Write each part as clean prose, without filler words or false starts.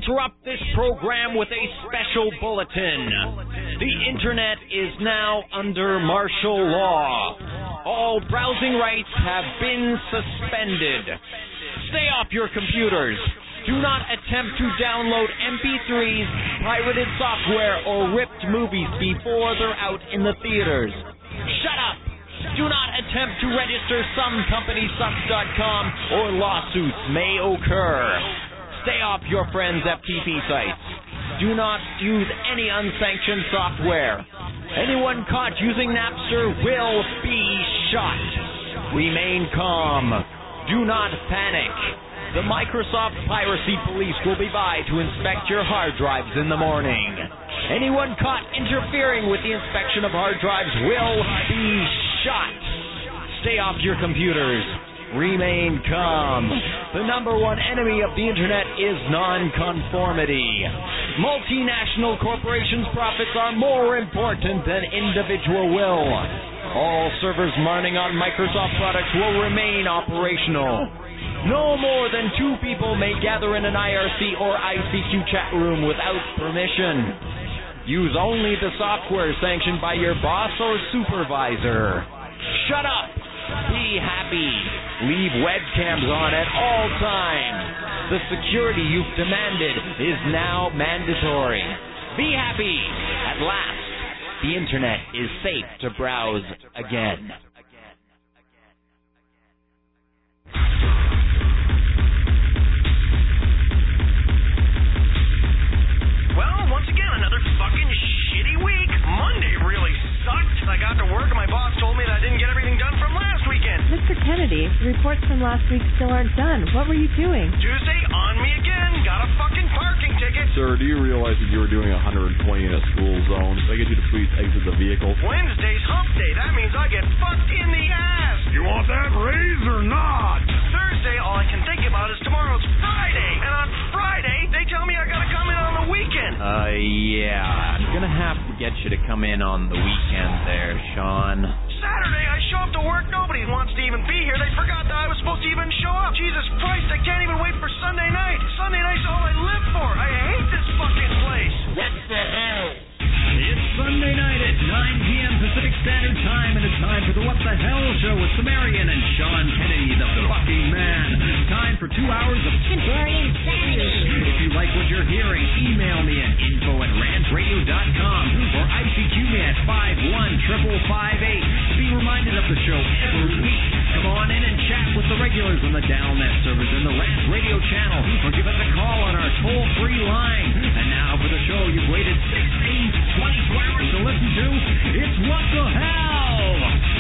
interrupt this program with a special bulletin. The internet is now under martial law. All browsing rights have been suspended. Stay off your computers. Do not attempt to download MP3s, pirated software, or ripped movies before they're out in the theaters. Shut up! Do not attempt to register somecompanysucks.com or lawsuits may occur. Stay off your friends' FTP sites. Do not use any unsanctioned software. Anyone caught using Napster will be shot. Remain calm. Do not panic. The Microsoft Piracy Police will be by to inspect your hard drives in the morning. Anyone caught interfering with the inspection of hard drives will be shot. Stay off your computers. Remain calm. The number one enemy of the internet is nonconformity. Multinational corporations' profits are more important than individual will. All servers running on Microsoft products will remain operational. No more than 2 people may gather in an IRC or ICQ chat room without permission. Use only the software sanctioned by your boss or supervisor. Shut up. Be happy. Leave webcams on at all times. The security you've demanded is now mandatory. Be happy. At last, the internet is safe to browse again. Well, once again, another fucking shitty week. Monday really sucked. I got to work and my boss told me that I didn't get everything done from last weekend. Mr. Kennedy, the reports from last week still aren't done. What were you doing? Tuesday, on me again. Got a fucking parking ticket. Sir, do you realize that you were doing 120 in a school zone? I get you to please exit the vehicle. Wednesday's hump day. That means I get fucked in the ass. You want that raise or not? Thursday, all I can think about is tomorrow's Friday. And on Friday, they tell me I gotta come in on the weekend. Yeah. I'm gonna have to get you to come in on the weekend there, Sean. Saturday, I show up to work. Nobody wants to even be here. They forgot that I was supposed to even show up. Jesus Christ, I can't even wait for Sunday night. Sunday night's all I live for. I hate this fucking place. What the hell? It's Sunday night at 9 p.m. Pacific Standard Time, and it's time for the What the Hell Show with Sumerian and Sean Kennedy, the fucking man. Time for 2 hours of Sumerian Saturday. If you like what you're hearing, email me at info@rantradio.com or ICQ me at 51558 to be reminded of the show every week. Come on in and chat with the regulars on the Downnet servers in the Rant Radio channel, or give us a call on our toll-free line. And now for the show you've waited 16, 24 hours to listen to. It's What the Hell!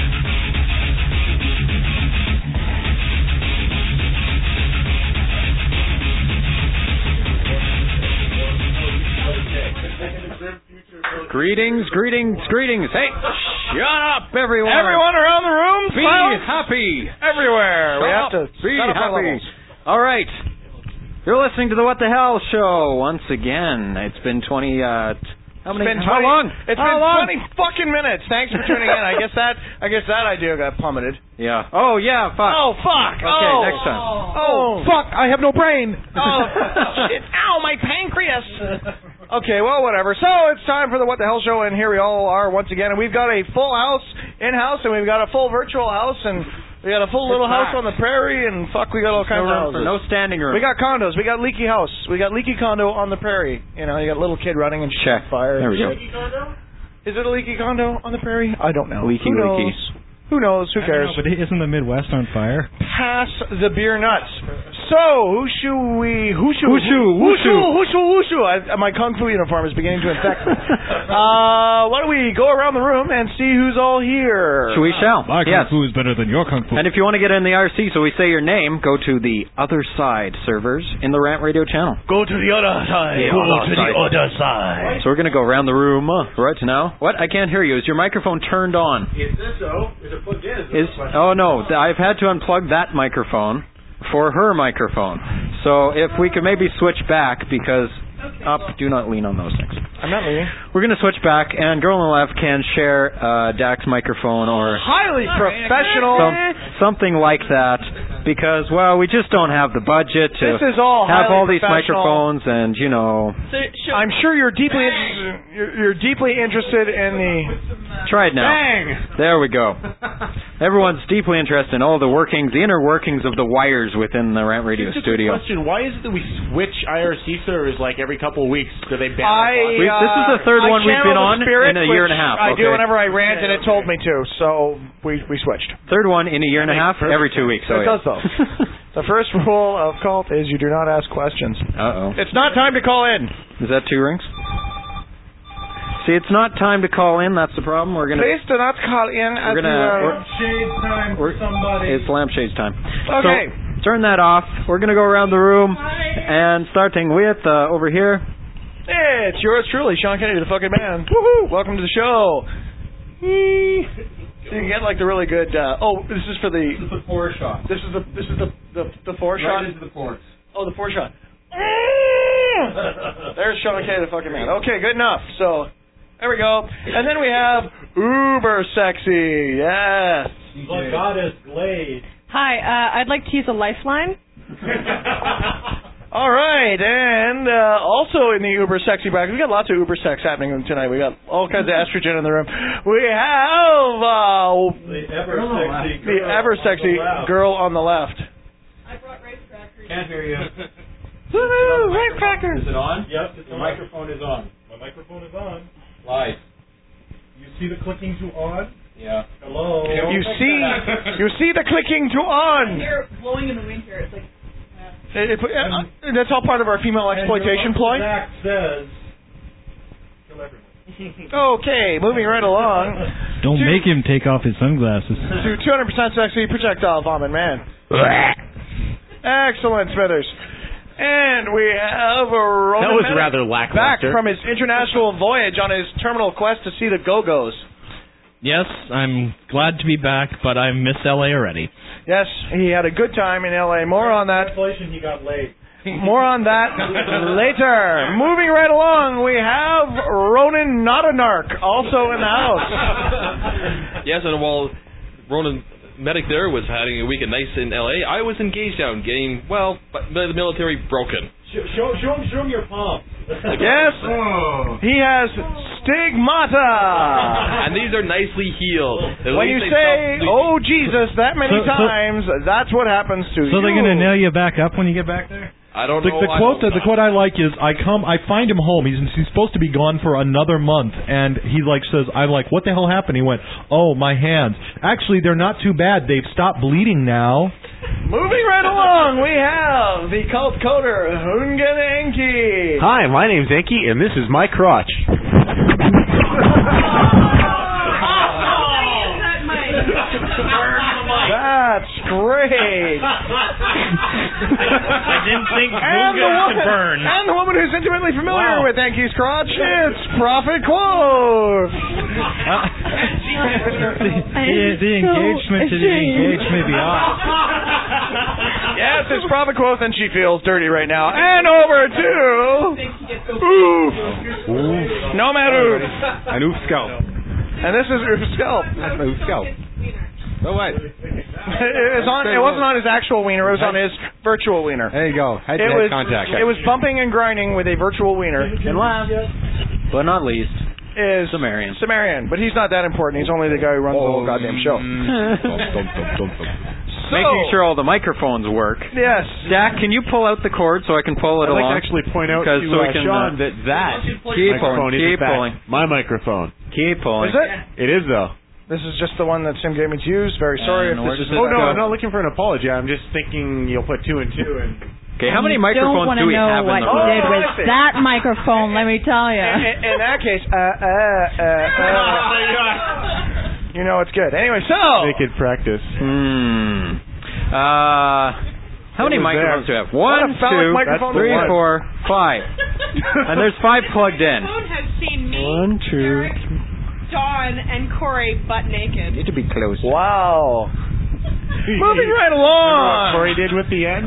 Greetings. Hey, shut up, everyone. Everyone around the room, be happy. Everywhere. We have to be set up our happy. levels. All right. You're listening to the What the Hell Show once again. It's been 20... How long? It's been 20 fucking minutes. Thanks for tuning in. I guess that idea got plummeted. Yeah. Oh, yeah, fuck. Oh, fuck. Okay, next time. Oh, fuck. I have no brain. Oh, shit. Ow, my pancreas. Okay, well, whatever. So it's time for the What the Hell Show, and here we all are once again. And we've got a full house in-house, and we've got a full virtual house, and we got a full little house on the prairie, and fuck, we got all kinds of houses. No standing room. We got condos. We got leaky house. We got leaky condo on the prairie. You know, you got a little kid running and check fire. There we go. Leaky condo? Is it a leaky condo on the prairie? I don't know. Leaky. Who knows? Who cares? But isn't the Midwest on fire? Pass the beer nuts. So, whooshu. My Kung Fu uniform is beginning to infect me. Why don't we go around the room and see who's all here? We shall. My Kung Fu is better than your Kung Fu. And if you want to get in the IRC, so we say your name, go to the Other Side servers in the Rant Radio channel. Go to the other side. The other side. So we're going to go around the room right now. What? I can't hear you. Is your microphone turned on? Is this so? Is it plugged in? Oh, no. I've had to unplug that microphone for her microphone. So if we could maybe switch back, because... do not lean on those things. I'm not leaning. We're going to switch back, and Girl on the Left can share Dak's microphone or... Highly professional. Something like that. because, well, we just don't have the budget to This is all have all highly these microphones, and you know. I'm sure you're deeply interested in the. Try it now. Bang! There we go. Everyone's deeply interested in all the workings, the inner workings of the wires within the Rant Radio Just studio. a question: why is it that we switch IRC servers like every couple of weeks? Do they ban? This is the third one we've been on in a year and a half. I do whenever I rant, and it told me to, so we switched. Third one in a year and a half, every 2 weeks. It does though. The first rule of cult is you do not ask questions. It's not time to call in. Is that 2 rings? See, it's not time to call in. That's the problem. We're gonna. Please do not call in. We're gonna. Shade time for somebody. It's lampshades time. Okay. So, turn that off. We're gonna go around the room and starting with over here. Hey, it's yours truly, Sean Kennedy, the fucking man. Woohoo! Welcome to the show. You can get like the really good. This is for the. This is the 4 shot. This is the 4 shot. Right into the ports. Oh, the 4 shot. There's Sean Kennedy, the fucking man. Okay, good enough. So. There we go. And then we have Uber Sexy. Yes. The goddess Glade. Hi, I'd like to use a lifeline. All right, and also in the Uber Sexy bracket, we got lots of Uber Sex happening tonight. We got all kinds of estrogen in the room. We have the ever sexy girl on the left. I brought rice crackers. Can't hear you. Woohoo, rice crackers. Is it on? Yep, the microphone is on. My microphone is on. Live. You see the clicking to on? Yeah. Hello. You see the clicking to on. You're blowing in the wind here. It's like. That's all part of our female exploitation ploy. Zach says, kill everyone. Okay, moving right along. Don't make him take off his sunglasses. To 200% sexy projectile vomit man. Excellent, Smithers. And we have Roman That was Medic rather back lackluster. from his international voyage on his terminal quest to see the Go-Go's. Yes, I'm glad to be back, but I miss LA already. Yes, he had a good time in L.A. More on that. Congratulations, he got laid. More on that later. Moving right along, we have Ronan Not a Narc, also in the house. Yes, and while Ronan Medic there was having a weekend nice in L.A., I was engaged out in getting, well, by the military broken. Show him your palm. Yes, he has stigmata. And these are nicely healed. When you say, oh Jesus, that many times, that's what happens to you. So they're going to nail you back up when you get back there? I don't know. The quote I like is, I find him home. He's supposed to be gone for another month, and he says, I'm like, what the hell happened? He went, oh, my hands. Actually, they're not too bad. They've stopped bleeding now. Moving right along, we have the cult coder, Hungan Enki. Hi, my name's Enki, and this is my crotch. That's great. I didn't think Hungan could burn. And the woman who's intimately familiar with Enki's crotch, it's Prophet Quoth. The engagement to the engaged may be off. Yes, it's Prophet Quoth, and she feels dirty right now. And over to Oof. Nomad Oof. An oof scalp. And this is Oof Scalp. That's my oof scalp. So what? It wasn't on his actual wiener. It was on his virtual wiener. There you go. Head-to-head contact. It was bumping and grinding with a virtual wiener. And last, but not least, is Sumerian. But he's not that important. He's only the guy who runs the whole goddamn show. Making sure all the microphones work. Yes. Dak, can you pull out the cord so I can pull it I'd along? like to actually point out to Sean that keep microphone keep isn't pulling. my microphone. Keep pulling. Is it? It is, though. This is just the one that Sim gave me to use. Very sorry if this is... Oh, no, I'm not looking for an apology. I'm just thinking you'll put 2 and 2 and... Okay, how many microphones do we have in the room? Don't want to know what you did with that microphone, let me tell you. In that case, you know it's good. Anyway, so... Naked practice. How many microphones do we have? 1, 2, 3, 4, 5. And there's 5 plugged in. Moon has seen me, 1, 2, Eric, Dawn, and Corey butt naked. Need to be close. Wow. Moving right along. What Corey did with the end?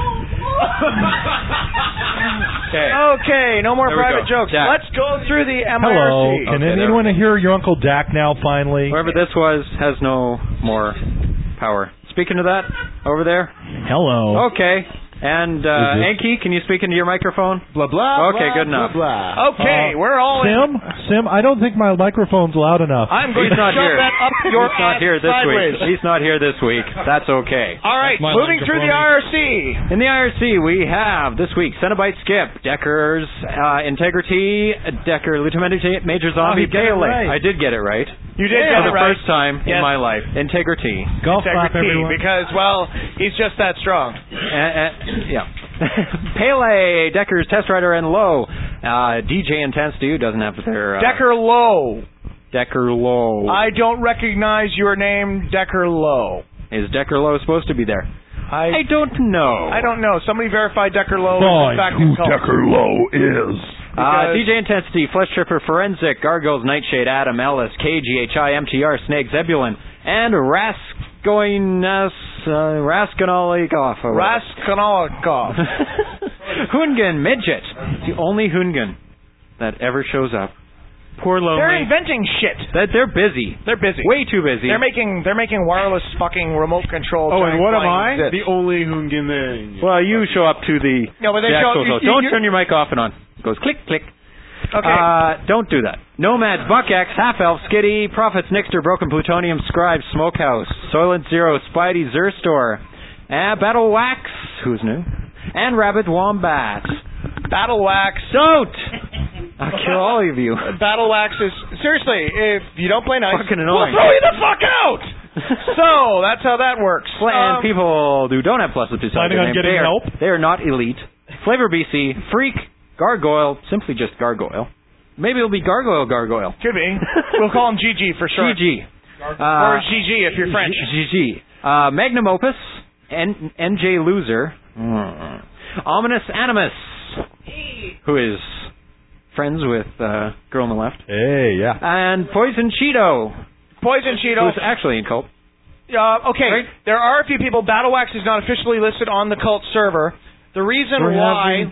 Okay, no more private jokes. Dak. Let's go through the MIRC. Hello. Can anyone hear your Uncle Dak now, finally? Whoever this was has no more power. speaking to that over there? Hello. Okay. And Enki, can you speak into your microphone? Blah blah. Okay, good enough. Blah. Okay, we're all Sim, I don't think my microphone's loud enough. I'm going He's to not shove here. that up your He's not here this sideways. week. He's not here this week. That's okay. All right, moving through the IRC. In the IRC, we have this week Cenobite Skip, Decker's Integrity, Decker Lieutenant Major Zombie Pele. Right. I did get it right. You did For get it the right. first time in my life. Integrity. Golf clap, everyone. Because, well, he's just that strong. Yeah. Pele, Decker's Test Rider, and Low. DJ Intense Dude doesn't have their... Decker Low. Decker Low. I don't recognize your name, Decker Low. Is Decker Low supposed to be there? I don't know. I don't know. Somebody verify Decker Low. Find who Decker Low is. DJ Intensity, Flesh Tripper, Forensic, Gargoyles, Nightshade, Adam, Ellis, KGHI, MTR, Snake, Zebulon, and Raskanolikov. Raskanolikov. Hoongan Midget. The only Hoongan that ever shows up. Poor lonely. They're inventing shit. They're busy. They're busy. Way too busy. They're making wireless fucking remote control. Oh, and what am I? Zits. The only Hoongan thing. Well, you show up to the... No, but they the show... actual show. Don't turn your mic off and on. It goes click, click. Okay. Don't do that. Nomads, Buck-X, Half-Elf, Skitty, Prophets, Nixter, Broken Plutonium, Scribe, Smokehouse, Soylent Zero, Spidey, Zurstor, Battle Wax, who's new, and Rabbit Wombat. Battle Wax. Don't! I'll kill all of you. Battle Wax is... Seriously, if you don't play nice, fucking we'll annoying. throw you the fuck out! So, that's how that works. And people who don't have pluses beside Planning their on name, getting help? They are not elite. Flavor BC, Freak, Gargoyle, simply just Gargoyle. Maybe it'll be Gargoyle. Could be. We'll call him GG for sure. GG. Or GG if you're French. GG. Magnum Opus, NJ Loser, Ominous Animus, who is friends with girl on the left. Hey, yeah. And Poison Cheeto. Poison Cheeto. Who's actually in Cult. Okay, right? There are a few people. Battle Wax is not officially listed on the Cult server. The reason why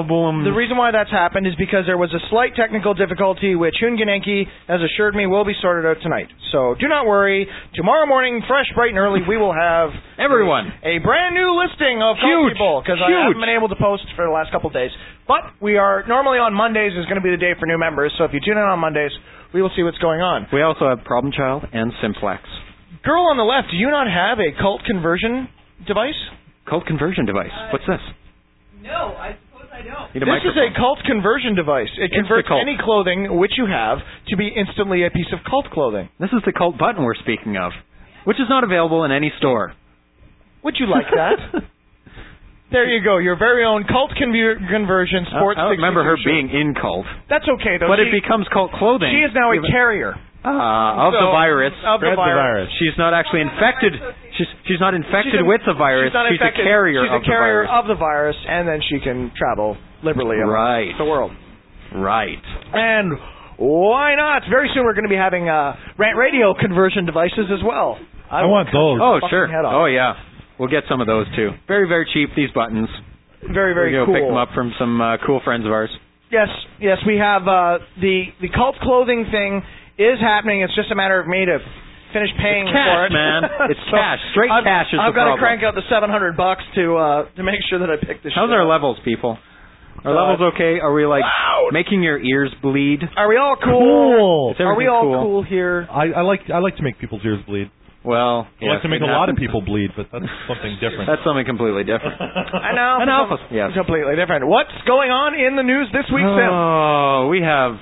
that's happened is because there was a slight technical difficulty, which Hoonganenki has assured me will be sorted out tonight. So do not worry. Tomorrow morning, fresh, bright and early, we will have everyone a brand new listing of Cult people because I haven't been able to post for the last couple of days. But we are normally on Mondays is going to be the day for new members. So if you tune in on Mondays, we will see what's going on. We also have Problem Child and Simplex. Girl on the left, do you not have a Cult conversion device? Cult conversion device. What's this? No, I suppose I don't. This is a Cult conversion device. It converts any clothing which you have to be instantly a piece of Cult clothing. This is the Cult button we're speaking of, which is not available in any store. Would you like that? There you go. Your very own Cult conversion sports. I don't remember her being in Cult. That's okay, though. But it becomes Cult clothing. She is now a carrier. Of the virus. Of the virus. She's not actually infected. She's not infected with the virus. She's a carrier of the virus. She's a carrier of the virus, and then she can travel liberally around the world. Right. And why not? Very soon we're going to be having Rant Radio conversion devices as well. I want those. Oh, sure. Oh, yeah. We'll get some of those, too. Very, very cheap, these buttons. Very, very cool. We'll pick them up from some cool friends of ours. Yes, we have the Cult clothing thing is happening. It's just a matter of me to finish paying for it. Man. It's cash. Straight cash is the problem. I've got to crank out the $700 to make sure that I pick this. How's our levels, people? Are levels okay? Are we making your ears bleed? Are we all cool? Are we all cool here? I like to make people's ears bleed. Well, I like to make a lot of people bleed, but that's something different. That's something completely different. I know. An alpha. Yes. Completely different. What's going on in the news this week, Sam? Oh, we have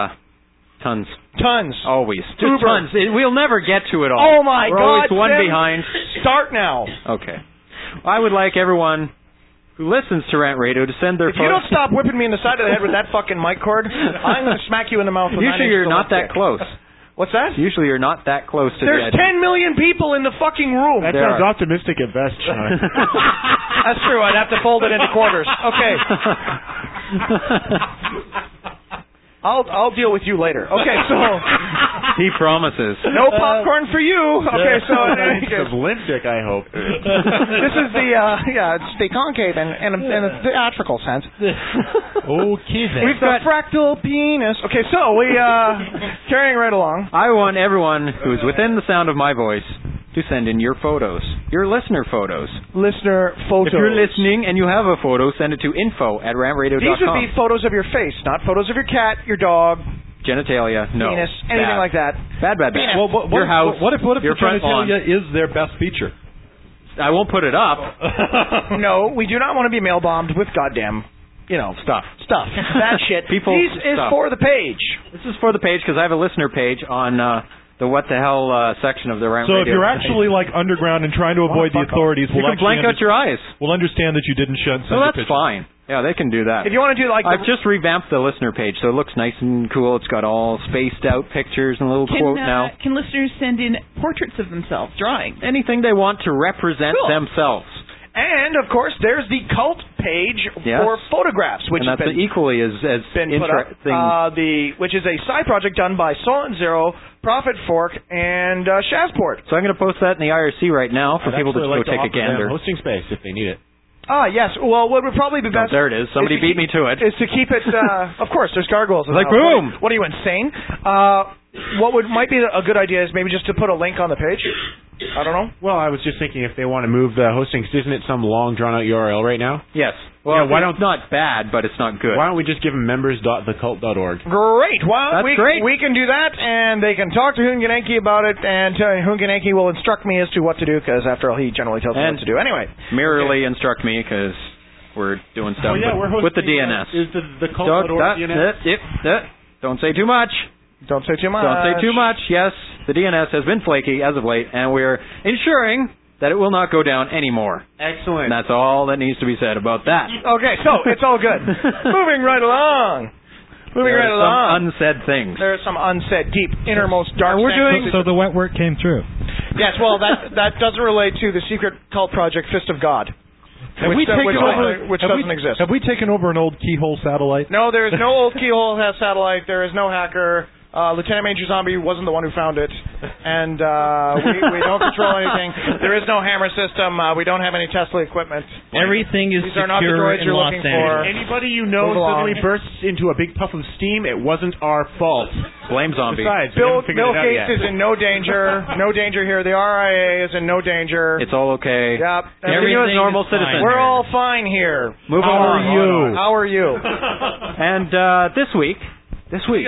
tons. Always. Just tons. We'll never get to it all. Oh, my We're God, always one Sam. behind. Start now. Okay. I would like everyone who listens to Rant Radio to send their If you don't stop whipping me in the side of the head with that fucking mic cord, I'm going to smack you in the mouth with Usually you're not that close. What's that? Usually you're not that close to There's the edge. 10 million people in the fucking room. That sounds optimistic at best, Sean. That's true. I'd have to fold it into quarters. Okay. I'll deal with you later. Okay, so he promises. No popcorn for you. Okay, so of lipstick, I hope. This is the it's the concave and in a theatrical sense. Okay then. We've got fractal penis. Okay, so we carrying right along. I want everyone who's within the sound of my voice to send in your photos, your listener photos. Listener photos. If you're listening and you have a photo, send it to info@rantradio.com. These would be photos of your face, not photos of your cat, your dog, genitalia, no. penis, anything like that. Bad. Well, your house. What if your the genitalia is their best feature? I won't put it up. No, we do not want to be mail bombed with goddamn, stuff. That shit. This is for the page. This is for the page because I have a listener page on the What the Hell section of the Rant So Radio. if you're actually underground and trying to avoid the authorities, you can blank out your eyes. We'll understand that you didn't send So that's a picture. fine. Yeah, they can do that. If you want to do I've just revamped the listener page, so it looks nice and cool. It's got all spaced out pictures and a little quote now. Can listeners send in portraits of themselves, drawings? Anything they want to represent themselves. And, of course, there's the cult page for photographs, which and has that's been, equally as been put up. interesting. Which is a side project done by Solent Zero, Prophet Fork, and Shazport. So I'm going to post that in the IRC right now for people to go take a gander. Hosting space if they need it. Ah, yes. Well, what would probably be best... there it is. Somebody beat me to it. ...is to keep it... of course, there's gargoyles. Like, boom! What are you, insane? What might be a good idea is maybe just to put a link on the page. I don't know. Well, I was just thinking if they want to move the hosting, isn't it some long, drawn-out URL right now? Yes. Well, it's not bad, but it's not good. Why don't we just give them members.thecult.org? Great. Well, That's great. We can do that, and they can talk to Hungananki about it, and Hungananki will instruct me as to what to do, because after all, he generally tells me what to do. Anyway. Mirrorly instruct me, because we're doing stuff with the DNS. Is the cult.org DNS? Don't say too much. Don't say too much. Don't say too much. Yes, the DNS has been flaky as of late, and we're ensuring that it will not go down anymore. Excellent. And that's all that needs to be said about that. Okay, so it's all good. Moving right along. There are some unsaid things. There are some unsaid, deep, innermost, dark things. So the wet work came through. Yes, well, that doesn't relate to the secret cult project, Fist of God. Which doesn't exist. Have we taken over an old Keyhole satellite? No, there is no old Keyhole satellite. There is no hacker. Lieutenant Major Zombie wasn't the one who found it. And we don't control anything. There is no hammer system. We don't have any Tesla equipment. Everything is These are not the secure droids in you're Los looking Angeles. for. Anybody you know suddenly bursts into a big puff of steam, it wasn't our fault. Blame Zombie. Besides, Bill Gates is in no danger. No danger here. The RIA is in no danger. It's all okay. Yep. Continue as normal citizens. We're all fine here. How are you? And this week, it's 3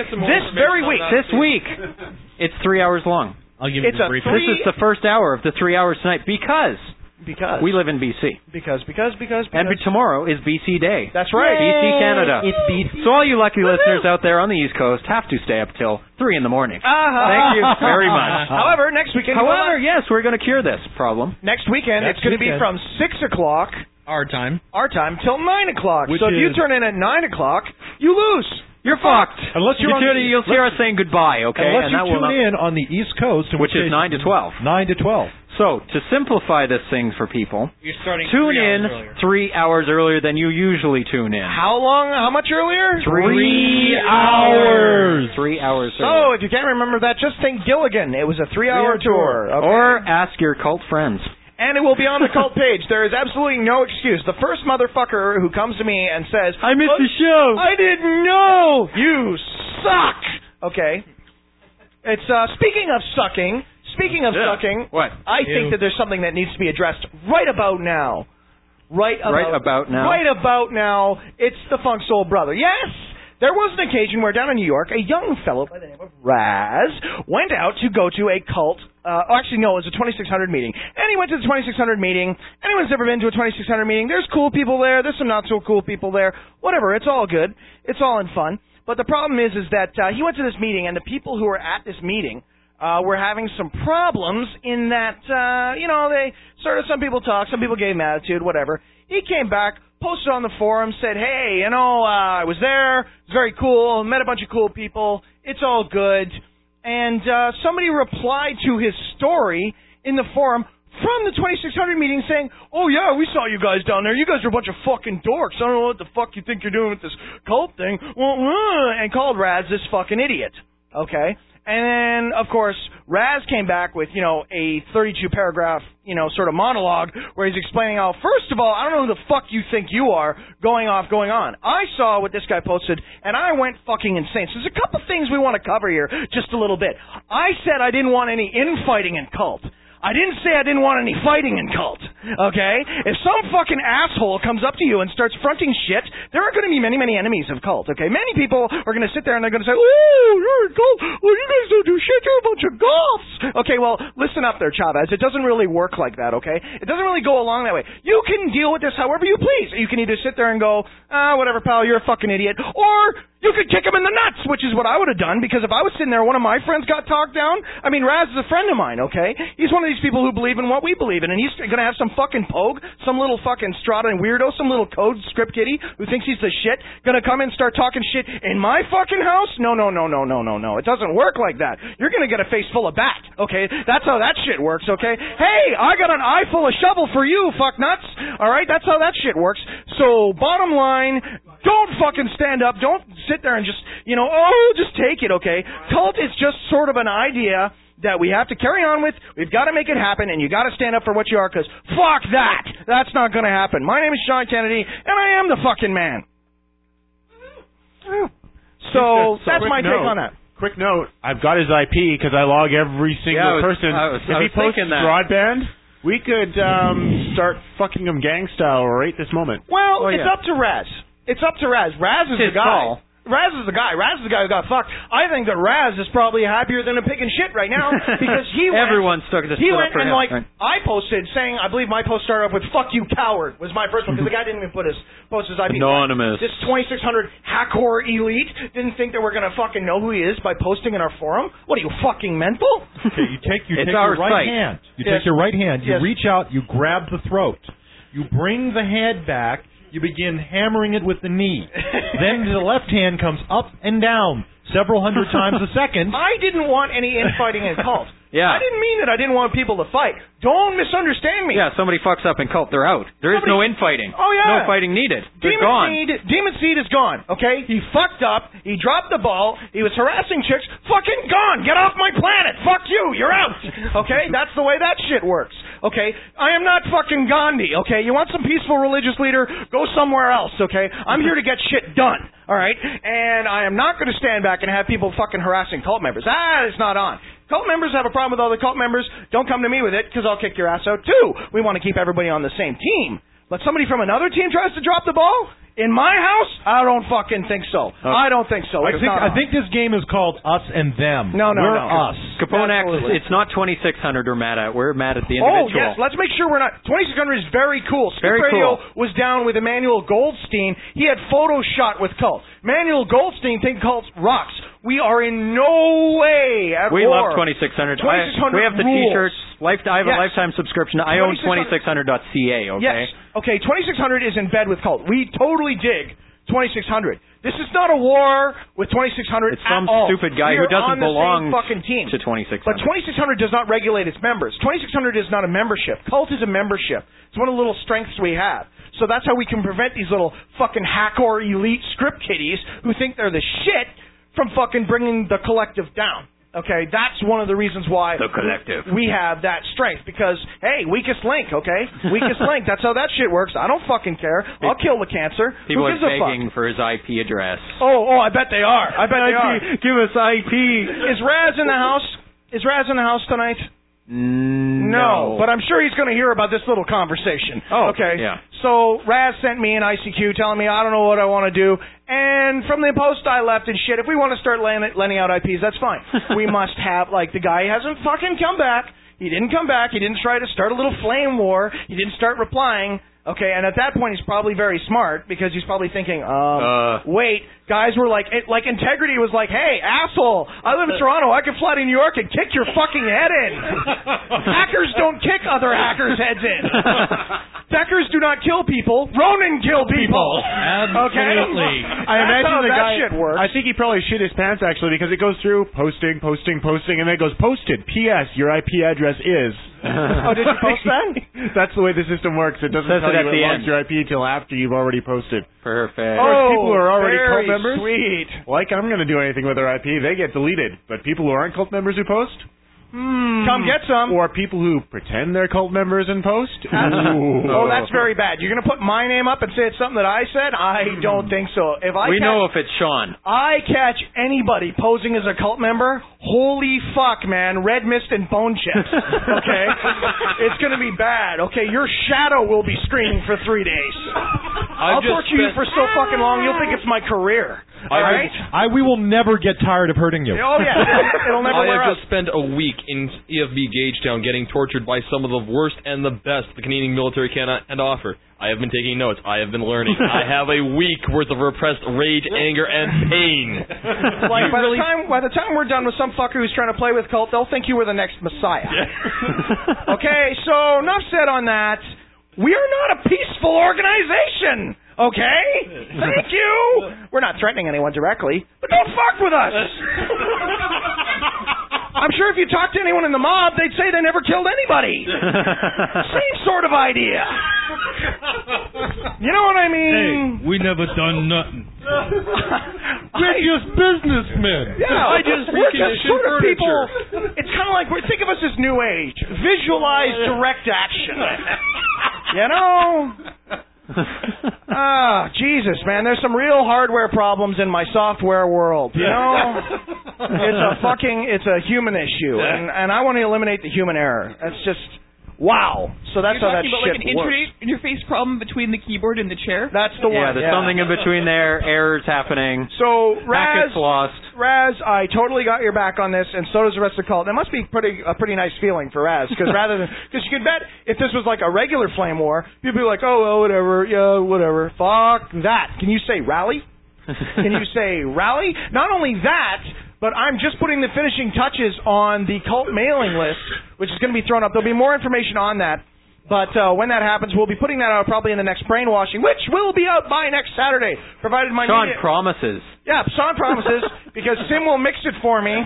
hours long. I'll give you the brief. This is the first hour of the 3 hours tonight because we live in BC. Because. And tomorrow is BC Day. That's right. BC Canada. It's BC. So all you lucky listeners out there on the East Coast have to stay up till 3 in the morning. Thank you very much. However, next weekend... yes, we're going to cure this problem. Next weekend, it's going to be from 6 o'clock... Our time, till 9 o'clock. So if you turn in at 9 o'clock, you lose. You're fucked. Unless you'll hear us saying goodbye, okay? Unless you tune in on the East Coast, which is 9 to 12. 9 to 12. So, to simplify this thing for people, you're starting tune in 3 hours earlier than you usually tune in. How long? How much earlier? 3 hours. 3 hours So, earlier. if you can't remember that, just think Gilligan. It was a 3-hour tour. Okay? Or ask your cult friends. And it will be on the cult page. There is absolutely no excuse. The first motherfucker who comes to me and says, I missed the show. I didn't know. You suck. Okay. It's, speaking of sucking, what? I think that there's something that needs to be addressed right about now. Right about now, it's the Funk Soul Brother. Yes! There was an occasion where down in New York, a young fellow by the name of Raz went out to go to a cult. It was a 2600 meeting. And he went to the 2600 meeting. Anyone's ever been to a 2600 meeting? There's cool people there. There's some not so cool people there. Whatever. It's all good. It's all in fun. But the problem is that he went to this meeting, and the people who were at this meeting were having some problems in that, they some people talked, some people gave him attitude, whatever. He came back, posted on the forum, said, hey, I was there, it was very cool, met a bunch of cool people, it's all good. And somebody replied to his story in the forum from the 2600 meeting saying, oh yeah, we saw you guys down there, you guys are a bunch of fucking dorks, I don't know what the fuck you think you're doing with this cult thing, and called Raz this fucking idiot, okay? And then, of course, Raz came back with, a 32-paragraph, sort of monologue where he's explaining how, first of all, I don't know who the fuck you think you are going on. I saw what this guy posted, and I went fucking insane. So there's a couple things we want to cover here, just a little bit. I said I didn't want any infighting in cult. I didn't say I didn't want any fighting in cult, okay? If some fucking asshole comes up to you and starts fronting shit, there are going to be many, many enemies of cult, okay? Many people are going to sit there and they're going to say, oh, you're in cult. Well, you guys don't do shit. You're a bunch of goths. Okay, well, listen up there, Chavez. It doesn't really work like that, okay? It doesn't really go along that way. You can deal with this however you please. You can either sit there and go, whatever, pal, you're a fucking idiot, or you could kick him in the nuts, which is what I would have done, because if I was sitting there, one of my friends got talked down. I mean, Raz is a friend of mine, okay? He's one of these people who believe in what we believe in, and he's going to have some fucking pogue, some little fucking Strata and weirdo, some little code script kitty who thinks he's the shit, going to come in and start talking shit in my fucking house? No. It doesn't work like that. You're going to get a face full of bat, okay? That's how that shit works, okay? Hey, I got an eye full of shovel for you, fuck nuts. All right? That's how that shit works. So, bottom line, don't fucking stand up. Don't sit there and just, just take it, okay? Cult is just sort of an idea that we have to carry on with. We've got to make it happen, and you got to stand up for what you are, because fuck that. That's not going to happen. My name is Sean Kennedy, and I am the fucking man. So that's my take on that. Quick note, I've got his IP because I log every single person. If he posts broadband, we could start fucking him gang style right this moment. Well, it's up to Raz. It's up to Raz. Raz is the guy. Raz is the guy. Raz is the guy who got fucked. I think that Raz is probably happier than a pig in shit right now because he went. Everyone's stuck to He went for and him. I posted saying, I believe my post started off with "fuck you, coward" was my first one because the guy didn't even post his IP. Anonymous. This 2600 hackor elite didn't think that we're gonna fucking know who he is by posting in our forum. What are you, fucking mental? Okay, you take your right hand. You take your right hand. You reach out. You grab the throat. You bring the head back. You begin hammering it with the knee. Then the left hand comes up and down several hundred times a second. I didn't want any infighting in cult. Yeah. I didn't mean that I didn't want people to fight. Don't misunderstand me. Yeah, somebody fucks up in cult, they're out. There is no infighting. Oh, yeah. No fighting needed. They're gone. Demon Seed is gone, okay? He fucked up. He dropped the ball. He was harassing chicks. Fucking gone. Get off my planet. Fuck you. You're out. Okay? That's the way that shit works. Okay? I am not fucking Gandhi, okay? You want some peaceful religious leader? Go somewhere else, okay? I'm here to get shit done, all right? And I am not going to stand back and have people fucking harassing cult members. That is not on. Cult members have a problem with other cult members. Don't come to me with it, because I'll kick your ass out, too. We want to keep everybody on the same team. But somebody from another team tries to drop the ball? In my house? I don't fucking think so. I don't think so. I think this game is called Us and Them. No. We're us. Caponax, it's not 2600 we're mad at. We're mad at the individual. Oh, yes. Let's make sure we're not. 2600 is very cool. Skip Very Radio cool. was down with Emmanuel Goldstein. He had Photoshot with cult. Emmanuel Goldstein think cult rocks. We are in no way at We war. love 2600. 2600 we have the rules. T-shirts. I have a lifetime subscription. I own 2600.ca, okay? Yes. Okay, 2600 is in bed with cult. We totally dig 2600. This is not a war with 2600 It's some at all. stupid guy We who are doesn't on the belong same fucking team. to 2600. But 2600 does not regulate its members. 2600 is not a membership. Cult is a membership. It's one of the little strengths we have. So that's how we can prevent these little fucking hackor elite script kiddies who think they're the shit from fucking bringing the collective down. Okay, that's one of the reasons why the collective. we have that strength. Because, hey, weakest link, okay? Weakest link. That's how that shit works. I don't fucking care. I'll kill the cancer. People Who are gives a fuck? begging for his IP address. Oh, I bet they are. I bet they are. Give us IP. Is Raz in the house? Is Raz in the house tonight? No, but I'm sure he's going to hear about this little conversation. Oh, okay. yeah. So Raz sent me an ICQ telling me I don't know what I want to do, and from the post I left and shit. If we want to start lending out IPs, that's fine. We must have the guy hasn't fucking come back. He didn't come back. He didn't try to start a little flame war. He didn't start replying. Okay, and at that point he's probably very smart because he's probably thinking, wait, guys were like Integrity was like, hey, asshole, I live in Toronto, I can fly to New York and kick your fucking head in. Hackers don't kick other hackers' heads in. Deckers do not kill people. Ronin kill people. Absolutely. Okay? I imagine the guy. Shit works. I think he probably shit his pants actually because it goes through posting, and then it goes posted. P.S. Your IP address is. Oh, did you post that? That's the way the system works. It doesn't tell you it logs your IP until after you've already posted. Perfect. Of course, people who are already very cult members, sweet. like I'm going to do anything with their IP, they get deleted. But people who aren't cult members who post, Come get some. Or people who pretend they're cult members and post. Oh, that's very bad. You're going to put my name up and say it's something that I said? I don't think so. We know if it's Sean. I catch anybody posing as a cult member, holy fuck, man, red mist and bone chips. Okay? It's going to be bad. Okay, your shadow will be screaming for 3 days. I'll torture you for so fucking long, you'll think it's my career. All right? We will never get tired of hurting you. Oh, yeah. It'll never wear I have out. just spent a week in EFB Gagetown getting tortured by some of the worst and the best the Canadian military can offer. I have been taking notes. I have been learning. I have a week worth of repressed rage, anger, and pain. Like by the time we're done with some fucker who's trying to play with cult, they'll think you were the next Messiah. Okay, so enough said on that. We are not a peaceful organization. Okay? Thank you. We're not threatening anyone directly, but don't fuck with us. I'm sure if you talk to anyone in the mob, they'd say they never killed anybody. Same sort of idea. You know what I mean? Hey, we never done nothing. We're just businessmen. Yeah, I just we're just reconditioned sort of furniture. people. It's kind of like, think of us as New Age. Visualize direct action. You know? Jesus, man, there's some real hardware problems in my software world, you know? It's a human issue, and I want to eliminate the human error. That's just, wow. So that's how that shit You're talking about works. like an interface problem between the keyboard and the chair? That's the one. Yeah, there's something in between there, errors happening. So, packets lost. Raz, I totally got your back on this, and so does the rest of the cult. That must be a pretty nice feeling for Raz, because you could bet if this was like a regular flame war, people would be like, oh, well, whatever, yeah, whatever. Fuck that. Can you say rally? Can you say rally? Not only that, but I'm just putting the finishing touches on the cult mailing list, which is going to be thrown up. There'll be more information on that. But when that happens, we'll be putting that out probably in the next brainwashing, which will be out by next Saturday, provided my Sean media... promises. Yeah, Sean promises, because Sim will mix it for me,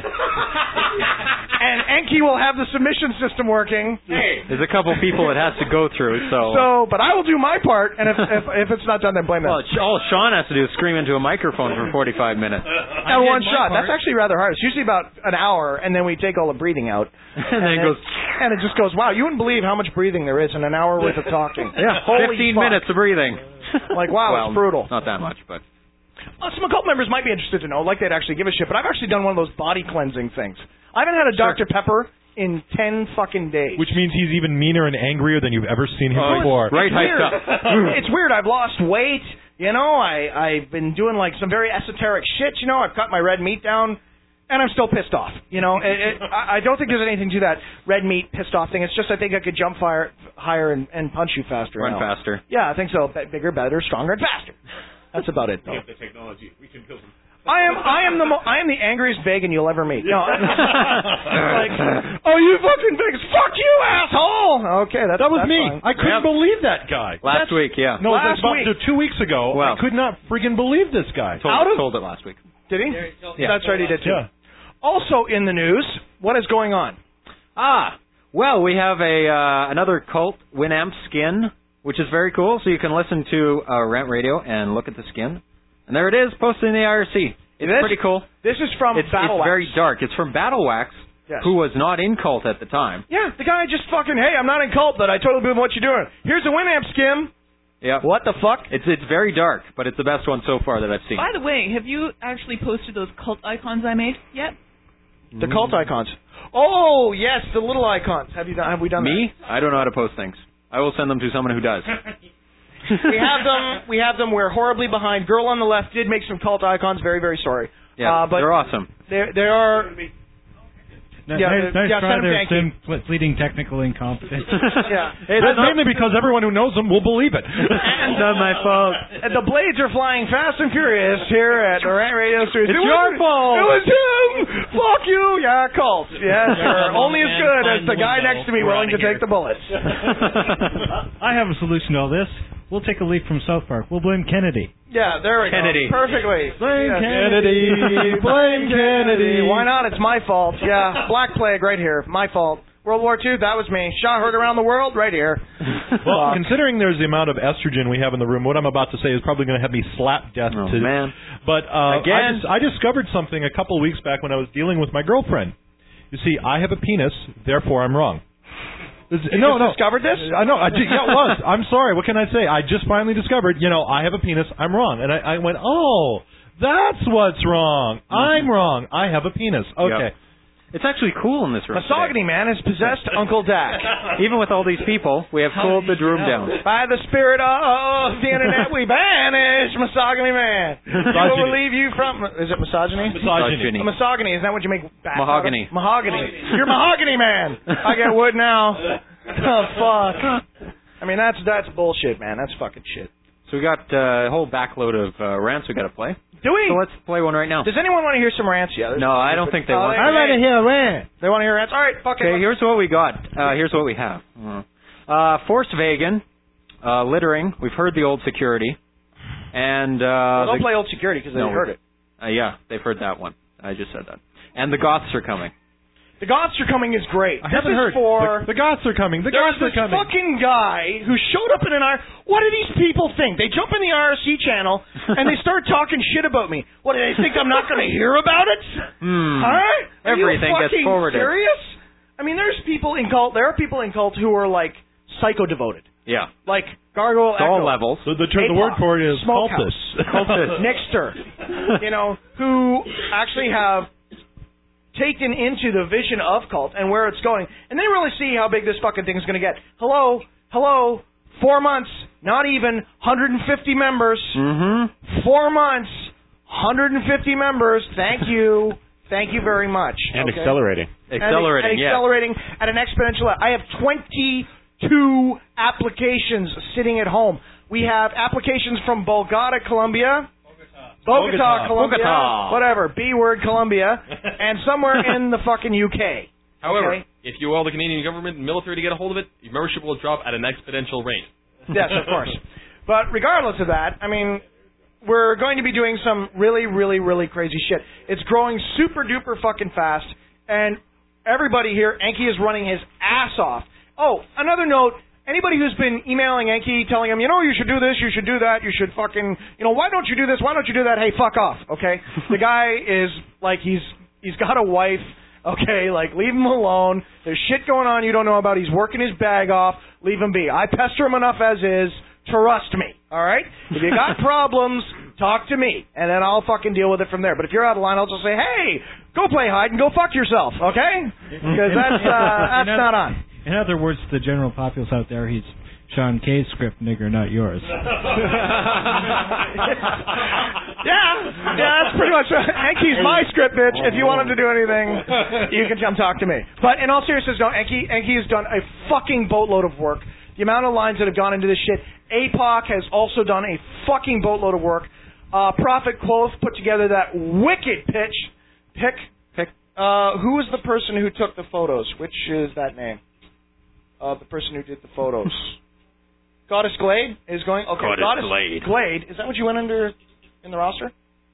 and Enki will have the submission system working. There's a couple people it has to go through, but I will do my part, and if it's not done, then blame them. Well, all Sean has to do is scream into a microphone for 45 minutes. And one shot. That's actually rather hard. It's usually about an hour, and then we take all the breathing out. And then it goes... And it just goes, wow, you wouldn't believe how much breathing there is in an hour worth of talking. Yeah, Holy 15 fuck. minutes of breathing. Like, wow, it's brutal. Not that much, but... Some cult members might be interested to know, like they'd actually give a shit, but I've actually done one of those body cleansing things. I haven't had a Dr. Pepper in 10 fucking days. Which means he's even meaner and angrier than you've ever seen him before. Right hyped up. It's weird. I've lost weight. You know, I've been doing like some very esoteric shit. You know, I've cut my red meat down, and I'm still pissed off. You know, I don't think there's anything to that red meat pissed off thing. It's just I think I could jump higher and punch you faster. Run faster. Yeah, I think so. Bigger, better, stronger, and faster. That's about it, though. We have the technology. We can build them. I am the angriest vegan you'll ever meet. No, like, oh, you fucking vegans! Fuck you, asshole! Okay, that was me. Fine. I couldn't believe that guy. Last week, yeah. No, Last about week. 2 weeks ago. Wow. I could not friggin' believe this guy. Told it last week. Did he? Yeah. That's right, he did too. Yeah. Also in the news, what is going on? Well, we have another cult Winamp skin, which is very cool. So you can listen to Rant Radio and look at the skin. And there it is, posted in the IRC. It's pretty cool. This is from Battle It's very dark. It's from Battle Wax, yes. who was not in cult at the time. Yeah, the guy just fucking, hey, I'm not in cult, but I totally believe in what you're doing. Here's a Winamp skin. Yeah. What the fuck? It's very dark, but it's the best one so far that I've seen. By the way, have you actually posted those cult icons I made yet? The cult icons. Oh, yes, the little icons. Have we done Me? that? I don't know how to post things. I will send them to someone who does. We have them. We're horribly behind. Girl on the left did make some cult icons. Very, very sorry. Yeah, but they're awesome. They are... Nice try there, Sim. Fleeting technical incompetence. Yeah. Hey, that's mainly because everyone who knows him will believe it. It's not my fault. And the blades are flying fast and furious here at the Rant Radio Studios. It's your fault. It was him. Fuck you. Yeah, cult. Yes, sir. Only as good as the guy next to me willing to take the bullets. I have a solution to all this. We'll take a leaf from South Park. We'll blame Kennedy. Yeah, there we Kennedy. go. Perfectly. Blame Kennedy. Blame Kennedy. Why not? It's my fault. Yeah, Black Plague right here. My fault. World War II, that was me. Shot heard around the world, right here. Well, considering there's the amount of estrogen we have in the room, what I'm about to say is probably going to have me slap death to man. But again, I discovered something a couple of weeks back when I was dealing with my girlfriend. You see, I have a penis, therefore I'm wrong. You discovered this? I know. Yeah, it was. I'm sorry. What can I say? I just finally discovered, I have a penis, I'm wrong. And I went, oh, that's what's wrong. I'm wrong. I have a penis. Okay. Yep. It's actually cool in this room. Misogyny, man, has possessed Uncle Dak. Even with all these people, we have cooled the room down. By the spirit of the internet, we banish misogyny, man. Misogyny. Will relieve you from... Is it misogyny? Misogyny. Misogyny. Is that what you make back Mahogany. Out of? Mahogany. You're mahogany, man. I get wood now. Oh, fuck. I mean, that's bullshit, man. That's fucking shit. So we got a whole backload of rants we got to play. Do we? So let's play one right now. Does anyone want to hear some rants yet? No, I don't think they want. I'd like to hear a rant. They want to hear rants? All right, fuck it. Okay, here's what we got. Here's what we have. Forced vegan, littering. We've heard the old security. And don't play old security because they heard it. Yeah, they've heard that one. I just said that. And the Goths are coming. The Goths are coming is great. I haven't heard. The Goths are coming. The Goths are coming. There's this fucking guy who showed up in an What do these people think? They jump in the IRC channel and they start talking shit about me. What, do they think I'm not going to hear about it? Huh? Everything gets forwarded. Are you serious? I mean, there are people in cult who are like psycho-devoted. Yeah. Like Gargoyle It's all Echo. levels. The word for it is cultist. Nixter. Who actually have taken into the vision of cult and where it's going, and they really see how big this fucking thing is going to get. Hello, 4 months, not even 150 members. 4 months, 150 members. Thank you very much. And accelerating. Accelerating at an exponential rate. I have 22 applications sitting at home. We have applications from Bogota, Colombia. Bogota, Colombia, whatever, B-word, Colombia, and somewhere in the fucking UK. However, if you allow the Canadian government and military to get a hold of it, your membership will drop at an exponential rate. Yes, of course. But regardless of that, I mean, we're going to be doing some really, really, really crazy shit. It's growing super duper fucking fast, and everybody here, Enki is running his ass off. Oh, another note. Anybody who's been emailing Enki telling him, you should do this, you should do that, you should fucking, why don't you do this, why don't you do that, hey, fuck off, okay? The guy is, like, he's got a wife, okay, like, leave him alone. There's shit going on you don't know about. He's working his bag off. Leave him be. I pester him enough as is. Trust me, all right? If you got problems, talk to me, and then I'll fucking deal with it from there. But if you're out of line, I'll just say, hey, go play hide and go fuck yourself, okay? Because that's not on. In other words, the general populace out there, he's Sean K's script, nigger, not yours. Yeah, that's pretty much Enki's my script, bitch. If you want him to do anything, you can come talk to me. But in all seriousness, no, Enki has done a fucking boatload of work. The amount of lines that have gone into this shit. APOC has also done a fucking boatload of work. Prophet Quoth put together that wicked pic. Who was the person who took the photos? Which is that name? The person who did the photos. Goddess Glade is going... Okay, Goddess Glade. Is that what you went under in the roster?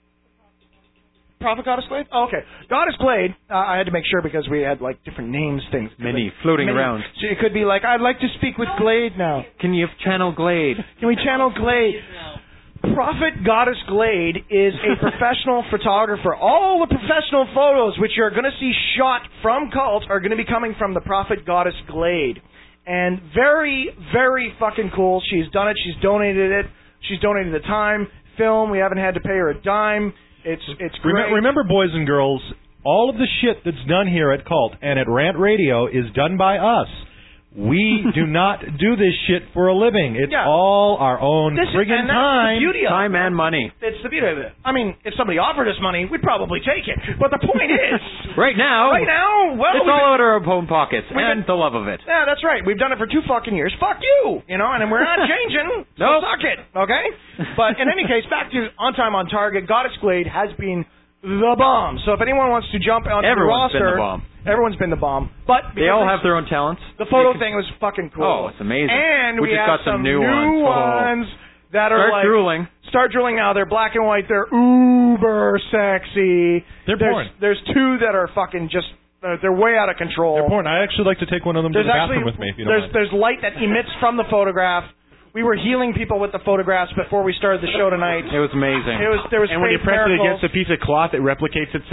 Prophet Goddess Glade? Oh, okay. Goddess Glade, I had to make sure because we had, like, different names, things. Many floating around. So it could be like, I'd like to speak with Glade now. Can you channel Glade? Can we channel Glade? Prophet Goddess Glade is a professional photographer. All the professional photos which you're going to see shot from cult are going to be coming from the Prophet Goddess Glade. And very, very fucking cool. She's done it. She's donated it. She's donated the time, film. We haven't had to pay her a dime. It's great. Remember, boys and girls, all of the shit that's done here at Cult and at Rant Radio is done by us. We do not do this shit for a living. It's all our own friggin' time. Time and money. It's the beauty of it. I mean, if somebody offered us money, we'd probably take it. But the point is... Right now, well... It's all out of our own pockets and the love of it. Yeah, that's right. We've done it for 2 fucking years. Fuck you! And we're not changing. So suck it, okay? But in any case, back to On Time, On Target, Goddess Glade has been the bomb. So if anyone wants to jump onto the roster... Everyone's been the bomb. Everyone's been the bomb. But they all have their own talents. The photo thing was fucking cool. Oh, it's amazing. And we just have got some new ones that are Start drooling. Start drooling now. They're black and white. They're uber sexy. Porn. There's 2 that are fucking just... they're way out of control. They're porn. I'd actually like to take one of them to the bathroom with me, if you don't mind. There's light that emits from the photograph. We were healing people with the photographs before we started the show tonight. It was amazing. There was and when you press it against a piece of cloth, it replicates itself.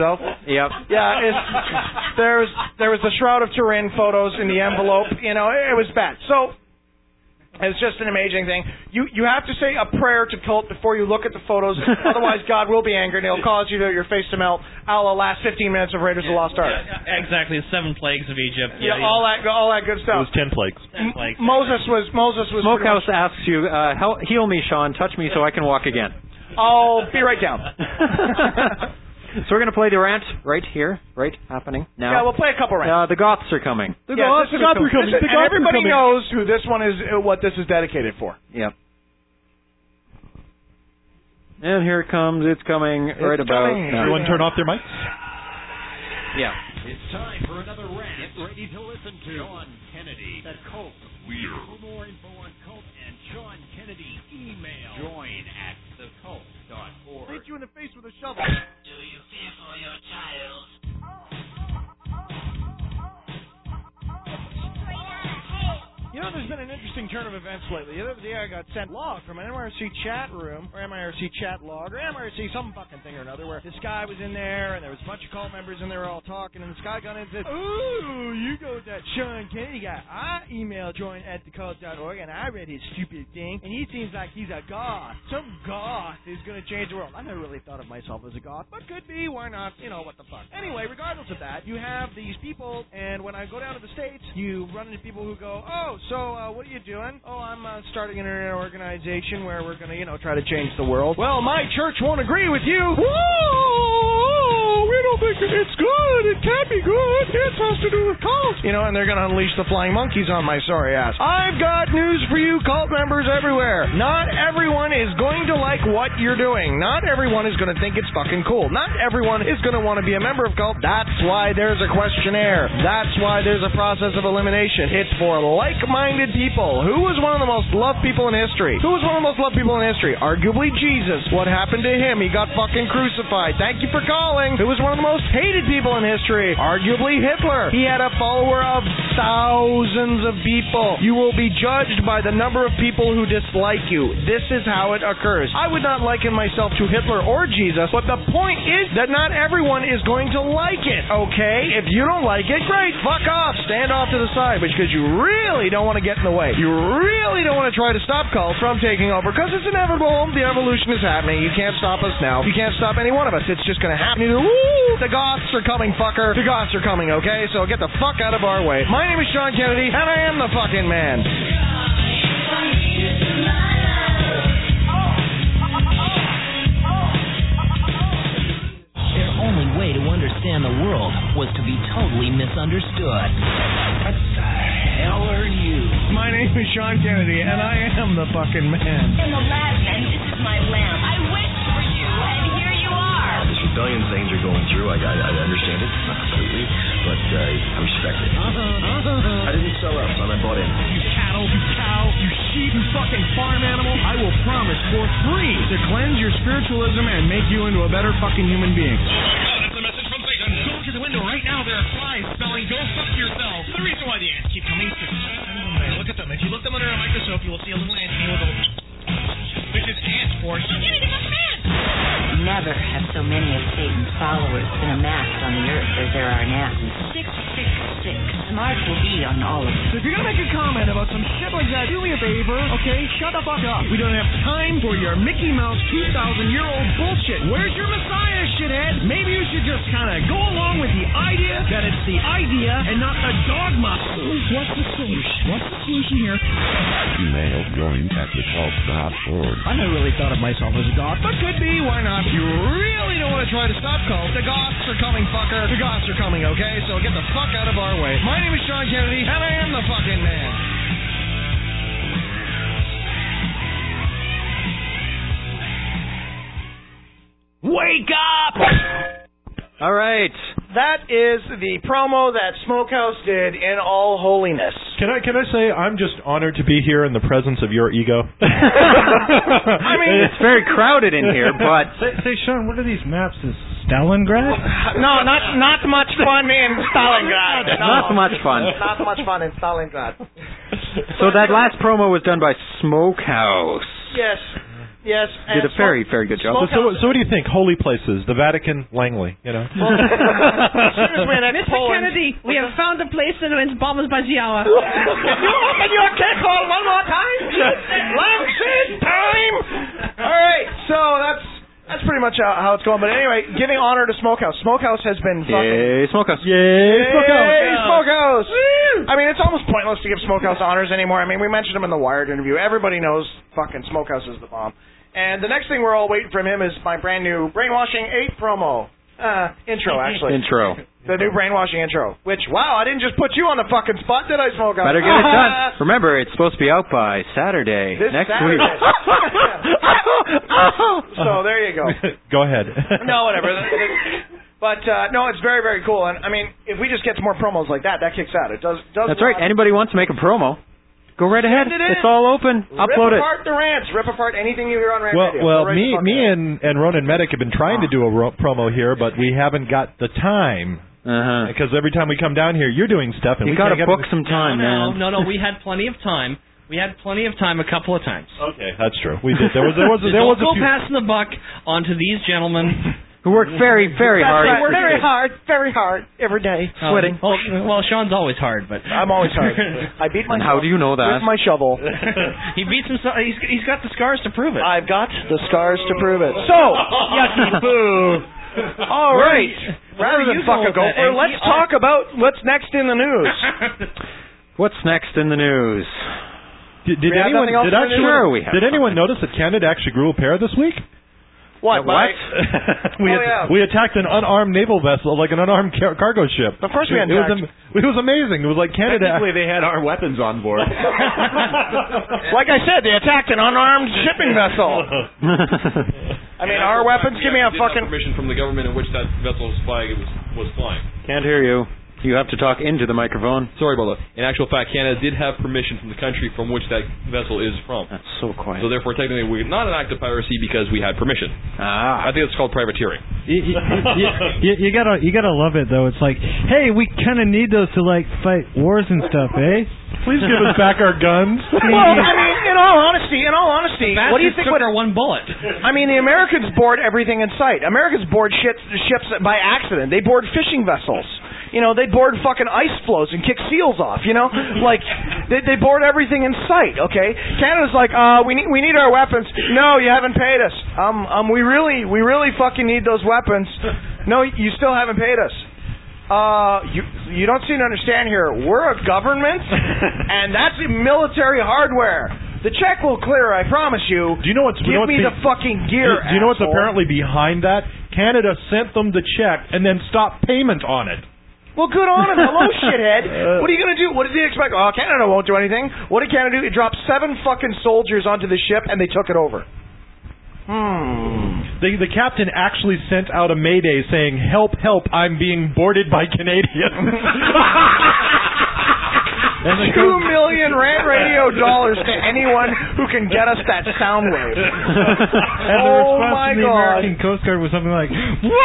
Yep. Yeah, there was the Shroud of Turin photos in the envelope. You know, it was bad. So it's just an amazing thing. You have to say a prayer to cult before you look at the photos. Otherwise, God will be angry and He'll cause your face to melt. A la last 15 minutes of Raiders of the Lost Ark. Exactly, the 7 plagues of Egypt. Yeah, all that good stuff. It was 10 plagues. Moses was. Smokehouse asks you, heal me, Sean. Touch me so I can walk again. I'll be right down. So we're going to play the rant right here, right happening now. Yeah, we'll play a couple rants. The Goths are coming. The Goths are coming. And everybody knows who this one is, what this is dedicated for. Yep. And here it comes. It's coming right about now. Everyone turn off their mics? Yeah. It's time for another rant. Get ready to listen to Sean Kennedy. The Cult. Weird. For more info on Cult and Sean Kennedy, email join@thecult.org. Hit you in the face with a shovel. Do you fear for your child? You know, there's been an interesting turn of events lately. The other day I got sent log from an MIRC chat room, or MIRC chat log, or MIRC some fucking thing or another, where this guy was in there, and there was a bunch of cult members in there all talking, and this guy got in and said, "Ooh, you go with that Sean Kennedy guy. I emailed join@thecult.org, and I read his stupid thing, and he seems like he's a goth. Some goth is going to change the world." I never really thought of myself as a goth, but could be, why not? You know, what the fuck. Anyway, regardless of that, you have these people, and when I go down to the States, you run into people who go, "Oh, so what are you doing?" "Oh, I'm starting an internet organization where we're going to, try to change the world." "Well, my church won't agree with you." "Whoa, we don't think it's good. It can't be good. It has to do with cults." And they're going to unleash the flying monkeys on my sorry ass. I've got news for you, cult members everywhere. Not everyone is going to like what you're doing. Not everyone is going to think it's fucking cool. Not everyone is going to want to be a member of cult. That's why there's a questionnaire. That's why there's a process of elimination. It's for like-minded people. Who was one of the most loved people in history? Arguably Jesus. What happened to him? He got fucking crucified. Thank you for calling. Who was one of the most hated people in history? Arguably Hitler. He had a follower of thousands of people. You will be judged by the number of people who dislike you. This is how it occurs. I would not liken myself to Hitler or Jesus, but the point is that not everyone is going to like it, okay? If you don't like it, great. Fuck off. Stand off to the side, because you really don't want to get in the way. You really don't want to try to stop cults from taking over, because it's inevitable. The evolution is happening. You can't stop us now. You can't stop any one of us. It's just going to happen. Woo! The Goths are coming, fucker. The Goths are coming, okay? So get the fuck out of our way. My name is Sean Kennedy, and I am the fucking man. Their only way to understand the world was to be totally misunderstood. What the hell are you? My name is Sean Kennedy, and I am the fucking man. In the last end, this is my lamp. I wished for you, and here you are. This rebellion thing you're going through, I understand it, not completely, but I respect it. I didn't sell out, son. I bought in. You cattle, you cow, you sheep, you fucking farm animal. I will promise for free to cleanse your spiritualism and make you into a better fucking human being. That's a message from Satan. Go to the window right now. There are flies spelling "go fuck yourself." The reason why the ants keep coming is look at them. If you look them under a microscope, you will see a little ant here with a which is ant force. Never have so many of Satan's followers been amassed on the earth as there are now. 666. Smart will be on all of them. So if you're gonna make a comment about some shit like that, do me a favor, okay? Shut the fuck up. We don't have time for your Mickey Mouse 2,000-year-old bullshit. Where's your Messiah, shithead? Maybe you should just kind of go along with the idea that it's the idea and not the dogma. What's the solution? What's the solution here? Email join@thecult.org. I never really thought of myself as a goth, but could be. Why not? You really don't want to try to stop cults. The Goths are coming, fucker. The Goths are coming, okay? So get the fuck out of our way. My name is Sean Kennedy, and I am the fucking man. Wake up! All right. That is the promo that Smokehouse did in all holiness. Can I say I'm just honored to be here in the presence of your ego? I mean, it's very crowded in here, but say Sean, what are these maps? Is Stalingrad? No, not much fun in Stalingrad. No. Not much fun. Not much fun in Stalingrad. So that last promo was done by Smokehouse. Yes. Yes. Did a very, very good job. So what do you think? Holy places, the Vatican, Langley, you know. Mr. Kennedy, we have found a place that wins bombers by the hour. You open your kick hole one more time. Lampshade time. All right, so that's pretty much how it's going. But anyway, giving honor to Smokehouse. Smokehouse has been fucking... Yay, Smokehouse. Yay, Smokehouse. I mean, it's almost pointless to give Smokehouse honors anymore. I mean, we mentioned him in the Wired interview. Everybody knows fucking Smokehouse is the bomb. And the next thing we're all waiting from him is my brand new Brainwashing 8 promo. Intro, actually. Intro. The new Brainwashing intro. Which, wow, I didn't just put you on the fucking spot, did I, Smokehouse? Better get it done. Remember, it's supposed to be out by Saturday next Saturday. week. So there you go. Go ahead. No, whatever. But, no, it's very, very cool. And, I mean, if we just get some more promos like that kicks out. It does. That's right. Anybody wants to make a promo, go right ahead. It's all open. Upload it. Rip apart the rants. Rip apart anything you hear on Rant Radio. Well, me and Ronan Medic have been trying to do a promo here, but we haven't got the time. Because every time we come down here, you're doing stuff, and you we got to book some time, man. No, we had plenty of time. We had plenty of time a couple of times. Okay, that's true. We did. There was go passing the buck onto these gentlemen. Who work very, very hard. Right. Very hard, every day. Sweating. Well, Sean's always hard, but I'm always hard. I beat myself. And how do you know that? With my shovel. He beats himself. He's got the scars to prove it. I've got the scars to prove it. So, yucky boo. All right. Rather than fuck a gopher, let's talk about what's next in the news. What's next in the news? Did anyone notice that Canada actually grew a pair this week? What? We attacked an unarmed naval vessel, like an unarmed cargo ship. Of course we attacked. It was amazing. It was like Canada. Technically, they had our weapons on board. Like I said, they attacked an unarmed shipping vessel. I mean, our weapons. Give me a fucking permission from the government in which that vessel's flag was flying. Can't hear you. You have to talk into the microphone. Sorry about that. In actual fact, Canada did have permission from the country from which that vessel is from. That's so quiet. So therefore, technically, we're not an act of piracy because we had permission. I think it's called privateering. You gotta love it though. It's like, hey, we kind of need those to like fight wars and stuff, eh? Please give us back our guns. Well, I mean, in all honesty, what do you think? Took our one bullet. I mean, the Americans board everything in sight. Americans board ships by accident. They board fishing vessels. You know, they board fucking ice floes and kick seals off, you know? Like, they board everything in sight, okay? Canada's like, we need our weapons. No, you haven't paid us. We really fucking need those weapons. No, you still haven't paid us. You don't seem to understand here. We're a government, and that's military hardware. The check will clear, I promise you. Do you know what's Give me the fucking gear, Do you know what's apparently behind that? Canada sent them the check and then stopped payment on it. Well, good on him. Hello, shithead. What are you going to do? What did he expect? Oh, Canada won't do anything. What did Canada do? It dropped 7 fucking soldiers onto the ship, and they took it over. The captain actually sent out a mayday saying, help, help, I'm being boarded by Canadians. $2 million Rant Radio dollars to anyone who can get us that sound wave. And the response from the American Coast Guard was something like,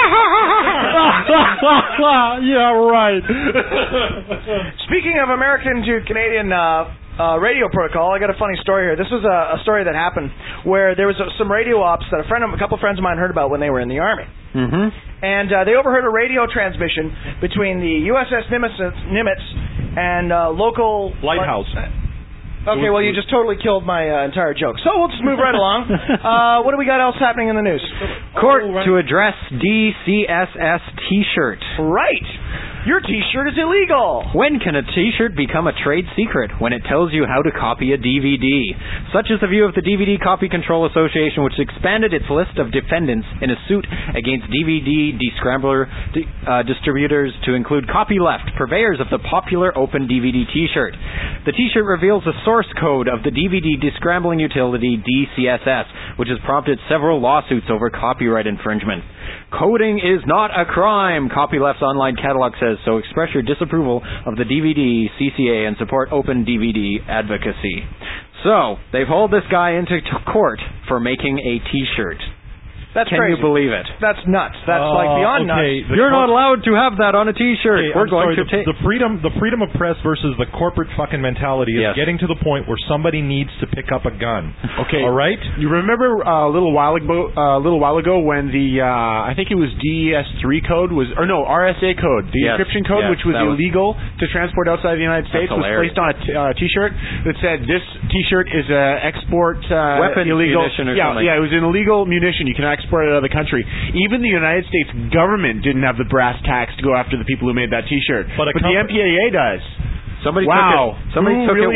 yeah, right. Speaking of American to Canadian radio protocol, I got a funny story here. This was a story that happened where there was some radio ops that a couple friends of mine heard about when they were in the Army. And they overheard a radio transmission between the USS Nimitz and local lighthouse. Okay, well, you just totally killed my entire joke. So we'll just move right along. What do we got else happening in the news? Court to address DCSS T-shirt. Right. Your T-shirt is illegal. When can a T-shirt become a trade secret? When it tells you how to copy a DVD. Such is the view of the DVD Copy Control Association, which expanded its list of defendants in a suit against DVD descrambler distributors to include copyleft, purveyors of the popular open DVD T-shirt. The T-shirt reveals the source code of the DVD descrambling utility DCSS, which has prompted several lawsuits over copyright infringement. Coding is not a crime, Copyleft's online catalog says, so express your disapproval of the DVD CCA and support open DVD advocacy. So, they've hauled this guy into court for making a T-shirt. That's Can crazy. you believe it? That's nuts. That's like beyond okay. nuts. You're not allowed to have that on a T-shirt. Okay, We're going to take the freedom of press versus the corporate fucking mentality is getting to the point where somebody needs to pick up a gun. Okay, all right. You remember a little while ago when the I think it was DES3 code RSA code, the encryption code, which was illegal to transport outside the United States, was placed on a T-shirt that said this T-shirt is a export weapons illegal munition or something. Yeah, it was an illegal munition. You can export it out of the country. Even the United States government didn't have the brass tacks to go after the people who made that T-shirt, but the MPAA does. Somebody took it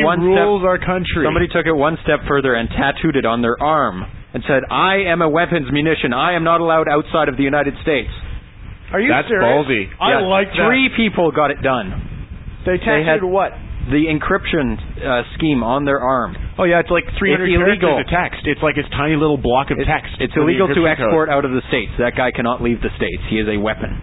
one step further and tattooed it on their arm and said, "I am a weapons munition. I am not allowed outside of the United States." Are you That's serious? ballsy. I like that. 3 people got it done. They tattooed what? The encryption scheme on their arm. Oh yeah, it's like 300 characters of text. It's like this tiny little block of text. It's illegal to export out of the States. That guy cannot leave the States. He is a weapon.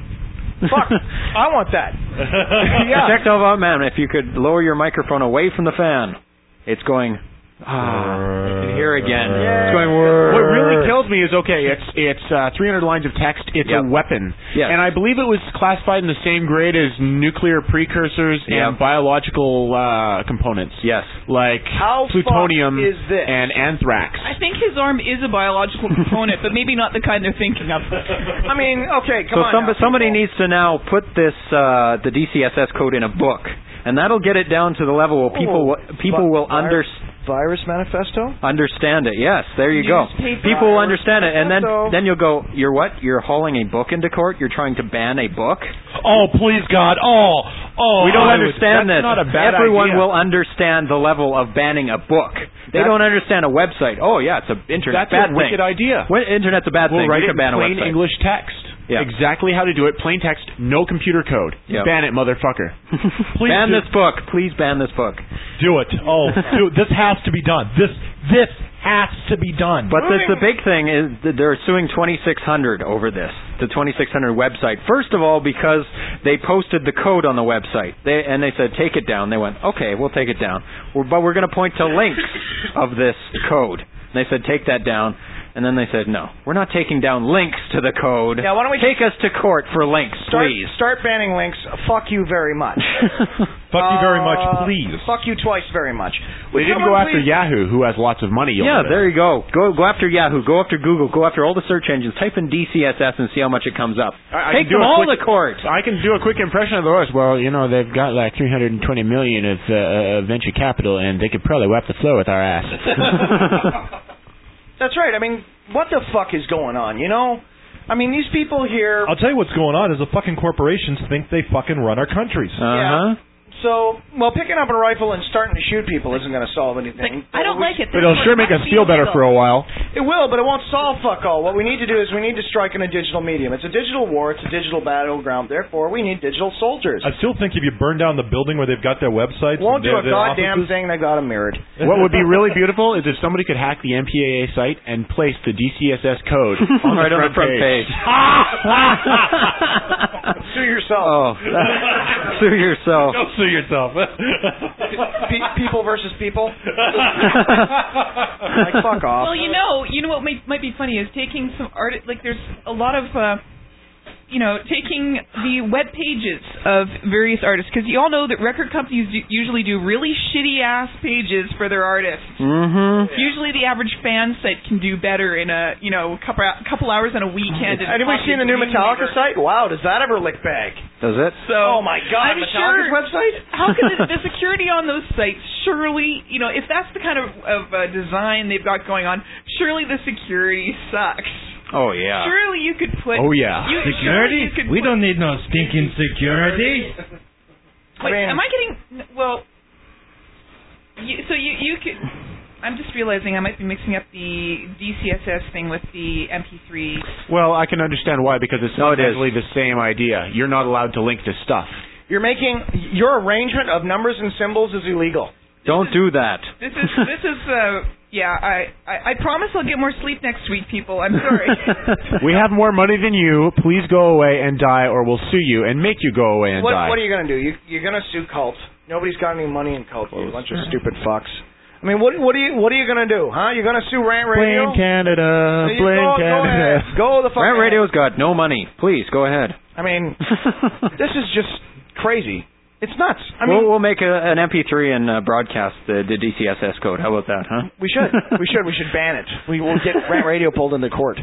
Fuck, I want that. Projectile Vaught Man, if you could lower your microphone away from the fan. It's going... you can hear again. It's going... What really kills me is, it's 300 lines of text. It's a weapon. Yes. And I believe it was classified in the same grade as nuclear precursors and biological components. Yes. Like plutonium and anthrax. I think his arm is a biological component, but maybe not the kind they're thinking of. I mean, okay, come on. Somebody needs to now put this the DCSS code in a book, and that'll get it down to the level where people will understand. Virus Manifesto? Understand it, yes. There you go. People will understand it, and then you'll go, you're what? You're hauling a book into court? You're trying to ban a book? Oh, please, God. Oh. We don't understand this. Not a bad Everyone idea. will understand the level of banning a book. They don't understand a website. Oh, yeah, it's an internet. That's a wicked idea. Internet's a bad thing. We'll write We it can ban in a plain website. English text. Yeah. Exactly how to do it. Plain text, no computer code. Yep. Ban it, motherfucker. Please ban this book. Please ban this book. Do it. This has to be done. This has to be done. But the big thing is that they're suing 2600 over this, the 2600 website. First of all, because they posted the code on the website. They said, take it down. They went, okay, we'll take it down. But we're going to point to links of this code. And they said, take that down. And then they said, no, we're not taking down links to the code. Yeah, why don't we take us to court for links, please? Start banning links. Fuck you very much. Fuck you very much, please. Fuck you twice very much. They didn't go after Yahoo, who has lots of money. Yeah, there you go. Go after Yahoo. Go after Google. Go after all the search engines. Type in DCSS and see how much it comes up. Take them all to court. I can do a quick impression of those. Well, they've got like $320 million of venture capital, and they could probably wipe the floor with our ass. That's right. I mean, what the fuck is going on, I mean, these people here... I'll tell you what's going on is the fucking corporations think they fucking run our countries. Yeah. So, picking up a rifle and starting to shoot people isn't going to solve anything. I don't like it. But it'll sure make us feel better for a while. It will, but it won't solve fuck all. What we need to do is we need to strike in a digital medium. It's a digital war. It's a digital battleground. Therefore, we need digital soldiers. I still think if you burn down the building where they've got their websites... Won't do a goddamn offices, thing. They got them mirrored. What would be really beautiful is if somebody could hack the MPAA site and place the DCSS code on right the front page. Sue yourself. Oh. Sue yourself. Don't sue yourself. People versus people. Like, fuck off. Well, you know what might be funny is taking some art. Like, there's a lot of, taking the web pages of various artists, because you all know that record companies usually do really shitty ass pages for their artists. Mm-hmm. Usually, the average fan site can do better in a couple hours on a weekend. Anybody seen the new Metallica site? Wow, does that ever lick bag? Does it? So, oh my God, I'm Metallica's website? How can the security on those sites, surely, if that's the kind of design they've got going on, surely the security sucks. Oh, yeah. Surely you could put... Oh, yeah. Security? We don't need no stinking security. Wait, am I getting... Well, you could... I'm just realizing I might be mixing up the DCSS thing with the MP3. Well, I can understand why, because it's fundamentally the same idea. You're not allowed to link to stuff. Your arrangement of numbers and symbols is illegal. Don't do that. This is I promise I'll get more sleep next week, people. I'm sorry. We have more money than you. Please go away and die, or we'll sue you and make you go away and die. What are you going to do? You're going to sue Cult. Nobody's got any money in Cult. You bunch of stupid fucks. I mean, what are you gonna do, huh? You're gonna sue Rant Radio? Blame Canada. Blame Canada. Go the fuck. Rant Radio's got no money. Please go ahead. I mean, this is just crazy. It's nuts. I mean, we'll make an MP3 and broadcast the DCSS code. How about that, huh? We should. We should ban it. We'll get Rant Radio pulled into court.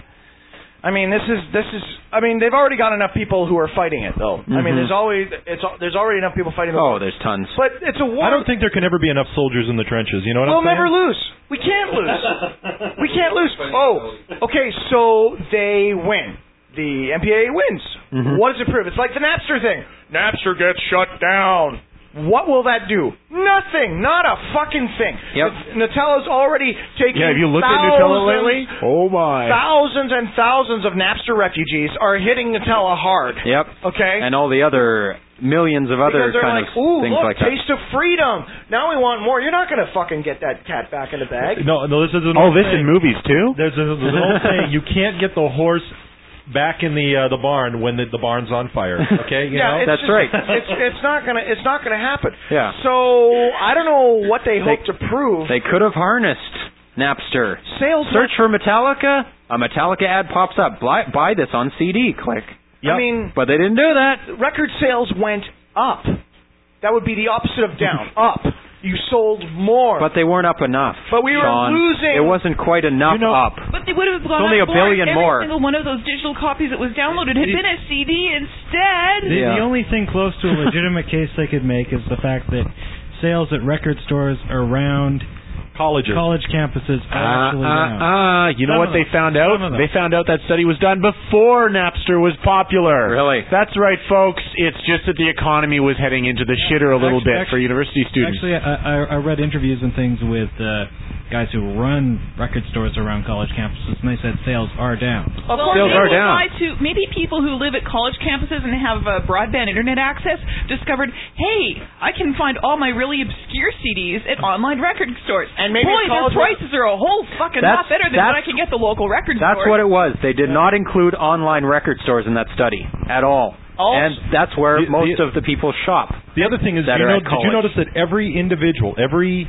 I mean, this is. I mean, they've already got enough people who are fighting it, though. I mean, there's already enough people fighting. There's tons. But it's a war. I don't think there can ever be enough soldiers in the trenches. You know what I'm saying? We'll never lose. We can't lose. We can't lose. Oh, okay. So they win. The MPAA wins. What does it prove? It's like the Napster thing. Napster gets shut down. What will that do? Nothing. Not a fucking thing. Yep. Nutella's already taken. Yeah, have you looked at Nutella lately? Oh my. Thousands and thousands of Napster refugees are hitting Nutella hard. Yep. Okay. And all the other millions of other kind of things look, like that. Taste of freedom. Now we want more. You're not going to fucking get that cat back in the bag. No, this is an old this in movies too. There's an old saying: you can't get the horse back in the barn when the barn's on fire. Okay, you know? That's right. It's not gonna happen. Yeah. So I don't know what they hope to prove. They could have harnessed Napster. Sales. Search for Metallica. A Metallica ad pops up. Buy this on CD. Click. Yep. I mean, but they didn't do that. Record sales went up. That would be the opposite of down. Up. You sold more. But they weren't up enough. But we were losing. It wasn't quite enough up. But they would have gone it's only up a billion more. more. Every single one of those digital copies that was downloaded had been a CD instead. The only thing close to a legitimate case they could make is the fact that sales at record stores around college campuses are actually down. You know what they found out? They found out that study was done before Napster was popular. Really? That's right, folks. It's just that the economy was heading into the shitter a little bit for university students. Actually, I read interviews and things with guys who run record stores around college campuses, and they said sales are down. Sales are down. Maybe people who live at college campuses and have broadband internet access discovered, hey, I can find all my really obscure CDs at online record stores. And maybe their prices are a whole fucking lot better than what I can get the local record store. That's what it was. They did not include online record stores in that study at all. And that's where most of the people shop. The other thing is, did you notice that every individual, every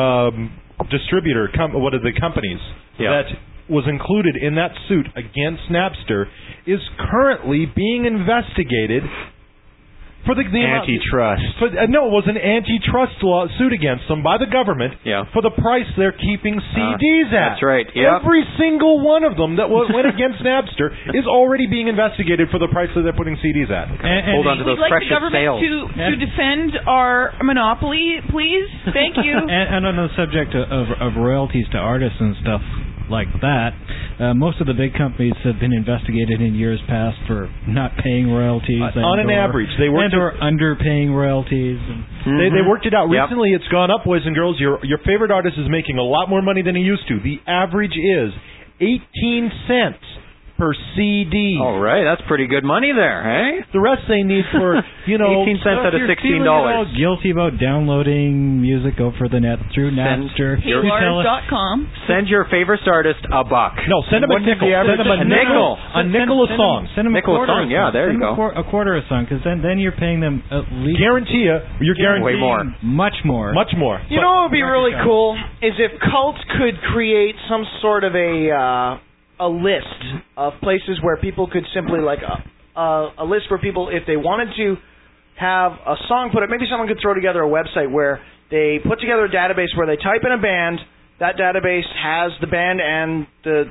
distributor, what are the companies that was included in that suit against Napster is currently being investigated for the antitrust. It was an antitrust suit against them by the government for the price they're keeping CDs at. That's right. Yep. Every single one of them that went against Napster is already being investigated for the price that they're putting CDs at. And hold on to those precious sales. We'd like the government to defend our monopoly, please. Thank you. And on the subject of royalties to artists and stuff like that, most of the big companies have been investigated in years past for not paying royalties. On an average, they were underpaying royalties. They worked it out. Recently, it's gone up, boys and girls. Your favorite artist is making a lot more money than he used to. The average is 18 cents per CD. All right, that's pretty good money there, eh? The rest they need for, 18 cents out of $16. Guilty about downloading music over the net through Napster. Paylars.com. Send your favorite artist $1. No, send them a nickel. Send them a nickel. A nickel a song. Send them a quarter song. Yeah, there you go. A quarter a song, because then you're paying them at least. You're guaranteeing way more. Much more. Much more. You know what would be really cool is if Cult could create some sort of a list of places where people could simply a list where people, if they wanted to have a song put up, maybe someone could throw together a website where they put together a database where they type in a band, that database has the band and the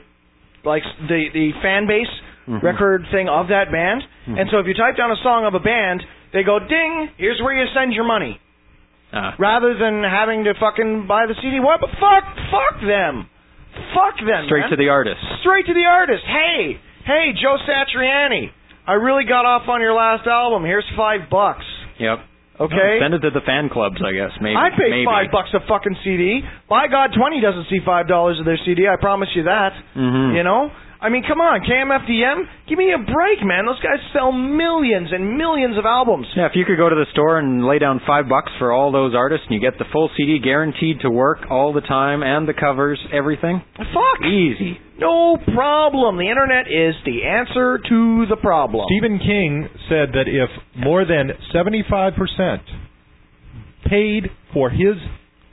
fan base record thing of that band, and so if you type down a song of a band, they go ding, here's where you send your money. Rather than having to fucking buy the CD. What? But fuck them. Fuck them, Straight to the artist. Straight to the artist. Hey, Joe Satriani, I really got off on your last album. Here's $5. Yep. Okay. Send it to the fan clubs, I guess. Maybe. I'd pay $5 a fucking CD. By God, 20 doesn't see $5 of their CD. I promise you that. You know. I mean, come on, KMFDM, give me a break, man. Those guys sell millions and millions of albums. Yeah, if you could go to the store and lay down $5 for all those artists, and you get the full CD guaranteed to work all the time, and the covers, everything. Fuck. Easy. No problem. The internet is the answer to the problem. Stephen King said that if more than 75% paid for his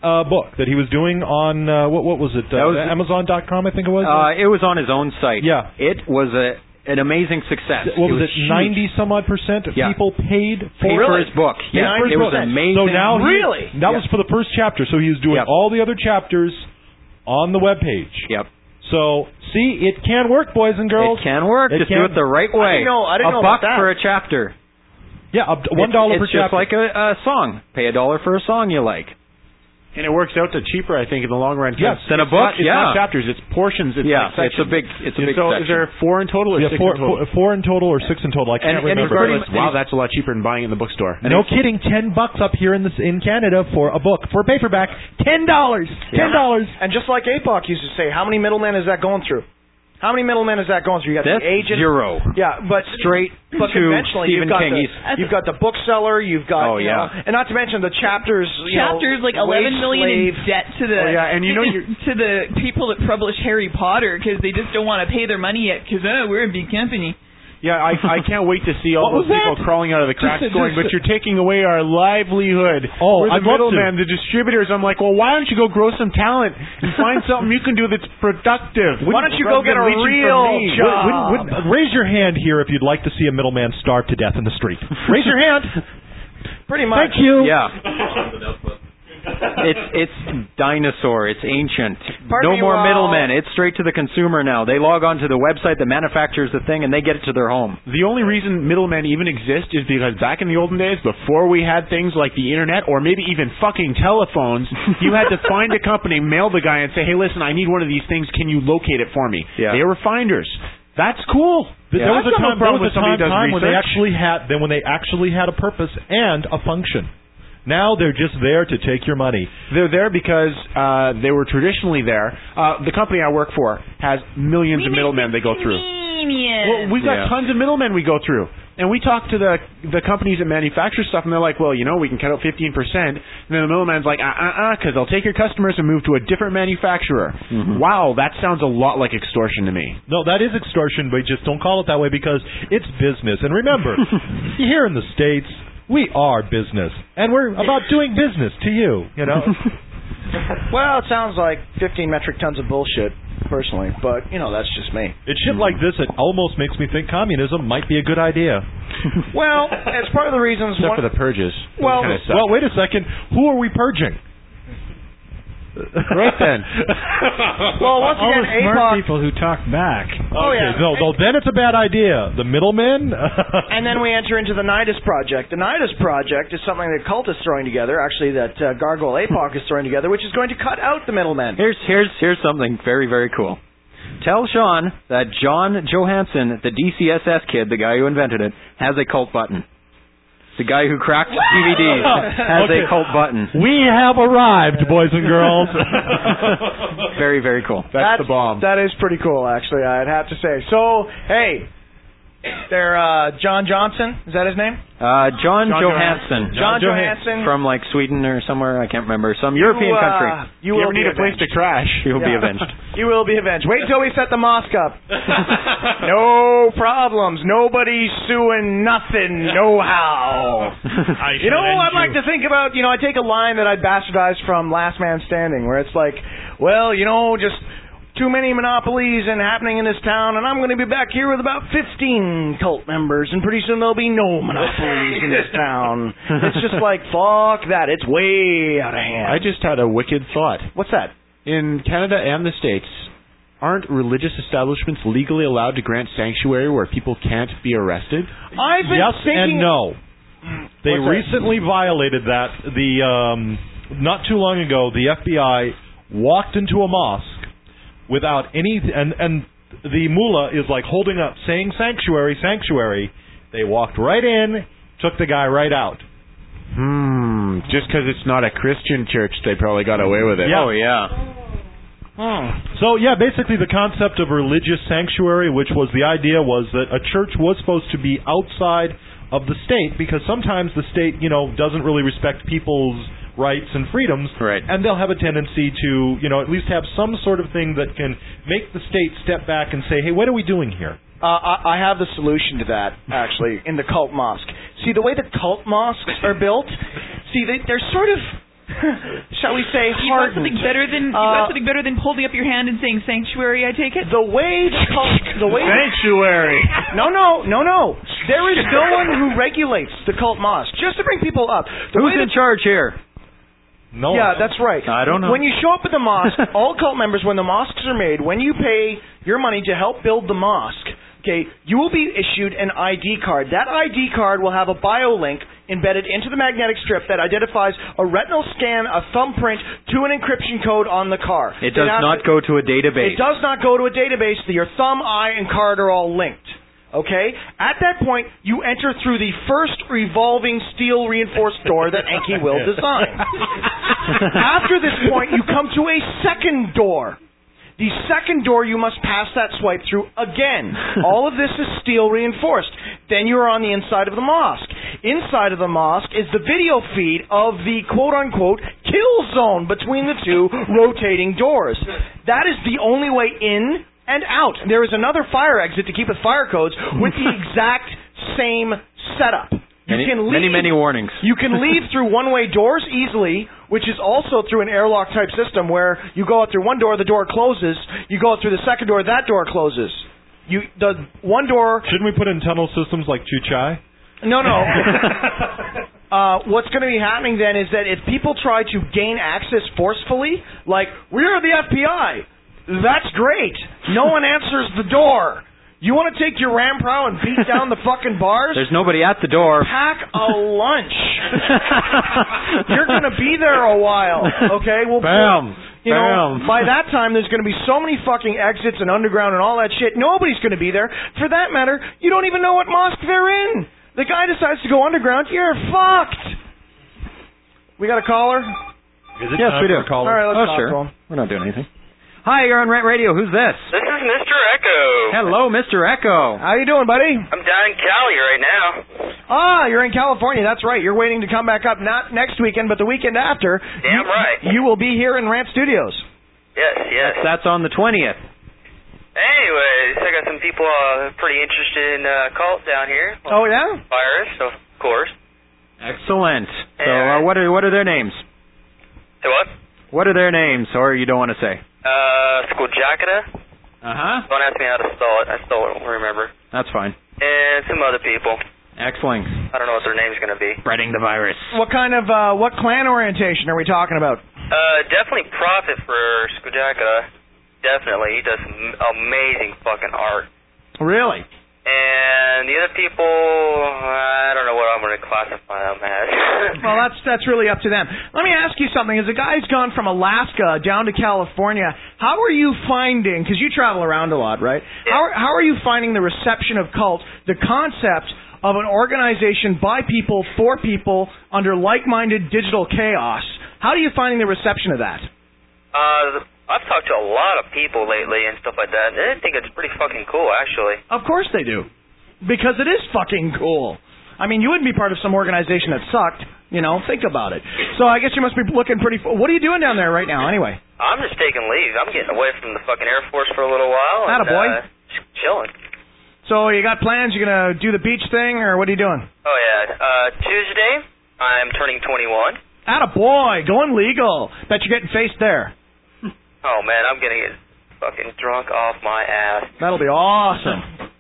book that he was doing on what was it? Amazon.com, I think it was. It was on his own site. Yeah, it was an amazing success. What was it? 90-some odd % of people paid for his book. Yeah, it was amazing. So now that was for the first chapter. So he was doing all the other chapters on the webpage. Yep. So see, it can work, boys and girls. It can work. Just do it the right way. I didn't know $1 about that. for a chapter. Yeah, $1 per chapter. It's just like a song. Pay $1 for a song you like. And it works out to cheaper, I think, in the long run. Yes, than a book. It's not chapters; it's portions. It's like sections. It's a big. So, section. is there 4 in total or 6 in total? 4 in total or 6 in total. I can't remember. Wow, that's a lot cheaper than buying it in the bookstore. No kidding, $10 up here in Canada for a book for paperback. $10. And just like APOC used to say, how many middlemen is that going through? How many middlemen is that going through? You got the agent. 0. Yeah, but straight but to conventionally, Stephen King. You've got the bookseller. You've got and not to mention the chapters. Like $11 million in debt to the and to the people that publish Harry Potter because they just don't want to pay their money yet because we're a big company. Yeah, I can't wait to see all those people crawling out of the cracks going, but you're taking away our livelihood. Oh, we're the middleman, the distributors. I'm like, well, why don't you go grow some talent and find something you can do that's productive? Why don't you go get a real job? Raise your hand here if you'd like to see a middleman starve to death in the street. Raise your hand. Pretty much. Thank you. Yeah. It's dinosaur. It's ancient. No more middlemen. It's straight to the consumer now. They log on to the website that manufactures the thing, and they get it to their home. The only reason middlemen even exist is because back in the olden days, before we had things like the internet or maybe even fucking telephones, you had to find a company, mail the guy, and say, hey, listen, I need one of these things. Can you locate it for me? Yeah. They were finders. That's cool. There was a time when they actually had a purpose and a function. Now they're just there to take your money. They're there because they were traditionally there. The company I work for has millions of middlemen they go through. Well, we've got tons of middlemen we go through. And we talk to the companies that manufacture stuff, and they're like, well, we can cut out 15%. And then the middleman's like, because they'll take your customers and move to a different manufacturer. Mm-hmm. Wow, that sounds a lot like extortion to me. No, that is extortion, but just don't call it that way because it's business. And remember, here in the States, we are business, and we're about doing business to you, Well, it sounds like 15 metric tons of bullshit, personally, but, that's just me. It's shit like this that almost makes me think communism might be a good idea. Well, it's part of the reasons... Except for the purges. Well, wait a second. Who are we purging? Right then. Well, once all again, the smart people who talk back. Oh, yeah. No, then it's a bad idea. The middlemen. And then we enter into the Nidus Project. The Nidus Project is something that Cult is throwing together, actually that Gargoyle APOC is throwing together, which is going to cut out the middlemen. Here's something very, very cool. Tell Sean that John Johansson, the DCSS kid, the guy who invented it, has a cult button. The guy who cracked DVDs has a cult button. We have arrived, boys and girls. Very, very cool. That's the bomb. That is pretty cool, actually, I'd have to say. So, hey, they're John Johnson. Is that his name? John Johansson. John Johansson. From like Sweden or somewhere, I can't remember. Some European country. You ever need a place to crash? You will be avenged. You will be avenged. Wait till we set the mosque up. No problems. Nobody's suing nothing. No how. I'd like to think about, I take a line that I bastardized from Last Man Standing where it's like, well, just too many monopolies and happening in this town, and I'm going to be back here with about 15 cult members, and pretty soon there'll be no monopolies in this town. It's just like, fuck that. It's way out of hand. I just had a wicked thought. What's that? In Canada and the States, aren't religious establishments legally allowed to grant sanctuary where people can't be arrested? I've been yes thinking... and no. They recently violated that. Not too long ago, the FBI walked into a mosque without any, and the mullah is like holding up, saying sanctuary, sanctuary. They walked right in, took the guy right out. Just because it's not a Christian church, they probably got away with it. Yeah. Oh, yeah. So, basically the concept of religious sanctuary, which was the idea was that a church was supposed to be outside of the state because sometimes the state, doesn't really respect people's rights and freedoms, right. And they'll have a tendency to, at least have some sort of thing that can make the state step back and say, hey, what are we doing here? I have the solution to that, actually, in the cult mosque. See, the way the cult mosques are built, they're sort of shall we say, You got hardened. something better than holding up your hand and saying sanctuary, I take it? The way Sanctuary. No. There is no one who regulates the cult mosque. Just to bring people up. Who's in charge here? No. Yeah, that's right. I don't know. When you show up at the mosque, all cult members, when the mosques are made, when you pay your money to help build the mosque, okay, you will be issued an ID card. That ID card will have a bio link embedded into the magnetic strip that identifies a retinal scan, a thumbprint, to an encryption code on the car. It does not go to a database. It does not go to a database. Your thumb, eye, and card are all linked. Okay? At that point, you enter through the first revolving steel reinforced door that Enki will design. After this point, you come to a second door. The second door you must pass that swipe through again. All of this is steel reinforced. Then you are on the inside of the mosque. Inside of the mosque is the video feed of the quote-unquote kill zone between the two rotating doors. That is the only way in and out. There is another fire exit to keep with fire codes with the exact same setup. Many warnings. You can leave through one-way doors easily, which is also through an airlock type system where you go out through one door, the door closes. You go out through the second door, that door closes. The one door. Shouldn't we put in tunnel systems like Chuchai? No. What's going to be happening then is that if people try to gain access forcefully, like, we're the FBI, that's great. No one answers the door. You want to take your Ram Pro and beat down the fucking bars? There's nobody at the door. Pack a lunch. You're going to be there a while, okay? Well, Bam. You know, by that time, there's going to be so many fucking exits and underground and all that shit. Nobody's going to be there. For that matter, you don't even know what mosque they're in. The guy decides to go underground. You're fucked. We got a caller? Yes, we do. All right, let's talk sure. to him. We're not doing anything. Hi, you're on Rant Radio. Who's this? This is Mr. Echo. Hello, Mr. Echo. How you doing, buddy? I'm down in Cali right now. Ah, you're in California. That's right. You're waiting to come back up not next weekend, but the weekend after. Damn right. You will be here in Rant Studios. Yes. That's on the 20th. Anyways, I got some people pretty interested in cult down here. Oh, yeah? Virus, of course. Excellent. So, what are their names? Say what? What are their names, or you don't want to say? Skuljacata. Don't ask me how to spell it. I still don't remember. That's fine. And some other people. Excellent. I don't know what their name's going to be. Spreading the virus. What kind of, what clan orientation are we talking about? Definitely Prophet for Skuljacata. Definitely. He does amazing fucking art. Really? And the other people, I don't know what I'm going to classify them as. Well, that's really up to them. Let me ask you something. As a guy who's gone from Alaska down to California, how are you finding, because you travel around a lot, right? Yeah. How are you finding the reception of cult, the concept of an organization by people, for people, under like-minded digital chaos? How are you finding the reception of that? I've talked to a lot of people lately and stuff like that. They think it's pretty fucking cool, actually. Of course they do. Because it is fucking cool. I mean, you wouldn't be part of some organization that sucked. You know, think about it. So I guess you must be looking pretty... What are you doing down there right now, anyway? I'm just taking leave. I'm getting away from the fucking Air Force for a little while. Attaboy. Just chilling. So you got plans? You going to do the beach thing, or what are you doing? Oh, yeah. Tuesday, I'm turning 21. Attaboy. Going legal. Bet you're getting faced there. Oh, man, I'm going to get fucking drunk off my ass. That'll be awesome.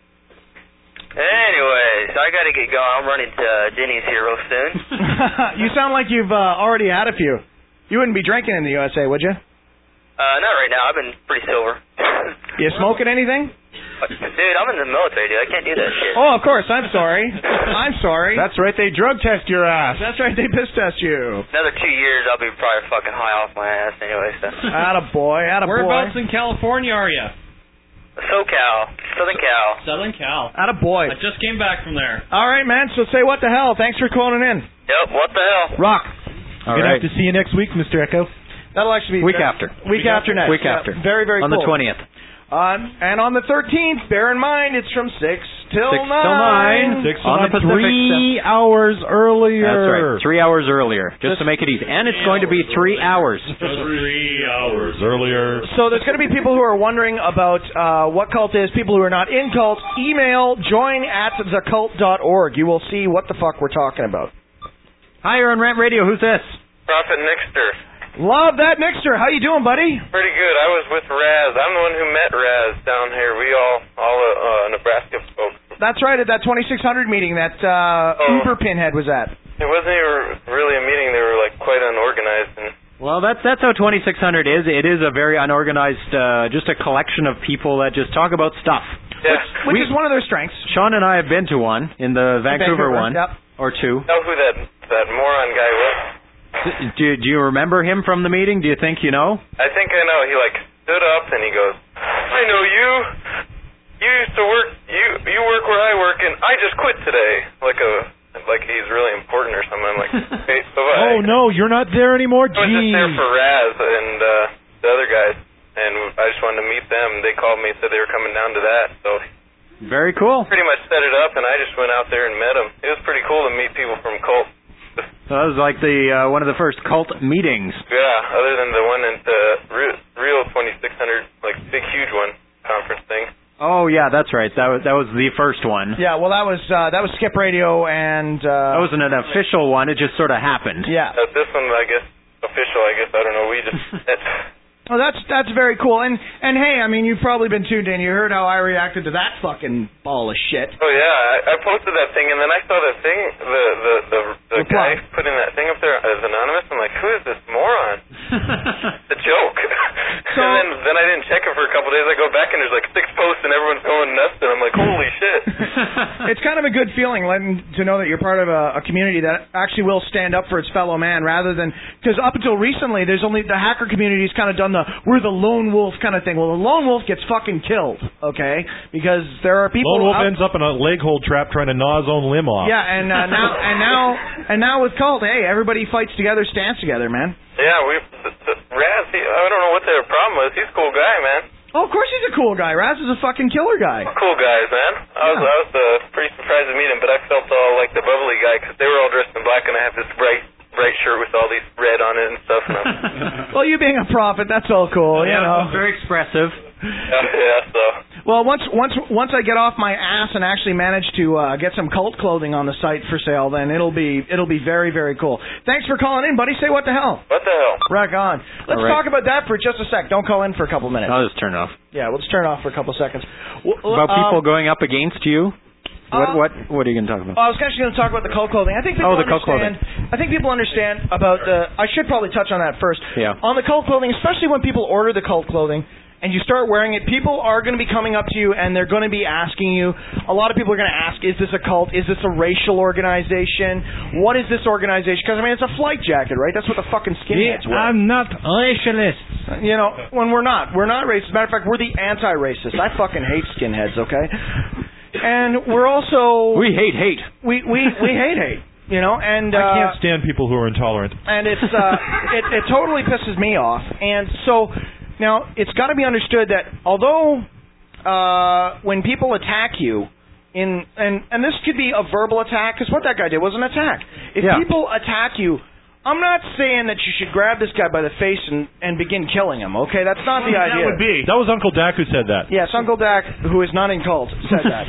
Anyways, I got to get going. I'm running to Denny's here real soon. You sound like you've already had a few. You wouldn't be drinking in the USA, would you? Not right now. I've been pretty sober. You smoking anything? Dude, I'm in the military, dude. I can't do that shit. Oh, of course. I'm sorry. I'm sorry. That's right. They drug test your ass. That's right. They piss test you. Another 2 years, I'll be probably fucking high off my ass anyway. So. Attaboy. Whereabouts in California are you? SoCal. Southern Cal. Southern Cal. Attaboy. I just came back from there. All right, man. So say what the hell. Thanks for calling in. Yep, what the hell. Rock. All right. Have to see you next week, Mr. Echo. That'll actually be... Week after. Week after next. Week after. Very, very cool. On the 20th. And on the 13th, bear in mind, it's from 6 till 9. 6 on the Pacific. 3 hours earlier. That's right. 3 hours earlier, just to make it easy. And it's going to be 3 hours. 3 hours earlier. So there's going to be people who are wondering about what cult is, people who are not in cult. Email join@thecult.org. You will see what the fuck we're talking about. Hi, you're on Rant Radio. Who's this? Prophet Nixter. Love that Nixter. How you doing, buddy? Pretty good. I was with Raz. I'm the one who met Raz down here. We all Nebraska folks. That's right, at that 2600 meeting that Uber Pinhead was at. It wasn't even really a meeting. They were like quite unorganized. And well, that's how 2600 is. It is a very unorganized, just a collection of people that just talk about stuff. Yeah. Which is one of their strengths. Sean and I have been to one, in the Vancouver one, yep. Or two. Know who that moron guy was? Do you remember him from the meeting? Do you think you know? I think I know. He like stood up and he goes, "I know you. You used to work. You work where I work, and I just quit today." Like he's really important or something. I'm like, hey, bye-bye. Oh no, you're not there anymore. I was just there for Raz and the other guys, and I just wanted to meet them. They called me and said they were coming down to that. So very cool. Pretty much set it up, and I just went out there and met them. It was pretty cool to meet people from Cult. So that was like the one of the first cult meetings. Yeah, other than the one at the real 2600, like big huge one conference thing. Oh yeah, that's right. That was the first one. Yeah, well that was Skip Radio and that wasn't an official one. It just sort of happened. Yeah. This one, I guess, official. I guess I don't know. We just. Oh, that's very cool. And hey, I mean, you've probably been tuned in. You heard how I reacted to that fucking ball of shit. Oh yeah, I posted that thing, and then I saw that thing, the guy putting that thing up there as anonymous. I'm like, who is this moron? It's a joke. So, and then I didn't check it for a couple days. I go back and there's like 6 posts, and everyone's going nuts. And I'm like, holy shit. It's kind of a good feeling to know that you're part of a community that actually will stand up for its fellow man, rather than because up until recently, there's only the hacker community's kind of done we're the lone wolf kind of thing. Well, the lone wolf gets fucking killed, okay? Because there are people. Lone wolf ends up in a leg hold trap trying to gnaw his own limb off. Yeah, and now with Cult, hey, everybody fights together, stands together, man. Yeah, Raz. I don't know what their problem was. He's a cool guy, man. Oh, of course he's a cool guy. Raz is a fucking killer guy. Cool guys, man. I was pretty surprised to meet him, but I felt all like the bubbly guy because they were all dressed in black, and I have this bright shirt with all these red on it and stuff. And well, you being a prophet, that's all cool, you know. Very expressive. Yeah, so. Well, once I get off my ass and actually manage to get some Cult clothing on the site for sale, then it'll be very, very cool. Thanks for calling in, buddy. Say what the hell. What the hell? Rock on. Let's talk about that for just a sec. Don't call in for a couple minutes. I'll just turn it off. Yeah, we'll just turn it off for a couple seconds. About people going up against you? What are you going to talk about? I was actually going to talk about the Cult clothing. I think people understand. I think people understand about the. I should probably touch on that first. Yeah. On the Cult clothing, especially when people order the Cult clothing and you start wearing it, people are going to be coming up to you and they're going to be asking you. A lot of people are going to ask, "Is this a cult? Is this a racial organization? What is this organization?" Because I mean, it's a flight jacket, right? That's what the fucking skinheads wear. I'm not racialist. You know, when we're not racist. Matter of fact, we're the anti-racist. I fucking hate skinheads. Okay. And we're also we hate hate. We hate. You know, and I can't stand people who are intolerant. And it's it totally pisses me off. And so now it's got to be understood that although when people attack you and this could be a verbal attack, because what that guy did was an attack. If people attack you, I'm not saying that you should grab this guy by the face and begin killing him, okay? That's not the idea. That was Uncle Dak who said that. Yes, Uncle Dak, who is not in Cult, said that.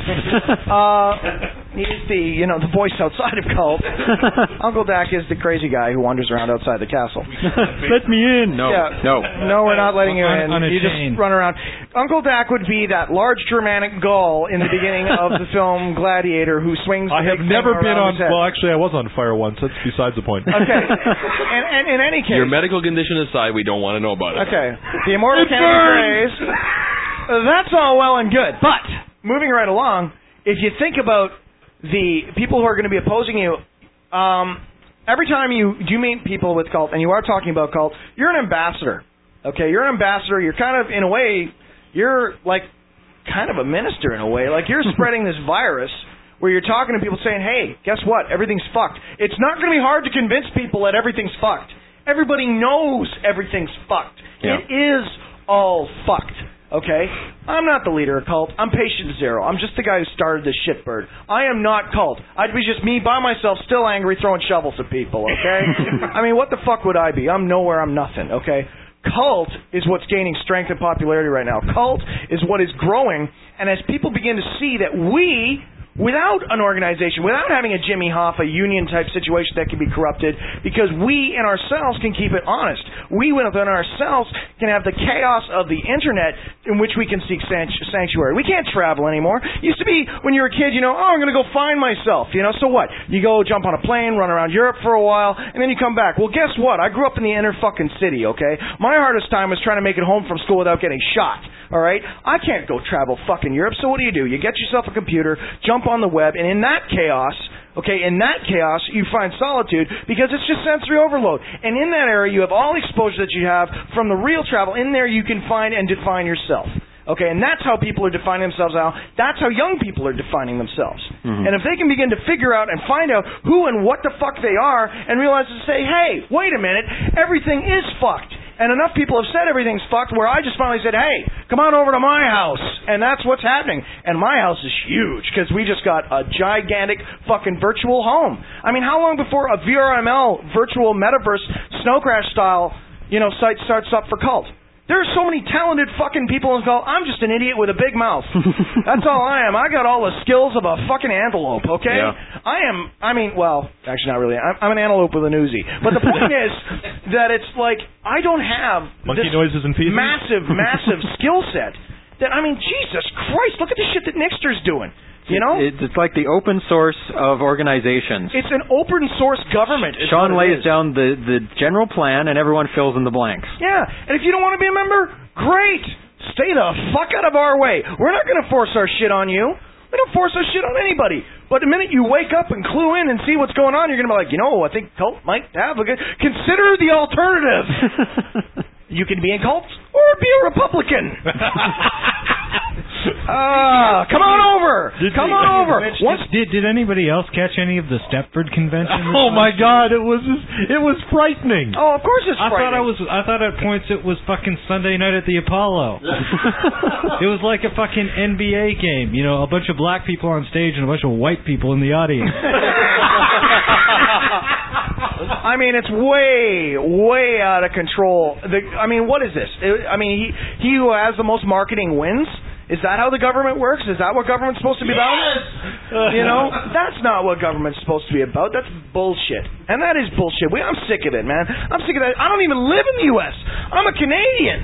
He's the voice outside of Cult. Uncle Dak is the crazy guy who wanders around outside the castle. Let me in. No, No, we're not letting you in. You just run around. Uncle Dak would be that large Germanic Gaul in the beginning of the film Gladiator who swings the I have big never thing been around on... his head. Well, actually, I was on fire once. That's besides the point. Okay. And in any case... Your medical condition aside, we don't want to know about it. Okay. The immortal cannon phrase. That's all well and good. But, moving right along, if you think about the people who are going to be opposing you, every time you meet people with Cult, and you are talking about Cult, you're an ambassador. Okay? You're an ambassador. You're kind of, in a way, you're like kind of a minister in a way. Like, you're spreading this virus where you're talking to people saying, hey, guess what? Everything's fucked. It's not going to be hard to convince people that everything's fucked. Everybody knows everything's fucked. Yeah. It is all fucked. Okay? I'm not the leader of Cult. I'm Patient Zero. I'm just the guy who started this shitbird. I am not Cult. I'd be just me by myself, still angry, throwing shovels at people, okay? I mean, what the fuck would I be? I'm nowhere, I'm nothing, okay? Cult is what's gaining strength and popularity right now. Cult is what is growing, and as people begin to see that we without an organization, without having a Jimmy Hoffa union-type situation that can be corrupted, because we in ourselves can keep it honest. We within ourselves can have the chaos of the Internet in which we can seek sanctuary. We can't travel anymore. It used to be when you were a kid, I'm going to go find myself. So what? You go jump on a plane, run around Europe for a while, and then you come back. Well, guess what? I grew up in the inner fucking city, okay? My hardest time was trying to make it home from school without getting shot. All right? I can't go travel fucking Europe, so what do? You get yourself a computer, jump on the web, and in that chaos, you find solitude because it's just sensory overload. And in that area, you have all the exposure that you have from the real travel. In there, you can find and define yourself. Okay, and that's how people are defining themselves now. That's how young people are defining themselves. Mm-hmm. And if they can begin to figure out and find out who and what the fuck they are and realize to say, hey, wait a minute, everything is fucked. And enough people have said everything's fucked where I just finally said, hey, come on over to my house. And that's what's happening. And my house is huge because we just got a gigantic fucking virtual home. I mean, how long before a VRML virtual metaverse snow crash style, site starts up for cult? There are so many talented fucking people in cult. I'm just an idiot with a big mouth. That's all I am. I got all the skills of a fucking antelope, okay? Yeah. Actually not really. I'm an antelope with an Uzi. But the point is that it's like I don't have monkey noises and feces? massive skill set. Jesus Christ, look at the shit that Nixter's doing. It's like the open source of organizations. It's an open source government. Sean lays down the general plan, and everyone fills in the blanks. Yeah, and if you don't want to be a member, great. Stay the fuck out of our way. We're not going to force our shit on you. We don't force our shit on anybody. But the minute you wake up and clue in and see what's going on, you're going to be like, I think cult might have a good... Consider the alternative. You can be in cult or be a Republican. Come on over. Come on over. Did anybody else catch any of the Stepford convention? Oh my God, it was frightening. Oh, of course it's frightening. I thought at points it was fucking Sunday night at the Apollo. It was like a fucking NBA game. A bunch of black people on stage and a bunch of white people in the audience. It's way, way out of control. What is this? He who has the most marketing wins? Is that how the government works? Is that what government's supposed to be about? That's not what government's supposed to be about. That's bullshit. And that is bullshit. I'm sick of it, man. I'm sick of that. I don't even live in the U.S. I'm a Canadian.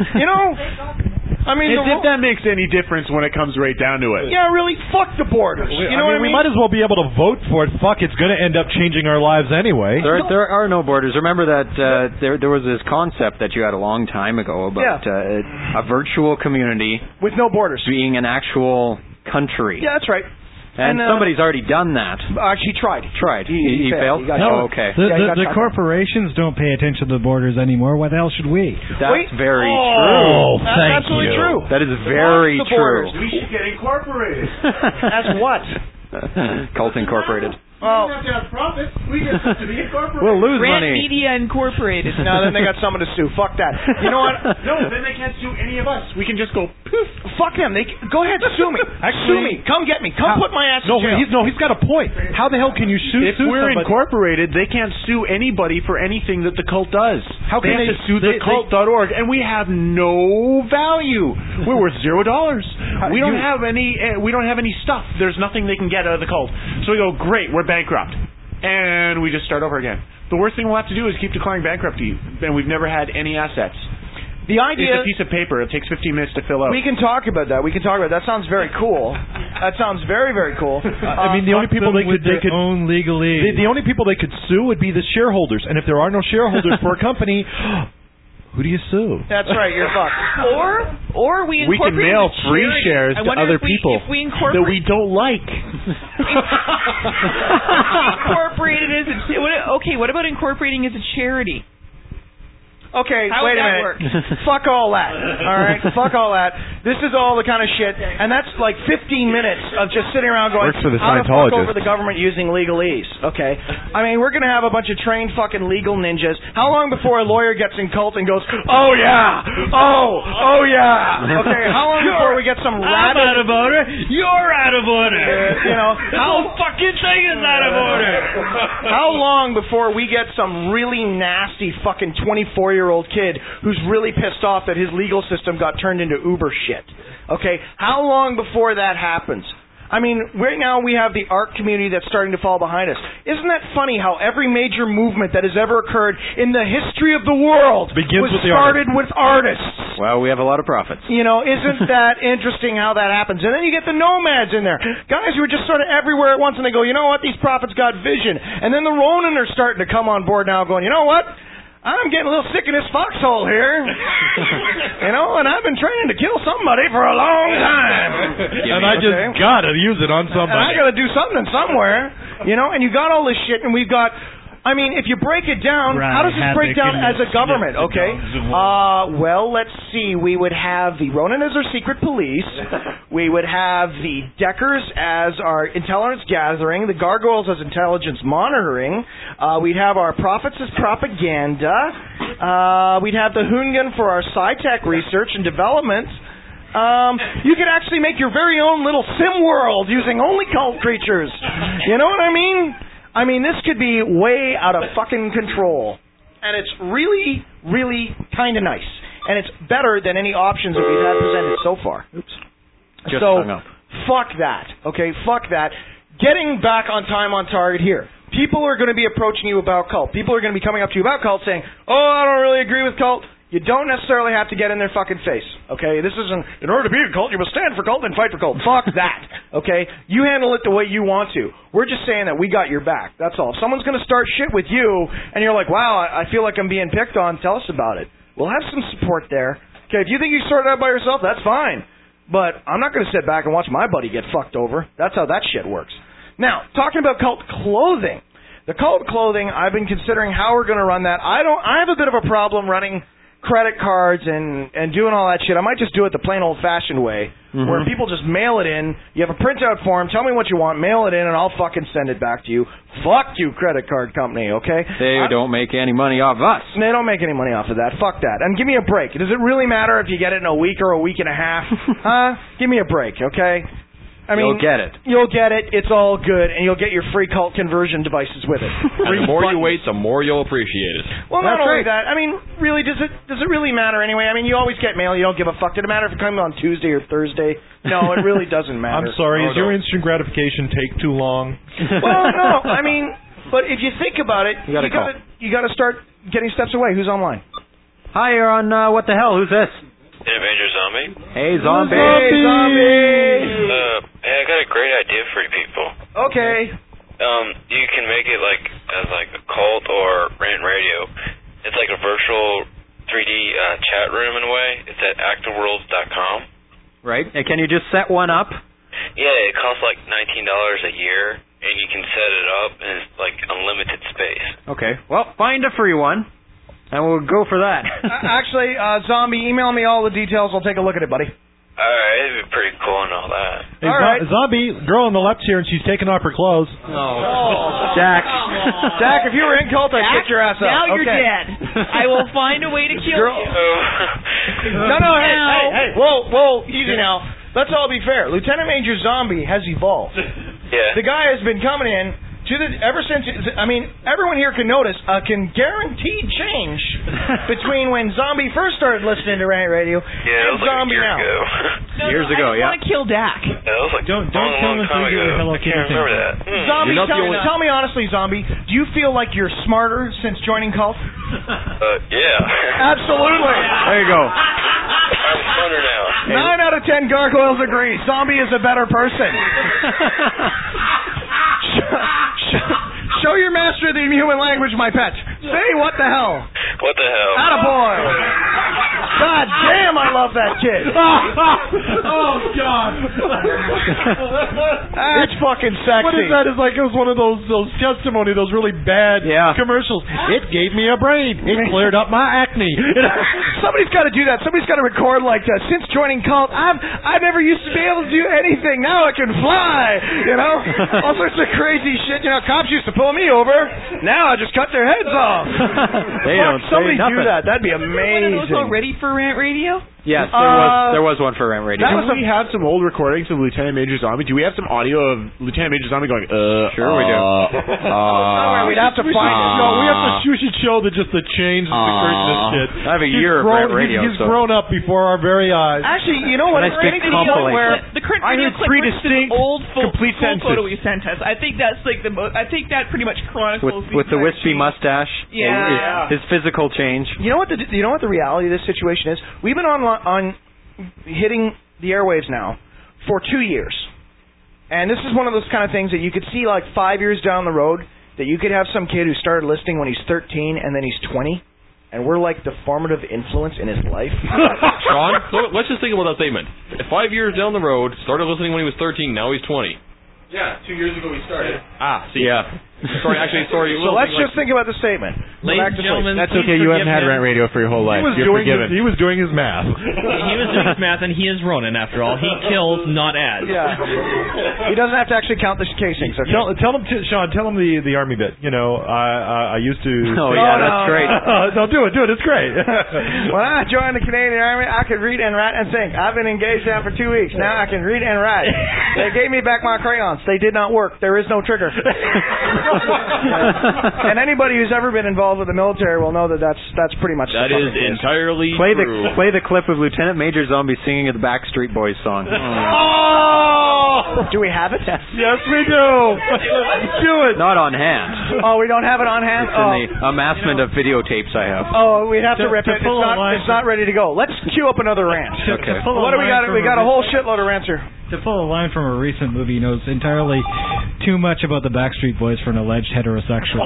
If that makes any difference when it comes right down to it. Yeah, really, fuck the borders. We might as well be able to vote for it. Fuck, it's going to end up changing our lives anyway. There are no borders. Remember that there was this concept that you had a long time ago about a virtual community with no borders being an actual country. Yeah, that's right. And somebody's already done that. Actually, tried. He failed? Okay. The corporations don't pay attention to the borders anymore. Why the hell should we? That's very true. Oh, that's absolutely true. That is very true. We should get incorporated. As what? Cult Incorporated. We don't have to have profits. We just have to be incorporated. We'll lose Rant money. Media Incorporated. No, then they got someone to sue. Fuck that. You know what? No, then they can't sue any of us. We can just go poof. Fuck them. Go ahead, sue me. Sue me. Come get me. Come put my ass in jail. He's got a point. How the hell can you sue If we're somebody? incorporated, they can't sue anybody for anything that the cult does. How can they have to sue thecult.org, and we have no value. We're worth $0. We don't have any stuff. There's nothing they can get out of the cult. So we go, great, we're bankrupt. And we just start over again. The worst thing we'll have to do is keep declaring bankruptcy, and we've never had any assets. The idea... It's a piece of paper. It takes 15 minutes to fill out. We can talk about that. That sounds very cool. That sounds very, very cool. The only people they could own legally. The only people they could sue would be the shareholders, and if there are no shareholders for a company... Who do you sue? That's right, you're fucked. Or we can mail free shares to other people that we don't like. Incorporated what about incorporating as a charity? Okay, How wait a would that minute. work? Fuck all that. All right? Fuck all that. This is all the kind of shit, and that's like 15 minutes of just sitting around going, Works for the how to fuck Scientologists. over the government using legalese. Okay? We're going to have a bunch of trained fucking legal ninjas. How long before a lawyer gets in cult and goes, oh yeah! Oh yeah! Okay, how long before we get some I'm out of order. You're out of order. How fucking thing is out of order. How long before we get some really nasty fucking 24-year-old kid who's really pissed off that his legal system got turned into Uber shit? Okay, how long before that happens? I mean, right now we have the art community that's starting to fall behind us. Isn't that funny how every major movement that has ever occurred in the history of the world was started with artists? Well, we have a lot of prophets. You know, isn't that interesting how that happens? And then you get the nomads in there. Guys who are just sort of everywhere at once, and they go, you know what, these prophets got vision. And then the Ronin are starting to come on board now going, you know what? I'm getting a little sick in this foxhole here. You know, and I've been training to kill somebody for a long time. And I just gotta use it on somebody. And I gotta do something somewhere. You know, and you got all this shit, and we've got... I mean, if you break it down, how does this break down as a government? Okay. Well, let's see. We would have the Ronin as our secret police. We would have the Deckers as our intelligence gathering. The Gargoyles as intelligence monitoring. We'd have our prophets as propaganda. We'd have the Hungan for our sci-tech research and development. You could actually make your very own little sim world using only cult creatures. You know what I mean? I mean, this could be way out of fucking control. And it's really, really kind of nice. And it's better than any options that we've had presented so far. Oops. Just hung up. Fuck that. Okay, fuck that. Getting back on time on target here. People are going to be approaching you about cult. People are going to be coming up to you about cult saying, oh, I don't really agree with cult. You don't necessarily have to get in their fucking face, okay? This isn't, in order to be a cult, you must stand for cult and fight for cult. Fuck that, okay? You handle it the way you want to. We're just saying that we got your back, that's all. If someone's going to start shit with you, and you're like, wow, I feel like I'm being picked on, tell us about it. We'll have some support there. Okay, if you think you sorted it out by yourself, that's fine. But I'm not going to sit back and watch my buddy get fucked over. That's how that shit works. Now, talking about cult clothing. The cult clothing, I've been considering how we're going to run that. I have a bit of a problem running credit cards and doing all that shit. I might just do it the plain old-fashioned way, where people just mail it in. You have a printout form. Tell me what you want. Mail it in, and I'll fucking send it back to you. Fuck you, credit card company, okay? They don't make any money off us. They don't make any money off of that. Fuck that. And give me a break. Does it really matter if you get it in a week or a week and a half? Huh? Give me a break, okay? I mean, you'll get it. You'll get it. It's all good, and you'll get your free cult conversion devices with it. And the more you wait, the more you'll appreciate it. Well, not only that. I mean, really, does it really matter anyway? I mean, you always get mail. You don't give a fuck. Does it matter if it comes on Tuesday or Thursday? No, it really doesn't matter. I'm sorry. Does your instant gratification take too long? Well, no. I mean, but if you think about it, you gotta start getting steps away. Who's online? Hi, you're on What the Hell? Who's this? Hey, Major Zombie. Hey, Zombie. Hey, Zombie. Hey, I got a great idea for you people. Okay. You can make it as a cult or rant radio. It's like a virtual 3D chat room in a way. It's at activeworlds.com. Right. And can you just set one up? Yeah, it costs like $19 a year, and you can set it up, and it's like unlimited space. Okay. Well, find a free one. And we'll go for that. Actually, Zombie, email me all the details. I'll take a look at it, buddy. Alright, it'd be pretty cool and all that. Hey, Zombie, girl on the left's here, and she's taking off her clothes. Oh. Jack. Jack, if you were in cult, I'd kick your ass up. Now you're dead. I will find a way to kill you. No, hey, whoa, easy now. Let's all be fair. Lieutenant Major Zombie has evolved. Yeah. The guy has been coming in ever since. I mean, everyone here can notice a guaranteed change between when Zombie first started listening to Rant Radio and Zombie now. Years ago, I want to kill Dak. Yeah, that was like don't tell him until you get a Hello Kitty. I can't remember that. Zombie, tell me honestly, Zombie, do you feel like you're smarter since joining cult? Yeah. Absolutely. There you go. I'm smarter now. 9 out of 10 gargoyles agree. Zombie is a better person. Show your master the human language, my pet. Say what the hell. What the hell? Attaboy. God damn, I love that kid. Oh, God. That's fucking sexy. What is that? It's like it was one of those testimony, those really bad commercials. It gave me a brain. It cleared up my acne. Somebody's got to do that. Somebody's got to record like that. Since joining cult, I never used to be able to do anything. Now I can fly. You know, all sorts of crazy shit. You know, cops used to pull me over. Now I just cut their heads off. They don't somebody say nothing. do that. That'd be amazing. Are those already for Rant Radio? Yes, there was one for Rant Radio. We have some old recordings of Lieutenant Major Zombie. Do we have some audio of Lieutenant Major Zombie going, Sure we do. We'd have to find it. No, we have to show that just the change the curtain and shit. I have a year of Rant Radio. He's grown up before our very eyes. Actually, you know what? Nice big compilation. The current video clip was the old full photo he sent us. I think that's like the most. I think that pretty much chronicles with the wispy mustache. Yeah. His physical change. You know what the reality of this situation is? We've been on hitting the airwaves now for 2 years. And this is one of those kind of things that you could see like 5 years down the road, that you could have some kid who started listening when he's 13 and then he's 20, and we're like the formative influence in his life. Sean, so let's just think about that statement. 5 years down the road, started listening when he was 13, now he's 20. Yeah, 2 years ago we started. See. Yeah. Sorry. So let's just think about the statement. Ladies and gentlemen, that's okay. You haven't had Rant Radio for your whole life. He was doing his math. He was doing his math, and he is Ronan, after all. He kills, not adds. Yeah. He doesn't have to actually count the casings. Okay? Tell him, Sean, tell him the Army bit. You know, I used to... that's great. No, do it. It's great. When I joined the Canadian Army, I could read and write and think. I've been engaged now for 2 weeks. Now I can read and write. They gave me back my crayons. They did not work. There is no trigger. And anybody who's ever been involved with the military will know that that's pretty much that is entirely play true. Play the clip of Lieutenant Major Zombie singing the Backstreet Boys song. Do we have it? Yes, we do. Let's do it. Not on hand. Oh, we don't have it on hand? It's in the amassment of videotapes I have. Oh, we'd have to rip it. It's not ready to go. Let's queue up another rant. Okay. What do we got? We got a whole shitload of rants here. To pull a line from a recent movie, knows entirely too much about the Backstreet Boys for an alleged heterosexual.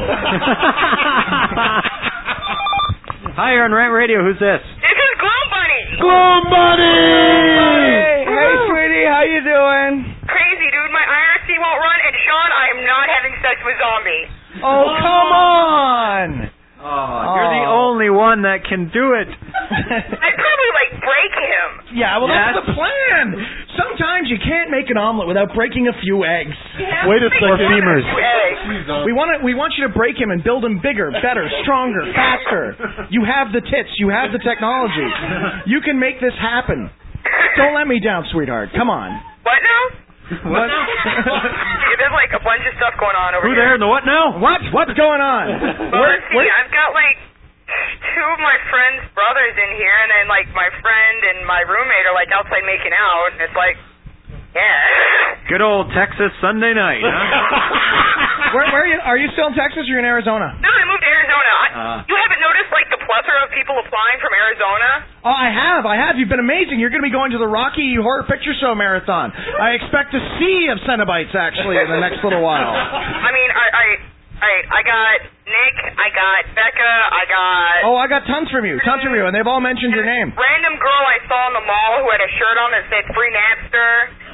Hi, you're on Rant Radio. Who's this? This is Gloom Bunny. Gloom Bunny! Hey, sweetie, how you doing? Crazy, dude. My IRC won't run, and Sean, I am not having sex with Zombie. Oh, come on! You're the only one that can do it. I'd probably, break him. Yeah, well, that's the plan. Sometimes you can't make an omelet without breaking a few eggs. Wait a second. Femurs. We want you to break him and build him bigger, better, stronger, faster. You have the tits. You have the technology. You can make this happen. Don't let me down, sweetheart. Come on. What now? What? There's a bunch of stuff going on over here. Who there? The what now? What's going on? Let's see. I've got two of my friends' brothers in here, and then my friend and my roommate are outside making out, and it's yeah. Good old Texas Sunday night, huh? Where are you? Are you still in Texas or are you in Arizona? No, I moved to Arizona. You haven't noticed the plethora of people applying from Arizona? Oh, I have. You've been amazing. You're going to be going to the Rocky Horror Picture Show Marathon. I expect a sea of Cenobites, actually, in the next little while. I mean, I got Nick, I got Becca, I got... Oh, I got tons from you, and they've all mentioned your name. Random girl I saw in the mall who had a shirt on that said Free Napster.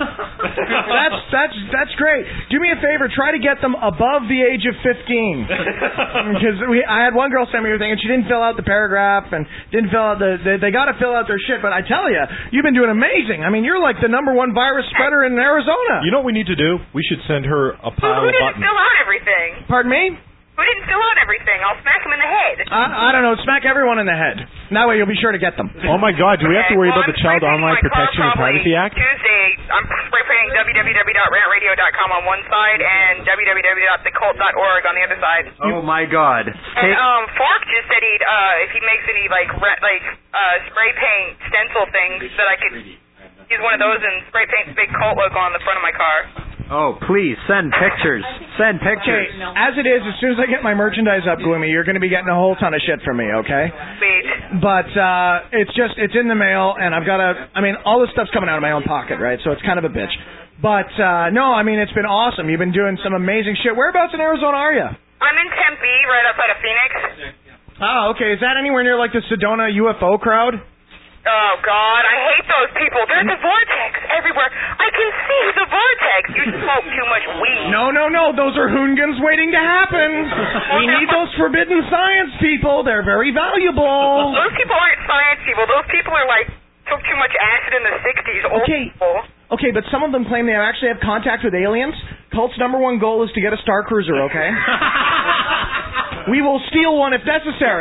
That's great. Do me a favor, try to get them above the age of 15. Because I had one girl send me her thing, and she didn't fill out the paragraph, and didn't fill out they got to fill out their shit, but I tell you, you've been doing amazing. I mean, you're like the #1 virus spreader in Arizona. You know what we need to do? We should send her a pile Who of buttons. didn't fill out everything? Pardon me? Who didn't fill out everything? I'll smack him in the head. I don't know. Smack everyone in the head. That way you'll be sure to get them. Oh, my God. Do we have to worry about the Child Online Protection and Privacy Act? Tuesday, I'm spray painting www.rantradio.com on one side and www.thecult.org on the other side. Oh, my God. And Fork just said if he makes any spray paint stencil things that I could use one of those and spray paint the big cult logo on the front of my car. Oh, please, send pictures. Send pictures. Okay, as it is, as soon as I get my merchandise up, Gloomy, you're going to be getting a whole ton of shit from me, okay? Sweet. But it's in the mail, and I've got all this stuff's coming out of my own pocket, right? So it's kind of a bitch. But, no, it's been awesome. You've been doing some amazing shit. Whereabouts in Arizona are you? I'm in Tempe, right outside of Phoenix. Oh, okay. Is that anywhere near, the Sedona UFO crowd? Oh, God, I hate those people. There's a vortex everywhere. I can see the vortex. You smoke too much weed. No. Those are hoongans waiting to happen. We need those forbidden science people. They're very valuable. Those people aren't science people. Those people are took too much acid in the 60s. Old people. Okay, but some of them claim they actually have contact with aliens. Cult's #1 goal is to get a Star Cruiser, okay? We will steal one if necessary.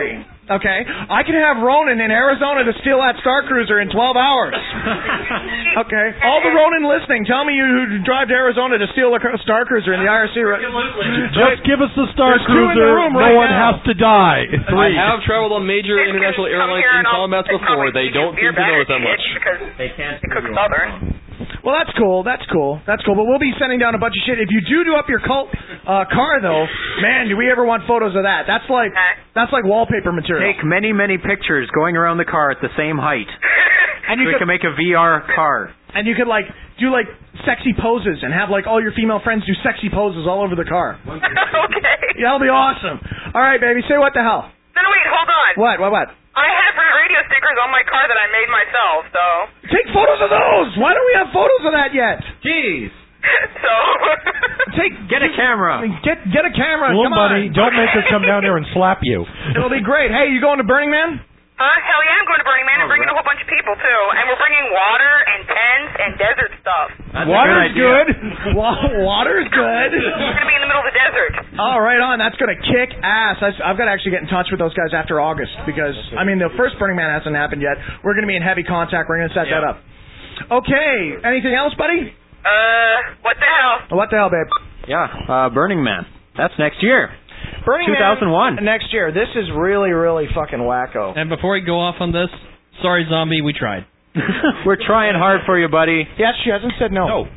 Okay, I can have Ronan in Arizona to steal that Star Cruiser in 12 hours. Okay, all the Ronan listening, tell me you drive to Arizona to steal a Star Cruiser in the IRC. Just give us the Star Cruiser. No one has to die. I have traveled on major international airlines in combats before. They don't seem to know it that much. They can't cook Southern. Well, that's cool. That's cool. But we'll be sending down a bunch of shit. If you do up your cult car, though, man, do we ever want photos of that? That's like wallpaper material. Take many, many pictures going around the car at the same height. And you can make a VR car. And you could do sexy poses and have all your female friends do sexy poses all over the car. Okay. Yeah, that'll be awesome. All right, baby, say what the hell. No, wait, hold on. What? I have radio stickers on my car that I made myself, so... Take photos of those! Why don't we have photos of that yet? Jeez. So... Get a camera. Get a camera. Well, come buddy, on. don't make us come down there and slap you. It'll be great. Hey, you going to Burning Man? Hell yeah, I'm going to Burning Man and bringing a whole bunch of people, too. And we're bringing water and tents and desert stuff. Water's good. Water's good. We're going to be in the middle of the desert. Oh, right on. That's going to kick ass. I've got to actually get in touch with those guys after August because, the first Burning Man hasn't happened yet. We're going to be in heavy contact. We're going to set that up. Okay. Anything else, buddy? What the hell? What the hell, babe? Yeah, Burning Man. That's next year. Burning 2001. Man next year. This is really, really fucking wacko. And before we go off on this, sorry, Zombie, we tried. We're trying hard for you, buddy. Yes, she hasn't said no. No.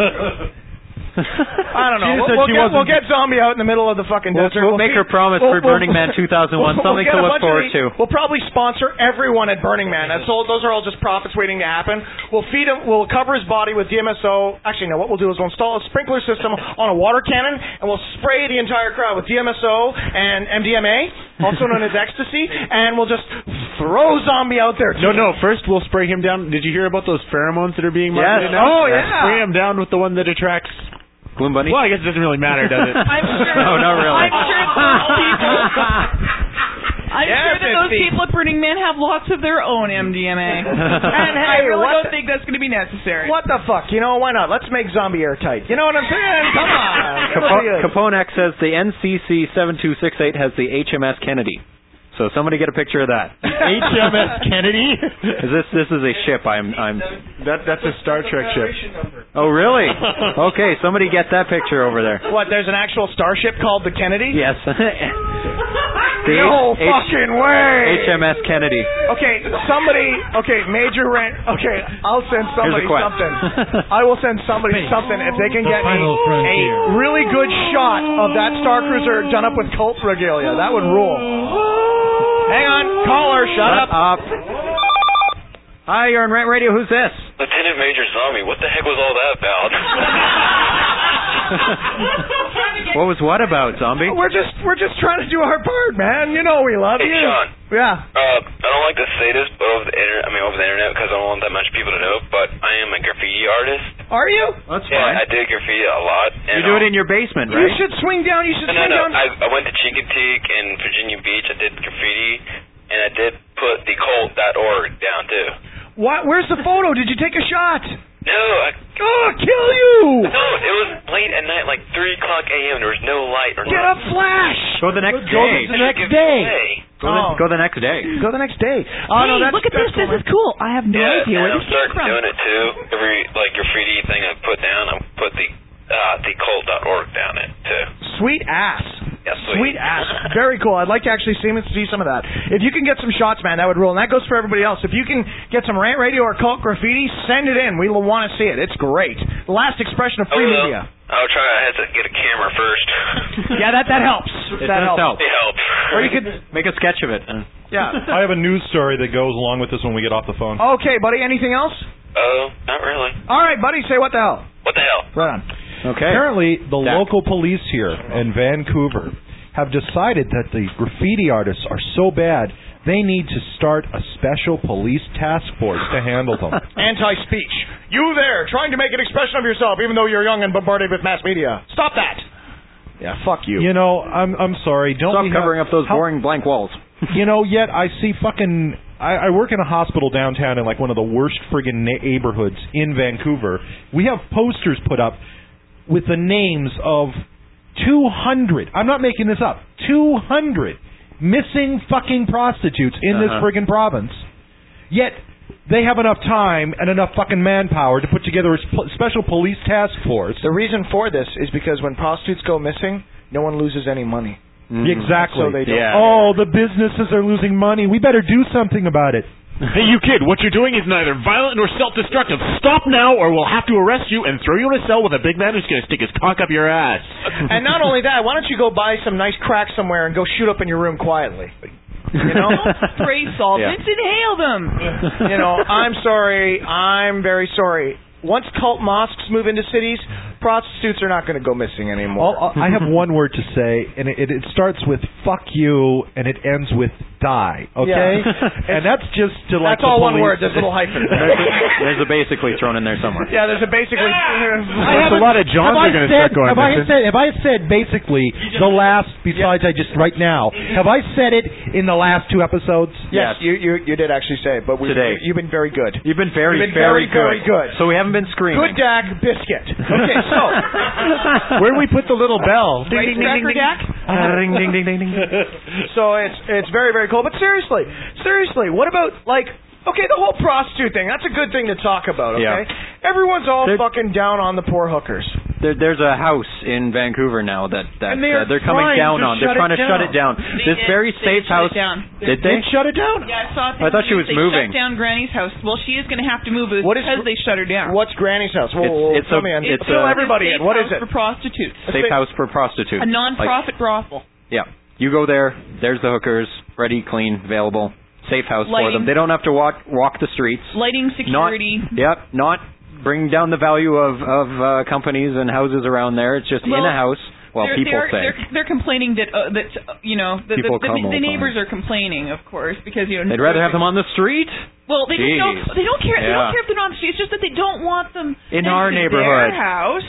I don't know. We'll get Zombie out in the middle of the fucking desert. We'll make her promise for Burning Man 2001, something to look forward to. We'll probably sponsor everyone at Burning Man. Those are all just profits waiting to happen. We'll feed him. We'll cover his body with DMSO. Actually, no. What we'll do is we'll install a sprinkler system on a water cannon, and we'll spray the entire crowd with DMSO and MDMA, also known as ecstasy, and we'll just throw Zombie out there. No. First, we'll spray him down. Did you hear about those pheromones that are being marketed now? Oh, yeah. Spray him down with the one that attracts... Balloon Bunny? Well, I guess it doesn't really matter, does it? I'm sure. No, not really. I'm sure those people at Burning Man have lots of their own MDMA. And I really don't think that's going to be necessary. What the fuck? Why not? Let's make Zombie airtight. You know what I'm saying? Come on. Capone X says the NCC 7268 has the HMS Kennedy. So somebody get a picture of that. HMS Kennedy? This is a ship. That's a Star Trek ship. Oh, really? Okay, somebody get that picture over there. What, there's an actual starship called the Kennedy? Yes. No fucking way! HMS Kennedy. Okay, Major Rent. Okay, I'll send somebody something. I will send somebody something if they can get a really good shot of that Star Cruiser done up with cult regalia. That would rule. Hang on, caller, shut up. Hi, you're on Rant Radio. Who's this? Lieutenant Major Zombie. What the heck was all that about? What was what about, Zombie? We're just trying to do our part, man. You know we love you. Hey, Sean. Yeah. I don't like to say this, but over the internet, because I don't want that much people to know. But I am a graffiti artist. Are you? That's fine. I did graffiti a lot. And, you do it in your basement, right? You should swing down. No. I went to Chincoteague in Virginia Beach. I did graffiti, and I did put the cult.org down too. What? Where's the photo? Did you take a shot? No. Kill you! No, it was late at night, like 3 o'clock a.m. There was no light or Get a flash! Go the next day. Go the next day. Go the next day. Go the next day. Oh, hey, look at this. This is cool. I have no idea where this came from. I'm starting doing it too. Every graffiti thing I put down, I put the cult.org down it too. Sweet ass. Yeah, sweet ass. Very cool. I'd like to actually see some of that. If you can get some shots, man, that would rule. And that goes for everybody else. If you can get some Rant Radio or Cult Graffiti, send it in. We will want to see it. It's great. The last expression of free media. I'll try. I had to get a camera first. Yeah, that helps. It does help. It helps. Or you could make a sketch of it. Yeah. I have a news story that goes along with this when we get off the phone. Okay, buddy. Anything else? Not really. All right, buddy. Say what the hell. What the hell? Right on. Okay. Apparently, the local police here in Vancouver have decided that the graffiti artists are so bad, they need to start a special police task force to handle them. Anti-speech. You there, trying to make an expression of yourself, even though you're young and bombarded with mass media. Stop that. Yeah, fuck you. You know, I'm sorry. Stop covering up those boring blank walls. Yet I see fucking... I work in a hospital downtown in like one of the worst friggin' neighborhoods in Vancouver. We have posters put up with the names of 200, I'm not making this up, 200 missing fucking prostitutes in this friggin' province. Yet they have enough time and enough fucking manpower to put together a special police task force. The reason for this is because when prostitutes go missing, no one loses any money. Exactly. So they don't. Oh, the businesses are losing money. We better do something about it. Hey, you kid, what you're doing is neither violent nor self-destructive. Stop now or we'll have to arrest you and throw you in a cell with a big man who's going to stick his cock up your ass. And not only that, why don't you go buy some nice crack somewhere and go shoot up in your room quietly? You know? Spray solvents, inhale them. You know, I'm sorry. I'm very sorry. Once cult mosques move into cities, prostitutes are not going to go missing anymore. I have one word to say, and it starts with fuck you, and it ends with die, okay? Yeah. And that's just to like that's all one police. word. There's a little hyphen. There's a basically thrown in there somewhere. Yeah, there's a basically. There's a lot of Johns are going to start going missing. Have I said basically the last, besides I just right now, have I said it in the last 2 episodes? Yes, you did actually say it, but today. You've been very good. You've been very very good. So we haven't been screaming. Good Dak biscuit. Okay, so where do we put the little bell? Ding ding ding ding ding. Ding ding ding ding ding. So it's very very cool. But seriously, what about okay, the whole prostitute thing? That's a good thing to talk about. Okay, everyone's all fucking down on the poor hookers. There's a house in Vancouver now that they're coming down on. They're trying to shut it down. This very safe house. Did they shut it down? Yeah, I saw it. I thought she was moving. They shut down Granny's house. Well, she is going to have to move because they shut her down. What's Granny's house? It's fill everybody in. What is it? For prostitutes. Safe house for prostitutes. A non-profit brothel. Yeah. You go there. There's the hookers, ready, clean, available. Safe house for them. They don't have to walk the streets. Lighting, security. Not bring down the value of companies and houses around there. It's just in a house. Well, people say they're complaining that the neighbors are complaining, of course, because they'd rather have them on the street. Well, they don't care. They don't care if they're on the street. It's just that they don't want them in our neighborhood. Their house.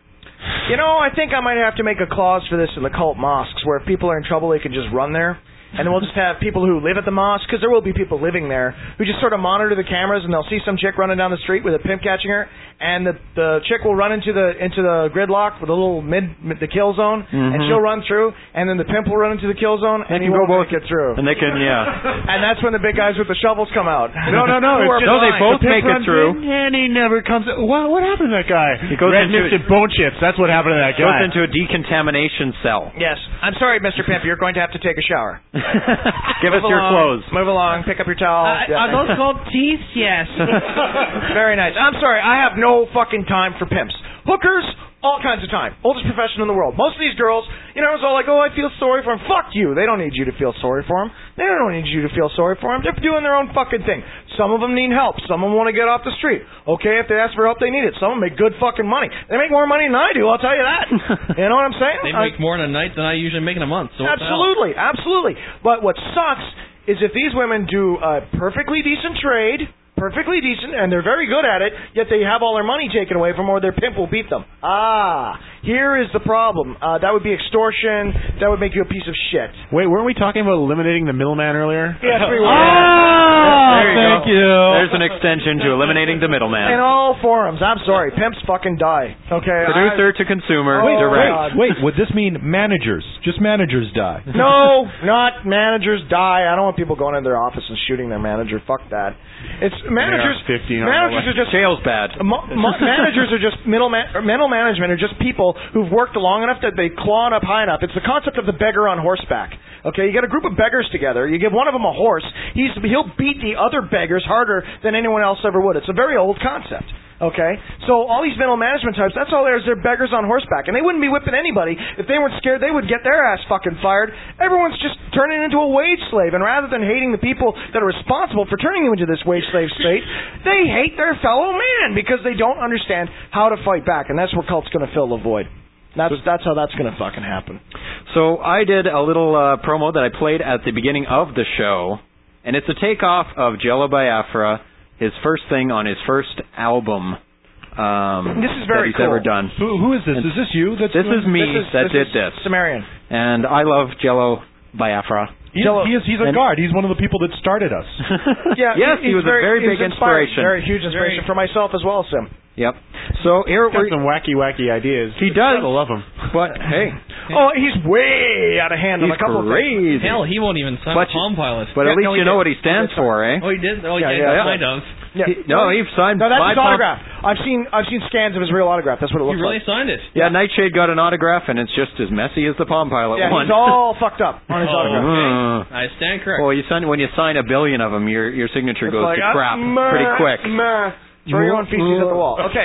I think I might have to make a clause for this in the cult mosques, where if people are in trouble, they can just run there. And then we'll just have people who live at the mosque, because there will be people living there, who just sort of monitor the cameras, and they'll see some chick running down the street with a pimp catching her, and the chick will run into the gridlock with a little the kill zone, and she'll run through, and then the pimp will run into the kill zone, and he won't make it through. And they can, And that's when the big guys with the shovels come out. No. They both make it through. And he never comes. What happened to that guy? He goes into bone chips. That's what happened to that guy. Goes into a decontamination cell. Yes. I'm sorry, Mr. Pimp. You're going to have to take a shower. Give us your clothes. Move along. Pick up your towel. Are those called teeth? Yes. Very nice. I'm sorry. I have no fucking time for pimps. Hookers, all kinds of time. Oldest profession in the world. Most of these girls, it's all like, I feel sorry for them. Fuck you. They don't need you to feel sorry for them. They don't need you to feel sorry for them. They're doing their own fucking thing. Some of them need help. Some of them want to get off the street. Okay, if they ask for help, they need it. Some of them make good fucking money. They make more money than I do, I'll tell you that. You know what I'm saying? They make more in a night than I usually make in a month. So absolutely. But what sucks is if these women do a perfectly decent trade, and they're very good at it, yet they have all their money taken away from them, or their pimp will beat them. Here is the problem. That would be extortion. That would make you a piece of shit. Wait, weren't we talking about eliminating the middleman earlier? Yes, we were. Thank you. There's an extension to eliminating the middleman. In all forums. I'm sorry. Pimps fucking die. Okay. Producer to consumer. Wait. Would this mean managers? Just managers die? No, not managers die. I don't want people going into their office and shooting their manager. Fuck that. It's managers. Managers are just jail's bad. Managers are just middle management are just people who've worked long enough that they clawed up high enough. It's the concept of the beggar on horseback. Okay, you get a group of beggars together. You give one of them a horse. He'll beat the other beggars harder than anyone else ever would. It's a very old concept. Okay, so all these middle management types, that's all there is. They're beggars on horseback, and they wouldn't be whipping anybody if they weren't scared. They would get their ass fucking fired. Everyone's just turning into a wage slave, and rather than hating the people that are responsible for turning you into this wage slave state, they hate their fellow man because they don't understand how to fight back, and that's where cult's going to fill the void. That's how that's going to fucking happen. So I did a little promo that I played at the beginning of the show, and it's a takeoff of Jello Biafra, his first thing on his first album. This is very that he's ever done. Who is this? Is this you? This is me that did this. Sumerian. And I love Jello Biafra. He's a guard. He's one of the people that started us. Yeah. Yes, he was a very big inspiration. Very huge inspiration for myself as well, Sim. Yep. So here He's got some wacky ideas. He does. I love him. But hey. Oh, he's way out of hand on a couple crazy. of things. Hell, he won't even sign Palm Pilot. But at least you know what he stands for, eh? Oh, he did? Oh, yeah. Kind of. Yeah. He signed. No, that's his autograph. I've seen scans of his real autograph. That's what it looks like. He really signed it. Yeah, Nightshade got an autograph, and it's just as messy as the Palm Pilot one. He's all fucked up on his autograph. Okay. I stand correct. Well, when you sign a billion of them, your signature goes to crap pretty quick. Throw your own feces at the wall. Okay.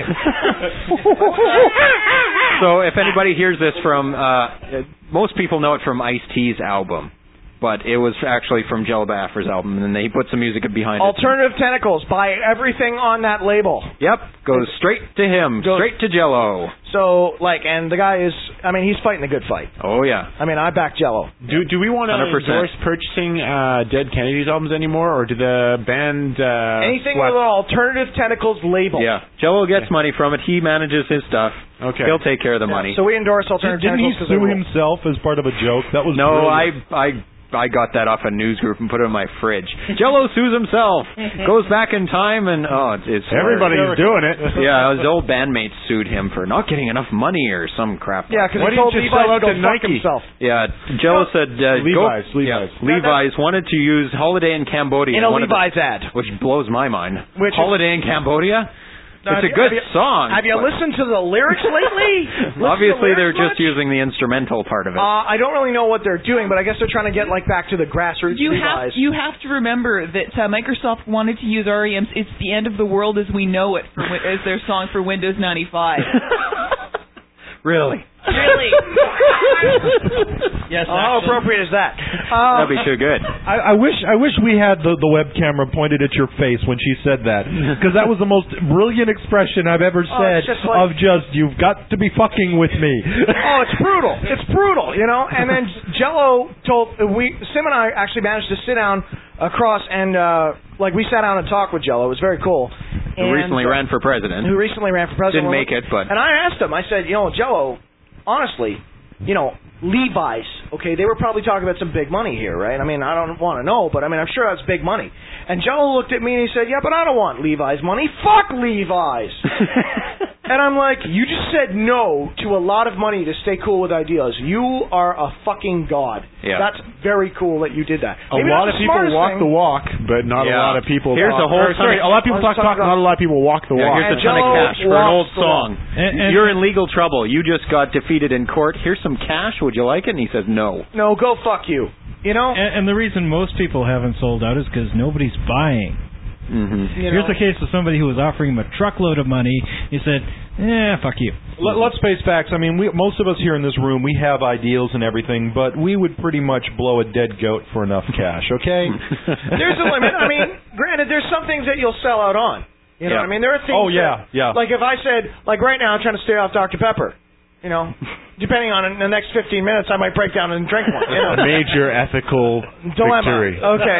So if anybody hears this from, most people know it from Ice-T's album. But it was actually from Jello Biafra's album, and then he put some music behind it. Alternative Tentacles. Buy everything on that label. Yep. Goes straight to him. Straight to Jello. So, and the guy is, he's fighting a good fight. Oh, yeah. I back Jello. Do we want to 100%. endorse purchasing Dead Kennedys albums anymore, or do the band... anything with an Alternative Tentacles label. Yeah. Jello gets money from it. He manages his stuff. Okay. He'll take care of the money. So we endorse Alternative Tentacles. Didn't he sue himself as part of a joke? That was No, brilliant. I got that off a news group and put it in my fridge. Jello sues himself. Goes back in time and it's everybody's doing it. Yeah, his old bandmates sued him for not getting enough money or some crap. Yeah, because he told Levi's to go fuck himself. Yeah, Jello said Levi's wanted to use Holiday in Cambodia in a Levi's ad, which blows my mind. Holiday in Cambodia. It's a good song. Have you listened to the lyrics lately? Obviously, they're just using the instrumental part of it. I don't really know what they're doing, but I guess they're trying to get back to the grassroots Levi's. You have to remember that Microsoft wanted to use REM's "It's the End of the World as We Know It" as their song for Windows 95. Really? Really? Yes. How appropriate is that? That'd be too good. I wish we had the web camera pointed at your face when she said that, because that was the most brilliant expression I've ever said you've got to be fucking with me. Oh, it's brutal. It's brutal, And then Jello Sim and I actually managed to sit down across and we sat down and talked with Jello. It was very cool. Who recently ran for president. Didn't make it, but... And I asked him, I said, Jello, honestly, Levi's, okay, they were probably talking about some big money here, right? I don't want to know, but I'm sure that's big money. And Jello looked at me and he said, yeah, but I don't want Levi's money. Fuck Levi's. And I'm like, you just said no to a lot of money to stay cool with ideas. You are a fucking god. Yeah. That's very cool that you did that. A lot of people walk the walk, but not a lot of people a lot of people talk, not a lot of people walk the walk. Here's a ton of cash for an old song. And you're in legal trouble. You just got defeated in court. Here's some cash. Would you like it? And he says no. No, go fuck you. And the reason most people haven't sold out is because nobody's buying. Mm-hmm. Here's the case of somebody who was offering him a truckload of money. He said, fuck you. Let's face facts. Most of us here in this room, we have ideals and everything, but we would pretty much blow a dead goat for enough cash, okay? There's a limit. Granted, there's some things that you'll sell out on. You know what I mean? There are things like if I said, right now I'm trying to stay off Dr. Pepper, depending on in the next 15 minutes, I might break down and drink one. A major ethical dilemma. Victory. Okay.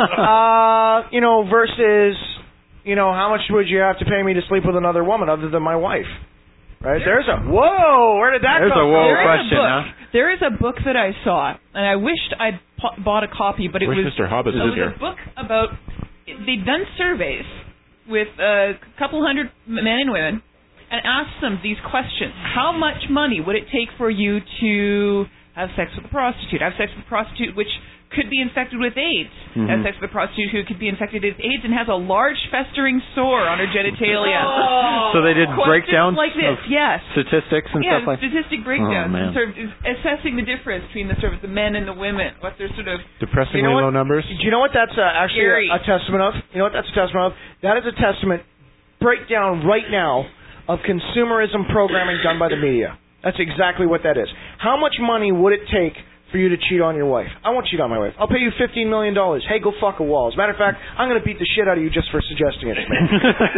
Versus, how much would you have to pay me to sleep with another woman other than my wife? Right? There's a whoa. Where did that come from? There's a whoa question, huh? There is a book that I saw, and I wished I'd bought a copy, but it was Mr. Hobbit it was a book about. They'd done surveys with a couple hundred men and women, and asked them these questions. How much money would it take for you to have sex with a prostitute? Have sex with a prostitute which could be infected with AIDS. Mm-hmm. Have sex with a prostitute who could be infected with AIDS and has a large festering sore on her genitalia. So they did breakdowns like this, of statistics and stuff like that? Yeah, statistic breakdowns. And sort of assessing the difference between the men and the women. What they're sort of... Depressingly low numbers? Do you know what that's actually a testament of? You know what that's a testament of? That is a testament, breakdown right now, of consumerism programming done by the media. That's exactly what that is. How much money would it take for you to cheat on your wife? I won't cheat on my wife. I'll pay you $15 million. Hey, go fuck a wall. As a matter of fact, I'm going to beat the shit out of you just for suggesting it to me.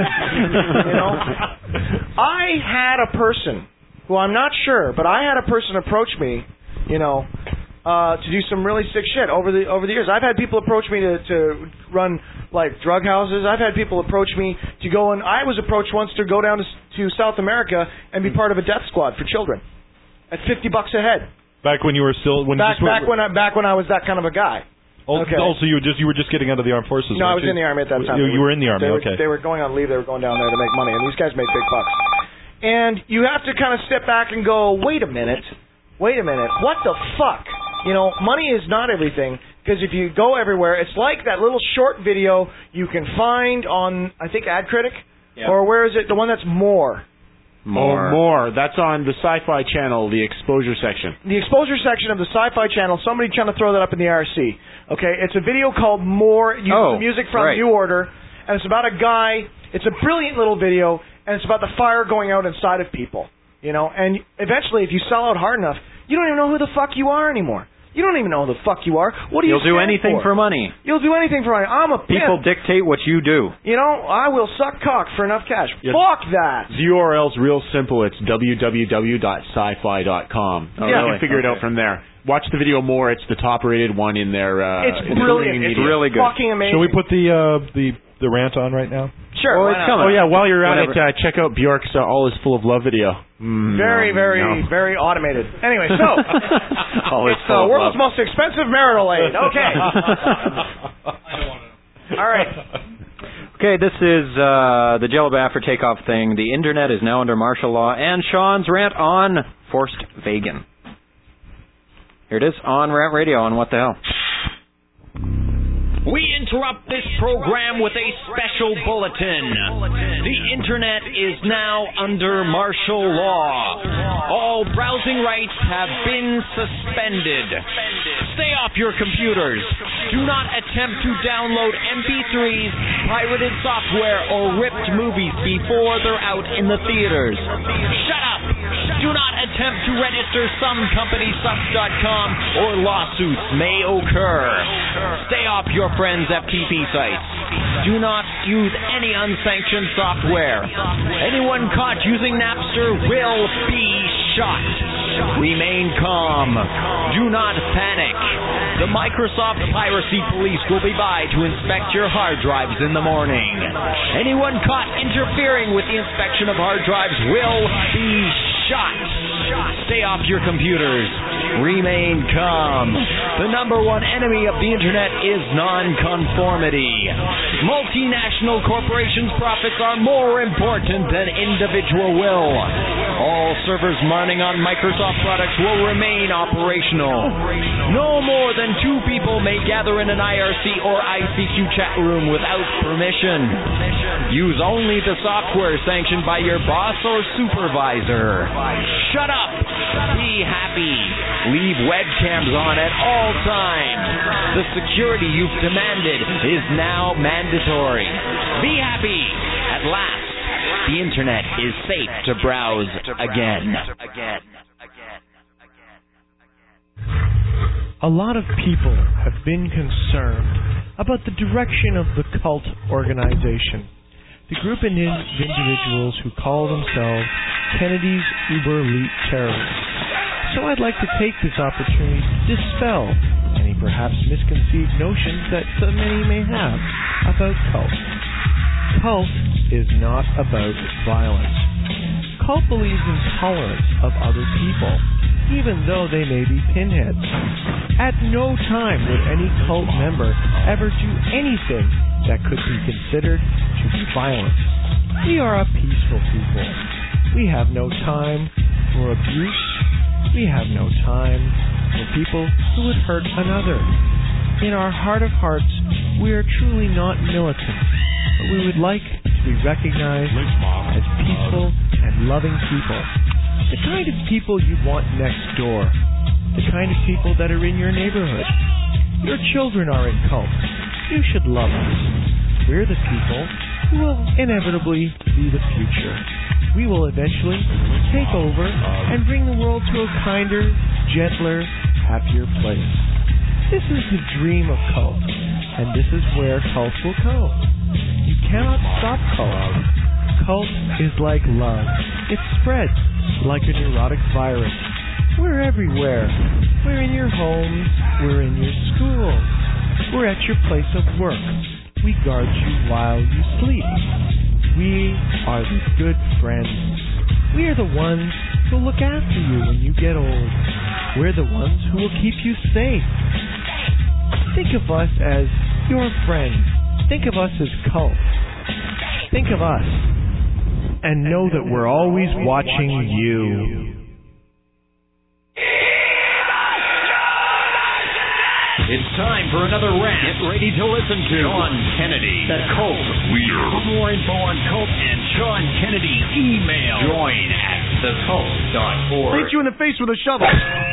I had a person who I'm not sure, but I had a person approach me, to do some really sick shit over the years. I've had people approach me to run drug houses. I've had people approach me to go, and I was approached once to go down to South America and be part of a death squad for children at $50 a head. Back when you were still back when I was that kind of a guy. Okay. So you were just getting out of the armed forces? No, I was in the Army at that time. You were in the Army, okay. They were going on leave. They were going down there to make money, and these guys made big bucks. And you have to kind of step back and go, wait a minute, what the fuck? You know, money is not everything, because if you go everywhere, it's like that little short video you can find on, I think, AdCritic, or where is it? The one that's More. More. That's on the Sci-Fi Channel, the exposure section. The exposure section of the Sci-Fi Channel, somebody trying to throw that up in the IRC. Okay, it's a video called More, uses the music from New Order, and it's about a guy, it's a brilliant little video, and it's about the fire going out inside of people. You know, and eventually, if you sell out hard enough, you don't even know who the fuck you are anymore. You don't even know who the fuck you are. What do you You'll do anything for money. You'll do anything for money. I'm a pimp. People dictate what you do. You know, I will suck cock for enough cash. Fuck that. The URL's real simple. It's www.sci-fi.com. You can figure it out from there. Watch the video More. It's the top-rated one in their. It's brilliant. It's really good. Fucking amazing. Shall we put the rant on right now? Sure. Well, it's coming. Oh yeah, while you're at it, check out Bjork's "All Is Full of Love" video. Very automated. Anyway, so it's the world's most expensive marital aid. Okay. All right. Okay, this is the Jello Baffer takeoff thing. The internet is now under martial law, and Sean's rant on forced vegan. Here it is on Rant Radio on What the Hell. We interrupt this program with a special bulletin. The Internet is now under martial law. All browsing rights have been suspended. Stay off your computers. Do not attempt to download MP3s, pirated software, or ripped movies before they're out in the theaters. Shut up! Do not attempt to register somecompanysucks.com or lawsuits may occur. Stay off your friends' FTP sites. Do not use any unsanctioned software. Anyone caught using Napster will be shot. Remain calm. Do not panic. The Microsoft Piracy Police will be by to inspect your hard drives in the morning. Anyone caught interfering with the inspection of hard drives will be shot. Stay off your computers. Remain calm. The number one enemy of the Internet is nonconformity. Multinational corporations' profits are more important than individual will. All servers running on Microsoft products will remain operational. No more than 2 people may gather in an IRC or ICQ chat room without permission. Use only the software sanctioned by your boss or supervisor. Shut up. Be happy. Leave webcams on at all times. The security you've demanded is now mandatory. Be happy. At last, the Internet is safe to browse again. A lot of people have been concerned about the direction of the cult organization, the group of individuals who call themselves Kennedy's Uber Elite Terrorists. So I'd like to take this opportunity to dispel any perhaps misconceived notions that so many may have about cult. Cult is not about violence. Cult believes in tolerance of other people, even though they may be pinheads. At no time would any cult member ever do anything that could be considered to be violent. We are a peaceful people. We have no time for abuse. We have no time for people who would hurt another. In our heart of hearts, we are truly not militant, but we would like to be recognized as peaceful and loving people. The kind of people you want next door. The kind of people that are in your neighborhood. Your children are in cults. You should love us. We're the people who will inevitably be the future. We will eventually take over and bring the world to a kinder, gentler, happier place. This is the dream of cult, and this is where cult will go. You cannot stop cult. Cult is like love. It spreads like a neurotic virus. We're everywhere. We're in your homes. We're in your schools. We're at your place of work. We guard you while you sleep. We are the good friends. We are the ones who will look after you when you get old. We're the ones who will keep you safe. Think think of us as your friends. Think of us as cult. Think of us. And know that we're always watching you. It's time for another rant. Get ready to listen to Sean Kennedy, the Cult Leader. For more info on Cult and Sean Kennedy, email join at thecult.org. Hit you in the face with a shovel.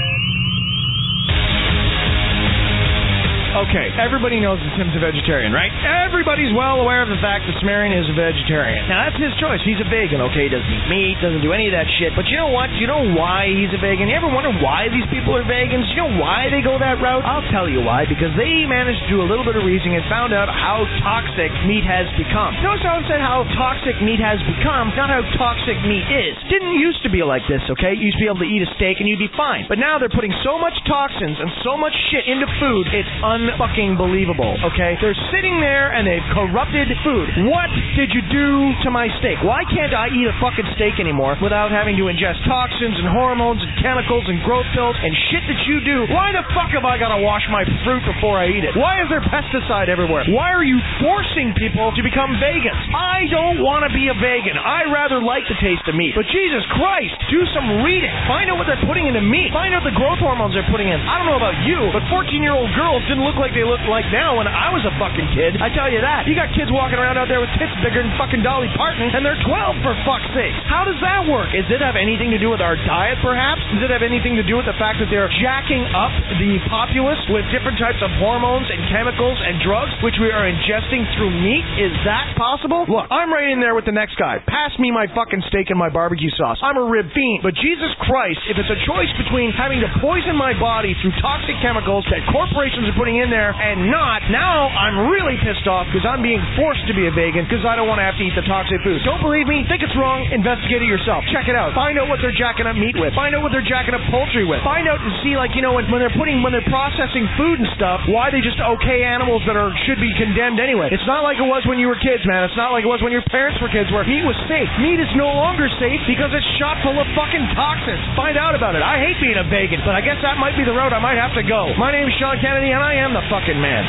Okay, everybody knows that Tim's a vegetarian, right? Everybody's well aware of the fact that Sumerian is a vegetarian. Now, that's his choice. He's a vegan, okay? He doesn't eat meat, doesn't do any of that shit. But you know what? You know why he's a vegan? You ever wonder why these people are vegans? You know why they go that route? I'll tell you why. Because they managed to do a little bit of reasoning and found out how toxic meat has become. Notice how I said how toxic meat has become, not how toxic meat is. It didn't used to be like this, okay? You used to be able to eat a steak and you'd be fine. But now they're putting so much toxins and so much shit into food, it's unfucking believable, okay? They're sitting there and they've corrupted food. What did you do to my steak? Why can't I eat a fucking steak anymore without having to ingest toxins and hormones and chemicals and growth pills and shit that you do? Why the fuck have I got to wash my fruit before I eat it? Why is there pesticide everywhere? Why are you forcing people to become vegans? I don't want to be a vegan. I rather like the taste of meat. But Jesus Christ, do some reading. Find out what they're putting into meat. Find out the growth hormones they're putting in. I don't know about you, but 14-year-old girls didn't look like they look like now when I was a fucking kid. I tell you that. You got kids walking around out there with tits bigger than fucking Dolly Parton, and they're 12 for fuck's sake. How does that work? Does it have anything to do with our diet, perhaps? Does it have anything to do with the fact that they're jacking up the populace with different types of hormones and chemicals and drugs, which we are ingesting through meat? Is that possible? Look, I'm right in there with the next guy. Pass me my fucking steak and my barbecue sauce. I'm a rib fiend. But Jesus Christ, if it's a choice between having to poison my body through toxic chemicals that corporations are putting in there and not, now I'm really pissed off because I'm being forced to be a vegan because I don't want to have to eat the toxic food. Don't believe me? Think it's wrong? Investigate it yourself. Check it out. Find out what they're jacking up meat with. Find out what they're jacking up poultry with. Find out and see, like, you know, when they're processing food and stuff, why they just okay animals that should be condemned anyway. It's not like it was when you were kids, man. It's not like it was when your parents were kids where meat was safe. Meat is no longer safe because it's shot full of fucking toxins. Find out about it. I hate being a vegan, but I guess that might be the road I might have to go. My name is Sean Kennedy, and I am the fucking man.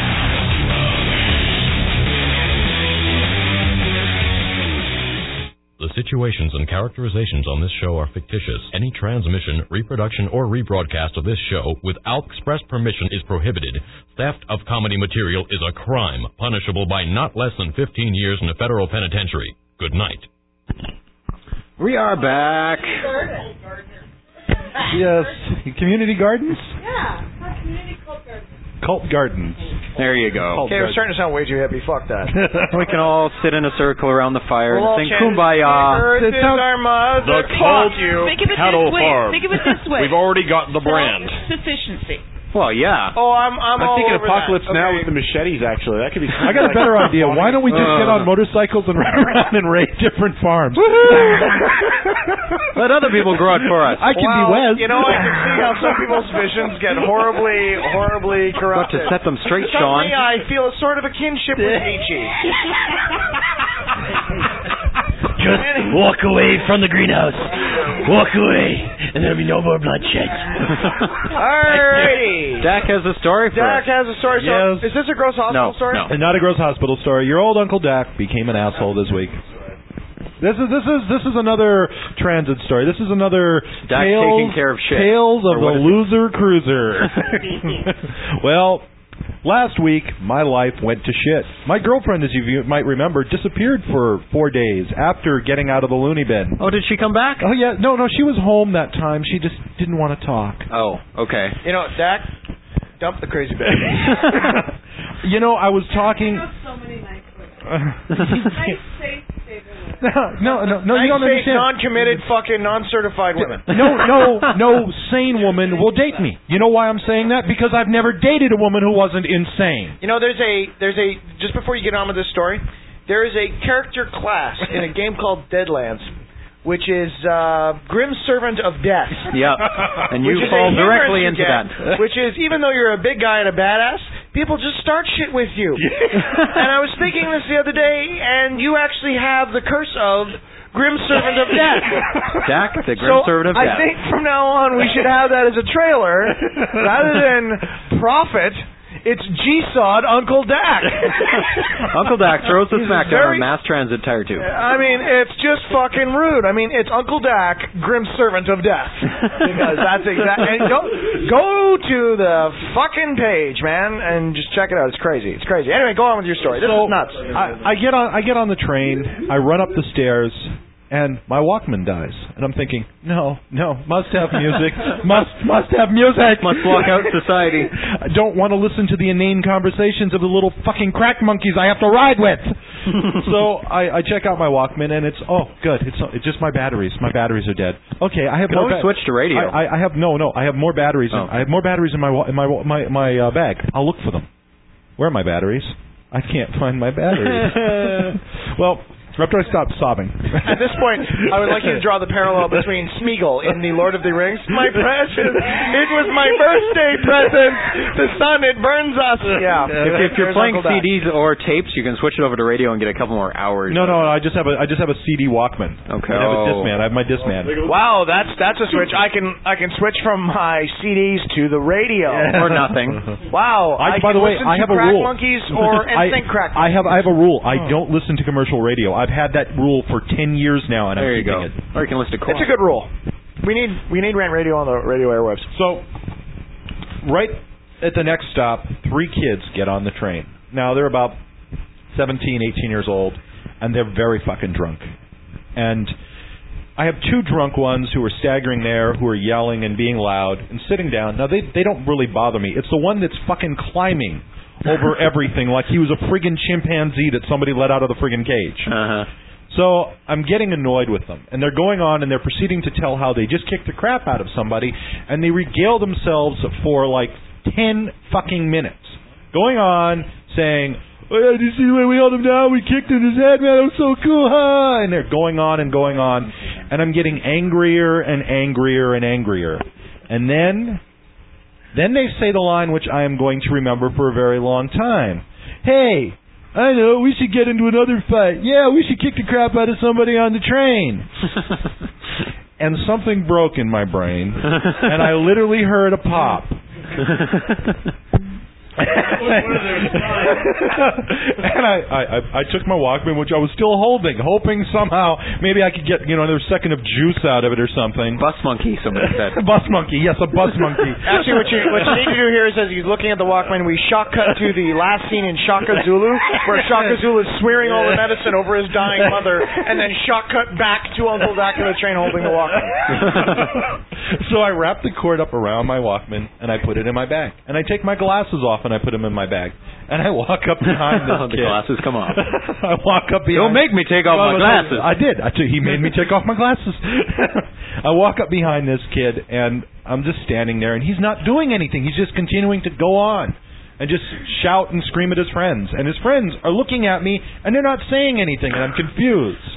The situations and characterizations on this show are fictitious. Any transmission, reproduction, or rebroadcast of this show without express permission is prohibited. Theft of comedy material is a crime, punishable by not less than 15 years in a federal penitentiary. Good night. We are back. Yes. Community gardens? Yeah. Community cult gardens. Cult gardens. There you go. Okay, we're starting to sound way too happy. Fuck that. We can all sit in a circle around the fire and sing chant, Kumbaya. This is our mother. The Cult Think of it Cattle this way. Farm. Think of it this way. We've already got the brand. Self-sufficiency. Well, yeah. Oh, I'm thinking all over Apocalypse that. Now Okay. with the machetes, actually. That could be. I got a better idea. Why don't we just get on motorcycles and run around and raid different farms? Let other people grow it for us. I can be Wes. You know, I can see how some people's visions get horribly corrupted. Got to set them straight, Sean. Suddenly, I feel a sort of a kinship with Nietzsche. Just walk away from the greenhouse. Walk away, and there'll be no more bloodshed. Alrighty. Dak has a story for us. Dak has a story. So, Yes. is this a gross hospital story? No. Not a gross hospital story. Your old Uncle Dak became an asshole this week. This is another transit story. This is another Dak taking care of shit. Tales of Or the what is Loser Cruiser. Well, last week my life went to shit. My girlfriend, as you might remember, disappeared for 4 days after getting out of the loony bin. Oh, did she come back? Oh yeah, no, she was home that time. She just didn't want to talk. Oh, okay. You know, Dak, dump the crazy baby. You know, I was talking. So many nice words. Nice, safe, No, you don't Nice, understand. non-committed, fucking non-certified women. No sane woman will date me. You know why I'm saying that? Because I've never dated a woman who wasn't insane. You know, there's a just before you get on with this story, there is a character class in a game called Deadlands, which is Grim Servant of Death. Yep. And you fall directly into that. Which is, even though you're a big guy and a badass, people just start shit with you. And I was thinking this the other day, and you actually have the curse of Grim Servant of Death. Dak, the Grim Servant of Death. I think from now on we should have that as a trailer, rather than Prophet. It's G-Sod Uncle Dak. Uncle Dak throws the He's smackdown very- on mass transit tire tube. I mean, it's just fucking rude. I mean, it's Uncle Dak, grim servant of death. Because that's exactly. And go to the fucking page, man, and just check it out. It's crazy. It's crazy. Anyway, go on with your story. This is nuts. I get on the train. I run up the stairs. And my Walkman dies, and I'm thinking, no, must have music, must have music, must block out society. I don't want to listen to the inane conversations of the little fucking crack monkeys I have to ride with. So I check out my Walkman, and it's good. It's just my batteries. My batteries are dead. Okay, I have more. Switch to radio. I have no. I have more batteries. I have more batteries in my bag. I'll look for them. Where are my batteries? I can't find my batteries. Well. After I stopped sobbing. At this point, I would like you to draw the parallel between Smeagol in The Lord of the Rings. My precious, it was my birthday present. The sun, it burns us. Yeah. If you're playing CDs or tapes, you can switch it over to radio and get a couple more hours. No, I just have a CD Walkman. Okay. I have a Discman. I have my Discman. Wow, that's a switch. I can switch from my CDs to the radio or nothing. Wow. By the way, I have a rule. Monkeys or NSYNC crack. I have a rule. I don't listen to commercial radio. I've had that rule for 10 years now, and I'm keeping it. Or you can listen to It's a good rule. We need rant radio on the radio airwaves. So, right at the next stop, 3 kids get on the train. Now, they're about 17, 18 years old, and they're very fucking drunk. And I have 2 drunk ones who are staggering there, who are yelling and being loud and sitting down. Now, they don't really bother me. It's the one that's fucking climbing over everything like he was a friggin' chimpanzee that somebody let out of the friggin' cage. So I'm getting annoyed with them. And they're going on and they're proceeding to tell how they just kicked the crap out of somebody, and they regale themselves for like 10 fucking minutes. Going on saying, oh, did you see the way we held him down? We kicked in his head, man. It was so cool, huh? And they're going on and going on. And I'm getting angrier and angrier and angrier. And then they say the line which I am going to remember for a very long time. Hey, I know, we should get into another fight. Yeah, we should kick the crap out of somebody on the train. And something broke in my brain, and I literally heard a pop. And I took my Walkman, which I was still holding, hoping somehow maybe I could get another second of juice out of it or something. Bus monkey, somebody said. Bus monkey, yes, a bus monkey. Actually, what you need to do here is, as he's looking at the Walkman, we shock cut to the last scene in Shaka Zulu, where Shaka Zulu is swearing all the medicine over his dying mother, and then shock cut back to Uncle Dak in the train holding the Walkman. So I wrap the cord up around my Walkman, and I put it in my bag. And I take my glasses off, and I put them in my bag. And I walk up behind this kid. The glasses come off. I walk up behind... Don't make me take off my glasses. I did. He made me take off my glasses. I walk up behind this kid, and I'm just standing there, and he's not doing anything. He's just continuing to go on and just shout and scream at his friends. And his friends are looking at me, and they're not saying anything, and I'm confused.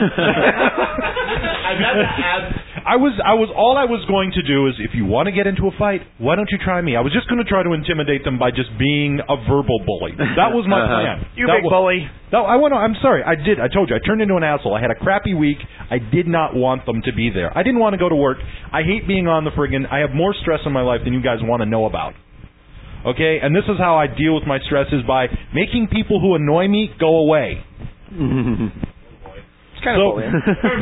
All I was going to do is, if you want to get into a fight, why don't you try me? I was just going to try to intimidate them by just being a verbal bully. That was my plan. You big bully. I'm sorry. I did. I told you. I turned into an asshole. I had a crappy week. I did not want them to be there. I didn't want to go to work. I hate being on the friggin'... I have more stress in my life than you guys want to know about. Okay? And this is how I deal with my stress, is by making people who annoy me go away. Kind of bullying.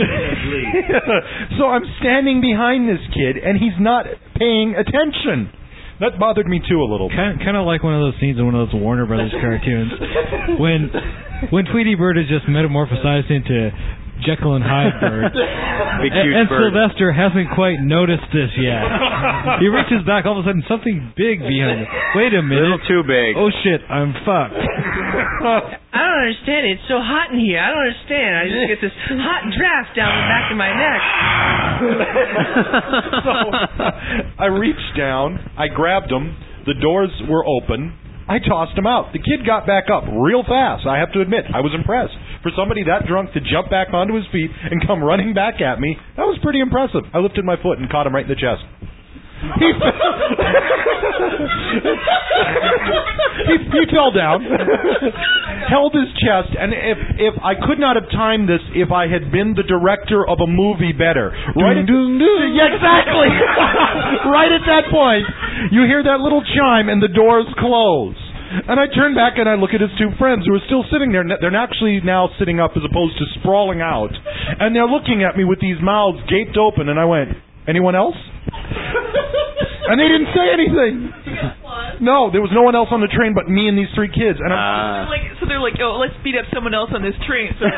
So I'm standing behind this kid, and he's not paying attention. That bothered me too a little. Kind of like one of those scenes in one of those Warner Brothers cartoons when Tweety Bird is just metamorphosized into Jekyll and Hyde bird. Big, huge and bird. Sylvester hasn't quite noticed this yet. He reaches back, all of a sudden something big behind him. Wait a minute. A little too big. Oh shit, I'm fucked. I don't understand. It's so hot in here. I don't understand. I just get this hot draft down the back of my neck. So I reached down, I grabbed him, the doors were open, I tossed him out. The kid got back up real fast, I have to admit. I was impressed. For somebody that drunk to jump back onto his feet and come running back at me, that was pretty impressive. I lifted my foot and caught him right in the chest. He fell down, held his chest, and if I could not have timed this if I had been the director of a movie better. Right? Yeah, exactly. Right at that point, you hear that little chime and the doors close. And I turn back and I look at his two friends who are still sitting there. They're actually now sitting up as opposed to sprawling out. And they're looking at me with these mouths gaped open. And I went, anyone else? And they didn't say anything. No, there was no one else on the train but me and these three kids. And So they're like, oh, let's beat up someone else on this train. So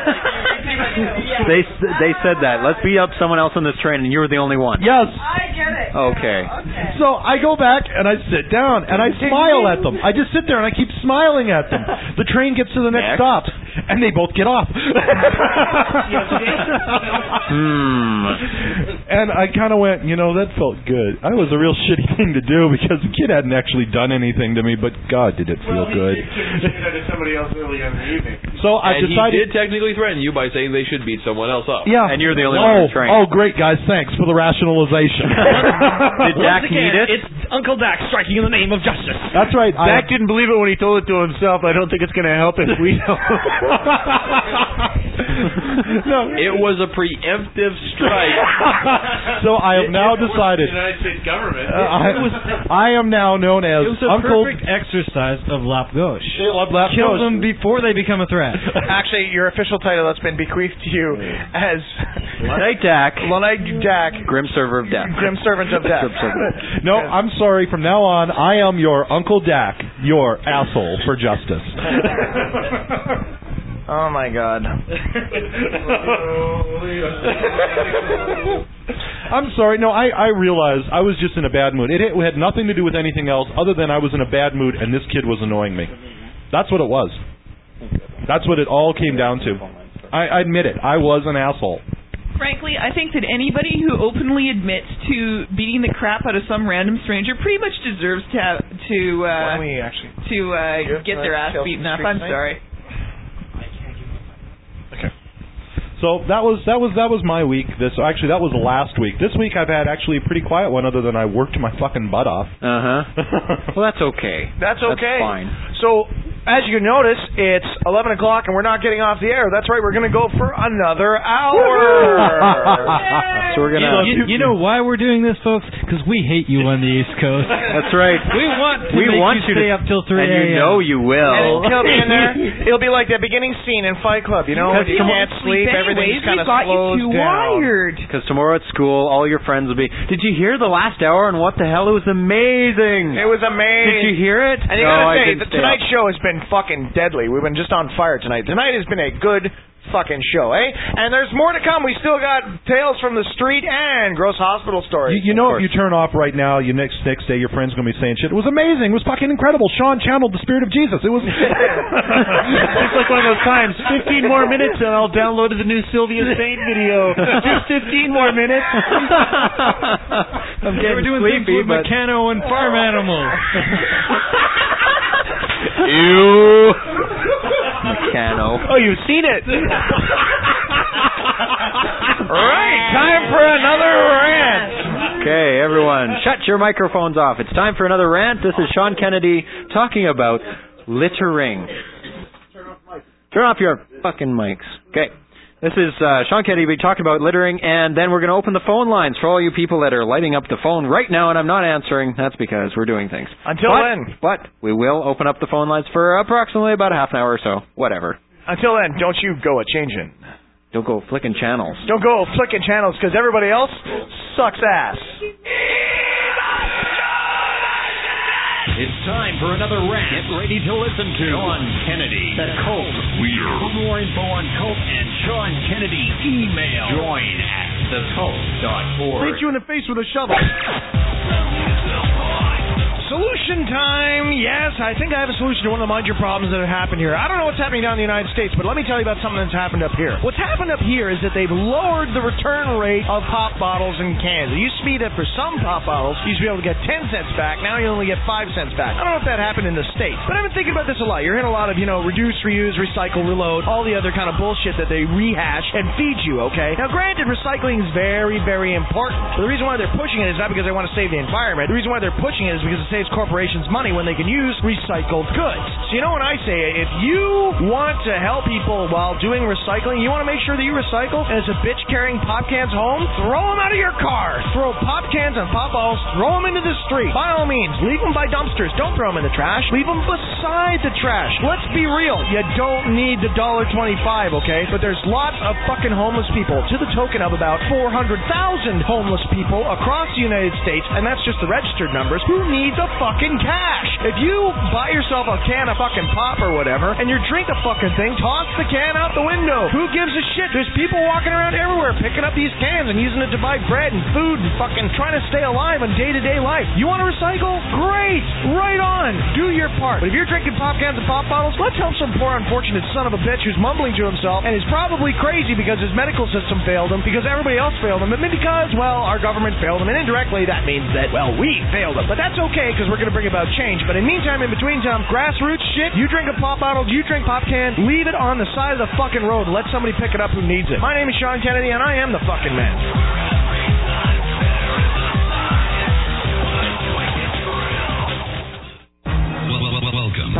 They said that. Let's beat up someone else on this train, and you were the only one. Yes. I get it. Okay. So I go back and I sit down and I smile at them. I just sit there and I keep smiling at them. The train gets to the next stop and they both get off. And I kind of went, that felt good. That was a real shitty thing to do because the kid hadn't actually done anything to me, but God, did it feel good. He did that to somebody else earlier in the evening. So I decided. He did technically threaten you by saying they should beat someone else up. Yeah. And you're the only one on the train. Oh, great, guys. Thanks for the rationalization. Did Dak need it? It's Uncle Dak striking in the name of justice. That's right. Dak didn't believe it when he told it to himself. I don't think it's going to help if we don't. No, it was a preemptive strike. So I have now decided. The United States government. I am now known as It was a Uncle. perfect exercise of lap gauche. Lap Kill gauche. them before they become a threat. Actually, your official title that's been bequeathed to you as Luddite Dak. Luddite Dak. Grim Server of Death. Grim Servant of Death. No, I'm sorry. From now on, I am your Uncle Dak, your asshole for justice. Oh my God. I'm sorry. No, I realized I was just in a bad mood. It had nothing to do with anything else other than I was in a bad mood and this kid was annoying me. That's what it was. That's what it all came down to. I admit it. I was an asshole. Frankly, I think that anybody who openly admits to beating the crap out of some random stranger pretty much deserves to get their ass beaten up. I'm sorry. So that was my week. That was last week. This week I've had actually a pretty quiet one, other than I worked my fucking butt off. Well, that's okay. That's okay. That's fine. So, as you notice, it's 11 o'clock and we're not getting off the air. That's right. We're going to go for another hour. So we're gonna. You know why we're doing this, folks? Because we hate you on the East Coast. That's right. We want you to stay up till 3 a.m. And you know you will. And it'll be in there. It'll be like that beginning scene in Fight Club. You know, when you can't sleep, everything's kind of slows down. Because tomorrow at school, all your friends will be. Did you hear the last hour and what the hell? It was amazing. It was amazing. Did you hear it? And you gotta say, tonight's show has been fucking deadly. We've been just on fire tonight. Tonight has been a good fucking show, eh? And there's more to come. We still got Tales from the Street and Gross Hospital Stories. You know, if you turn off right now, next day your friend's going to be saying shit. It was amazing. It was fucking incredible. Sean channeled the spirit of Jesus. It was... It's like one of those times. 15 more minutes and I'll download the new Sylvia Saint video. Just 15 more minutes. I'm getting sleepy, with Meccano and farm animals. Ew. Meccano. Oh, you've seen it. Right, time for another rant. Okay, everyone, shut your microphones off. It's time for another rant. This is Sean Kennedy talking about littering. Turn off your fucking mics. Okay. This is Sean Kennedy talking about littering, and then we're going to open the phone lines for all you people that are lighting up the phone right now, and I'm not answering. That's because we're doing things. But we will open up the phone lines for approximately about a half an hour or so. Whatever. Until then, don't you go a-changing. Don't go flicking channels. Don't go flicking channels, because everybody else sucks ass. It's time for another rant. Get ready to listen to Sean Kennedy, the Cult Leader. For more info on Cult and Sean Kennedy, email join@thecult.org. Hit you in the face with a shovel. Solution time. Yes, I think I have a solution to one of the major problems that have happened here. I don't know what's happening down in the United States, but let me tell you about something that's happened up here. What's happened up here is that they've lowered the return rate of pop bottles and cans. It used to be that for some pop bottles, you used to be able to get 10 cents back. Now you only get 5 cents back. I don't know if that happened in the States, but I've been thinking about this a lot. You're in a lot of, reduce, reuse, recycle, reload, all the other kind of bullshit that they rehash and feed you, okay? Now, granted, recycling is very, very important. But the reason why they're pushing it is not because they want to save the environment. The reason why they're pushing it is because it saves saves corporations money when they can use recycled goods. So you know when I say it, if you want to help people while doing recycling, you want to make sure that you recycle, and as a bitch carrying pop cans home, throw them out of your car. Throw pop cans and pop bottles, throw them into the street. By all means, leave them by dumpsters. Don't throw them in the trash. Leave them beside the trash. Let's be real. You don't need the $1.25, okay? But there's lots of fucking homeless people, to the token of about 400,000 homeless people across the United States, and that's just the registered numbers. Who needs a fucking cash? If you buy yourself a can of fucking pop or whatever, and you drink the fucking thing, toss the can out the window. Who gives a shit? There's people walking around everywhere picking up these cans and using it to buy bread and food and fucking trying to stay alive in day-to-day life. You want to recycle? Great! Right on! Do your part. But if you're drinking pop cans and pop bottles, let's help some poor unfortunate son of a bitch who's mumbling to himself and is probably crazy because his medical system failed him, because everybody else failed him, and because, well, our government failed him, and indirectly that means that, well, we failed him. But that's okay, because we're going to bring about change. But in meantime, in between time, grassroots shit, you drink a pop bottle, you drink pop can, leave it on the side of the fucking road, let somebody pick it up who needs it. My name is Sean Kennedy, and I am the fucking man. Welcome.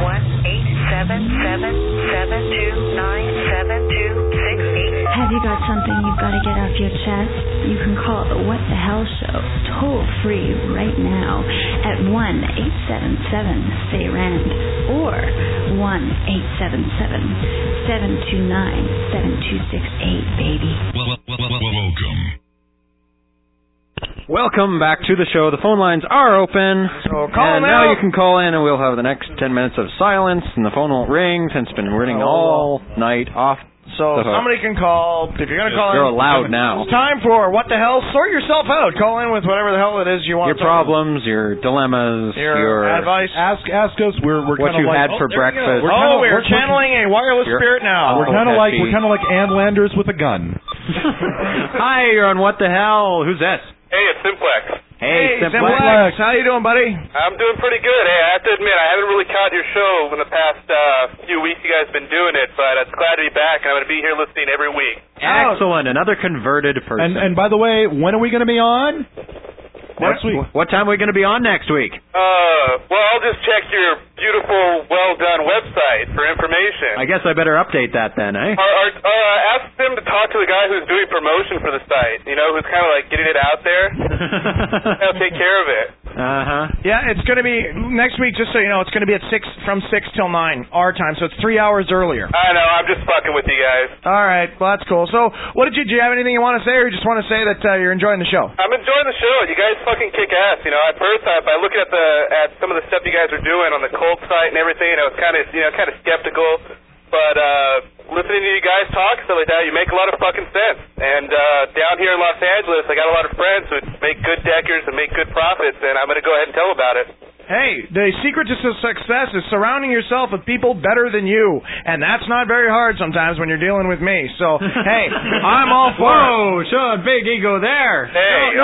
1-877-729-7268. Have you got something you've got to get off your chest? You can call the What the Hell Show toll free right now at 1-877-SAY-RAND or 1-877-729-7268, baby. Welcome. Welcome back to the show. The phone lines are open. So call and now you can call in, and we'll have the next 10 minutes of silence, and the phone won't ring since it's been ringing all night off. So somebody can call. If you're going to call You're in, allowed now. It's time for What the Hell. Sort yourself out. Call in with whatever the hell it is you want. Your problems, your dilemmas, your advice. Ask us. We're what kind of you like, had for breakfast. We're channeling a wireless spirit now. We're kind of like Ann Landers with a gun. Hi, you're on What the Hell. Who's this? Hey, it's Simplex. Hey, Simplex. How you doing, buddy? I'm doing pretty good. Hey, I have to admit, I haven't really caught your show in the past few weeks. You guys have been doing it, but it's glad to be back, and I'm going to be here listening every week. Excellent. Another converted person. And by the way, when are we going to be on? Next week. What time are we going to be on next week? Well, I'll just check your beautiful, well-done website for information. I guess I better update that then, eh? Ask them to talk to the guy who's doing promotion for the site, you know, who's kind of like getting it out there. They'll take care of it. Yeah, it's going to be next week, just so you know, it's going to be at 6 from 6 till 9 our time, so it's 3 hours earlier. I know, I'm just fucking with you guys. All right, well, that's cool. So, do you have anything you want to say, or you just want to say that you're enjoying the show? I'm enjoying the show. You guys fucking kick ass, you know. At first, by looking at some of the stuff you guys are doing on the cult site and everything, I was kind of skeptical. But listening to you guys talk and stuff like that, you make a lot of fucking sense. And down here in Los Angeles, I got a lot of friends who make good deckers and make good profits, and I'm going to go ahead and tell them about it. Hey, the secret to success is surrounding yourself with people better than you, and that's not very hard sometimes when you're dealing with me. So, hey, I'm all for it. Whoa, Sean, big ego there. Hey,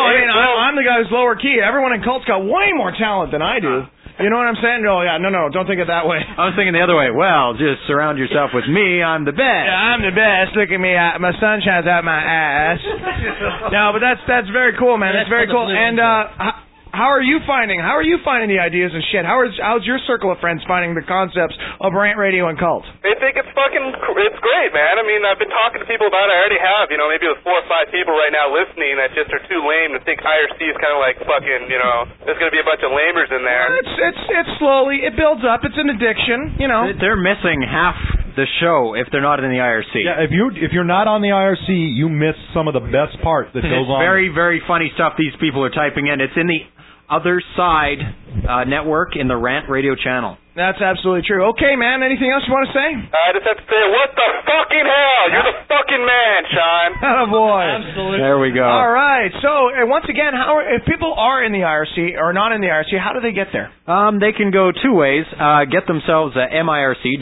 I'm the guy who's lower key. Everyone in cult's got way more talent than I do. You know what I'm saying? No, don't think it that way. I was thinking the other way. Well, just surround yourself with me. I'm the best. Yeah, I'm the best. Look at me. My sun shines out my ass. No, but that's very cool, man. That's very cool. And how are you finding the ideas and shit? How's your circle of friends finding the concepts of rant radio and cult? They think it's great, man. I mean, I've been talking to people about it. I already have, you know, maybe with 4 or 5 people right now listening that just are too lame to think IRC is kind of like fucking, you know, there's going to be a bunch of lamers in there. It's slowly, it builds up. It's an addiction, you know. They're missing half the show if they're not in the IRC. Yeah, if you're not on the IRC, you miss some of the best part that goes on. Very, very funny stuff these people are typing in. It's in the Other Side network in the Rant Radio channel. That's absolutely true. Okay, man, anything else you want to say? I just have to say, what the fucking hell? You're the fucking man, Sean. Oh, boy. Absolutely. There we go. All right. So, once again, if people are in the IRC or not in the IRC, how do they get there? They can go 2 ways. Get themselves a MIRC,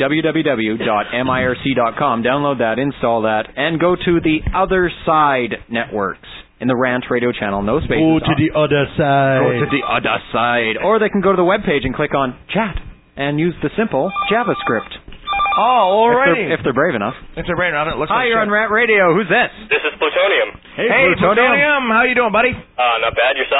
www.mirc.com. Download that, install that, and go to the Other Side networks in the Rant Radio channel. No spaces. Go to the other side. Go to the other side. Or they can go to the webpage and click on Chat and use the simple JavaScript. Oh, alrighty. If they're brave enough. If they're brave enough. It looks Hi, like you're on Rant Radio. Who's this? This is Plutonium. Hey, Plutonium. How you doing, buddy? Not bad. Yourself?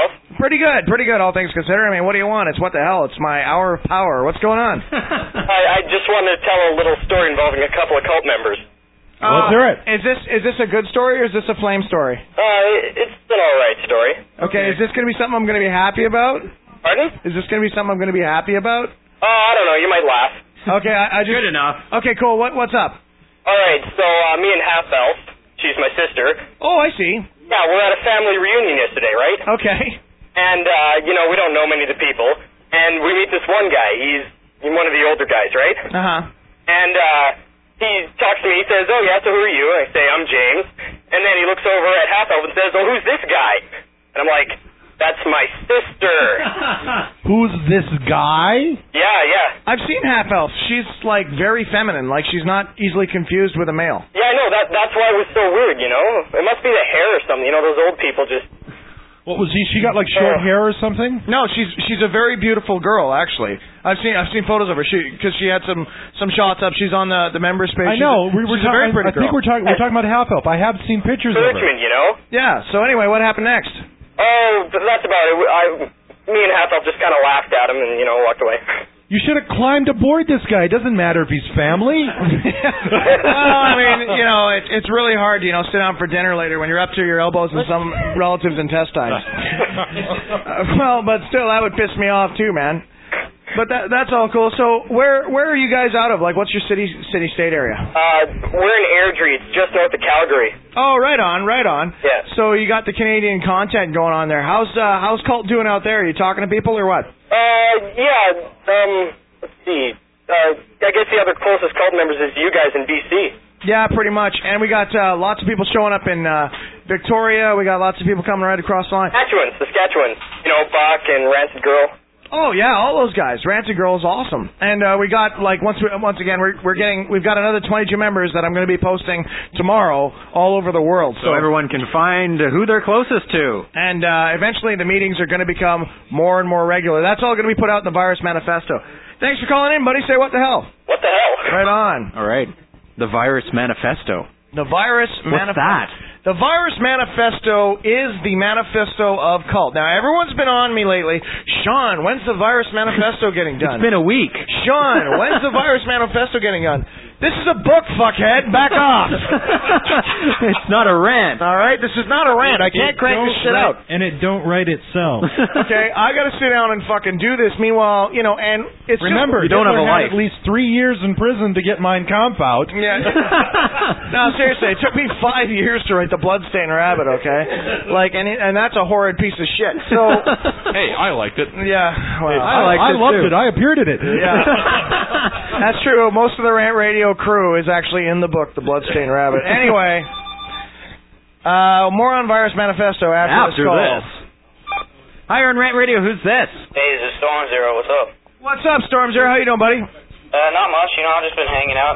Pretty good, all things considered. I mean, what do you want? It's What the Hell. It's my hour of power. What's going on? I just wanted to tell a little story involving a couple of cult members. Let's hear it. Is this a good story or is this a flame story? It's an alright story. Okay, is this going to be something I'm going to be happy about? Pardon? Is this going to be something I'm going to be happy about? I don't know. You might laugh. Okay, I just... Good enough. Okay, cool. What's up? Alright, so me and Half Elf, she's my sister. Oh, I see. Yeah, we're at a family reunion yesterday, right? Okay. And, we don't know many of the people. And we meet this one guy. He's one of the older guys, right? Uh-huh. And, he talks to me. He says, oh, yeah, so who are you? I say, I'm James. And then he looks over at Half Elf and says, oh, who's this guy? And I'm like, that's my sister. Who's this guy? Yeah. I've seen Half Elf. She's, like, very feminine. Like, she's not easily confused with a male. Yeah, I know. That's why it was so weird, you know? It must be the hair or something. You know, those old people just... What was he? She got like short hair or something? No, she's a very beautiful girl, actually. I've seen photos of her. Because she had some shots up. She's on the members page. I know. She's a very pretty girl. I think we're talking about Half Elf. I have seen pictures of her. Richmond, you know? Yeah. So anyway, what happened next? Oh, that's about it. Me and Half Elf just kind of laughed at him and walked away. You should have climbed aboard this guy. It doesn't matter if he's family. Well, I mean, it's really hard to, sit down for dinner later when you're up to your elbows in some relative's intestines. Well, but still, that would piss me off too, man. But that's all cool. So where are you guys out of? Like, what's your city-state area? We're in Airdrie. It's just north of Calgary. Oh, right on. Yeah. So you got the Canadian content going on there. How's Cult doing out there? Are you talking to people or what? Let's see. I guess the other closest Cult members is you guys in BC. Yeah, pretty much. And we got lots of people showing up in Victoria. We got lots of people coming right across the line. Saskatchewan. Bach and Rancid Girl. Oh yeah, all those guys. Rancid Girl is awesome. And we got once again we've got another 22 members that I'm going to be posting tomorrow all over the world. So everyone can find who they're closest to. And eventually the meetings are going to become more and more regular. That's all going to be put out in the Virus Manifesto. Thanks for calling in, buddy. Say what the hell. What the hell? Right on. All right. The Virus Manifesto. The Virus Manifesto. What's that? The Virus Manifesto is the manifesto of Cult. Now, everyone's been on me lately. Sean, when's the Virus Manifesto getting done? It's been a week. Sean, when's the Virus Manifesto getting done? This is a book, fuckhead. Back off. It's not a rant. All right? This is not a rant. I can't crank this shit out. And it don't write itself. Okay? I got to sit down and fucking do this. Meanwhile, and it's remember, just, you don't have a life. At least 3 years in prison to get Mein Kampf out. Yeah. No, seriously, it took me 5 years to write The Bloodstained Rabbit, okay? And that's a horrid piece of shit. So, hey, I liked it. Yeah, well, I loved it. I appeared in it. Yeah. That's true. Most of the Rant Radio crew is actually in the book, The Bloodstained Rabbit. Anyway, more on Virus Manifesto after this call. Hi, on Rant Radio. Who's this? Hey, this is Storm Zero. What's up? What's up, Storm Zero? How you doing, buddy? Not much. I've just been hanging out.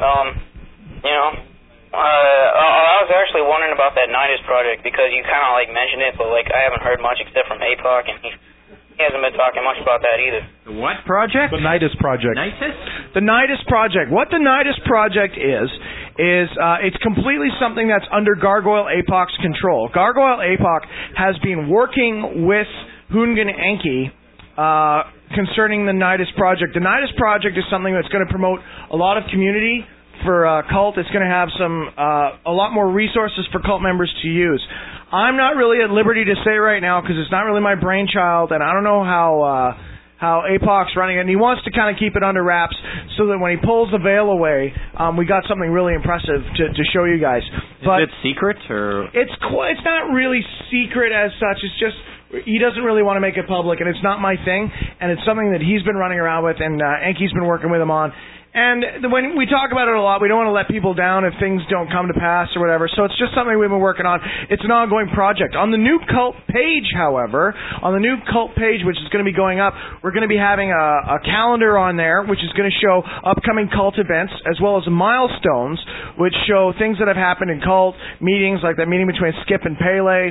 I was actually wondering about that Nidus project because you kind of mentioned it, but I haven't heard much except from APOC, and he hasn't been talking much about that either. The what project? The Nidus project. The Nidus project. What the Nidus project is it's completely something that's under Gargoyle APOC's control. Gargoyle APOC has been working with Hoongan Enki concerning the Nidus project. The Nidus project is something that's going to promote a lot of community for Cult. It's going to have a lot more resources for Cult members to use. I'm not really at liberty to say right now because it's not really my brainchild, and I don't know how APOC's running it. And he wants to kind of keep it under wraps so that when he pulls the veil away, we got something really impressive to show you guys. But is it secret or? It's not really secret as such. It's just he doesn't really want to make it public, and it's not my thing. And it's something that he's been running around with, and Enki's been working with him on. And when we talk about it a lot, we don't want to let people down if things don't come to pass or whatever. So it's just something we've been working on. It's an ongoing project. On the new Cult page, however, which is going to be going up, we're going to be having a calendar on there, which is going to show upcoming Cult events, as well as milestones, which show things that have happened in Cult, meetings like that meeting between Skip and Pele,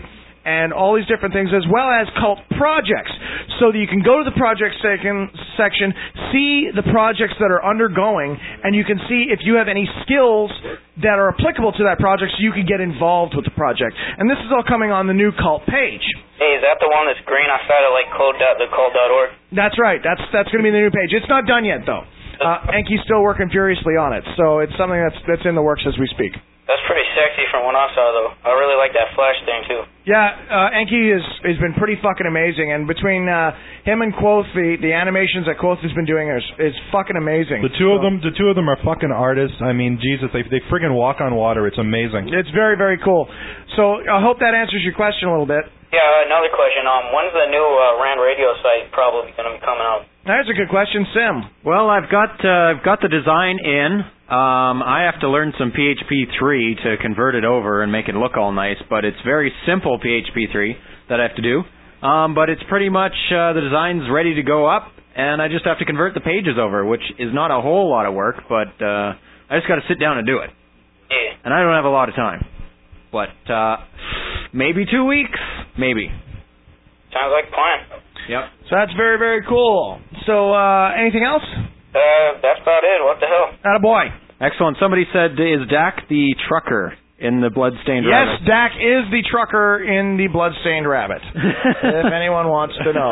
and all these different things, as well as cult projects, so that you can go to the project section, see the projects that are undergoing, and you can see if you have any skills that are applicable to that project, so you can get involved with the project. And this is all coming on the new cult page. Hey, is that the one that's green outside of like cult.org? That's right. That's going to be the new page. It's not done yet, though. Enki's still working furiously on it, so it's something that's in the works as we speak. That's pretty sexy from what I saw, though. I really like that flash thing, too. Yeah, Enki has been pretty fucking amazing, and between him and Quoth, the animations that Quoth has been doing is fucking amazing. The two of them are fucking artists. I mean, Jesus, they friggin' walk on water. It's amazing. It's very, very cool. So I hope that answers your question a little bit. Yeah, another question. When's the new Rand Radio site probably going to be coming out? That's a good question, Sim. Well, I've got the design in. I have to learn some PHP 3 to convert it over and make it look all nice, but it's very simple PHP 3 that I have to do. But it's pretty much the design's ready to go up, and I just have to convert the pages over, which is not a whole lot of work, but I just got to sit down and do it. Yeah. And I don't have a lot of time. But maybe 2 weeks, maybe. Sounds like a plan. Yep. So that's very, very cool. So anything else? That's about it. What the hell? Attaboy. Excellent. Somebody said, is Dak the trucker in the Bloodstained Rabbit? Yes, Dak is the trucker in the Bloodstained Rabbit, if anyone wants to know.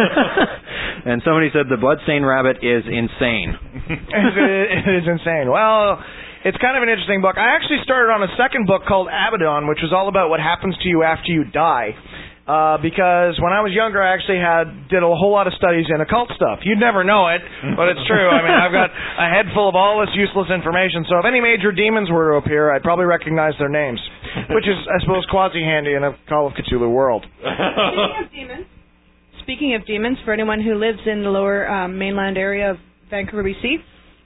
And somebody said the Bloodstained Rabbit is insane. It is insane. Well, it's kind of an interesting book. I actually started on a second book called Abaddon, which was all about what happens to you after you die. Because when I was younger, I actually did a whole lot of studies in occult stuff. You'd never know it, but it's true. I mean, I've got a head full of all this useless information, so if any major demons were to appear, I'd probably recognize their names, which is, I suppose, quasi-handy in a Call of Cthulhu world. Speaking of demons, for anyone who lives in the lower mainland area of Vancouver, BC,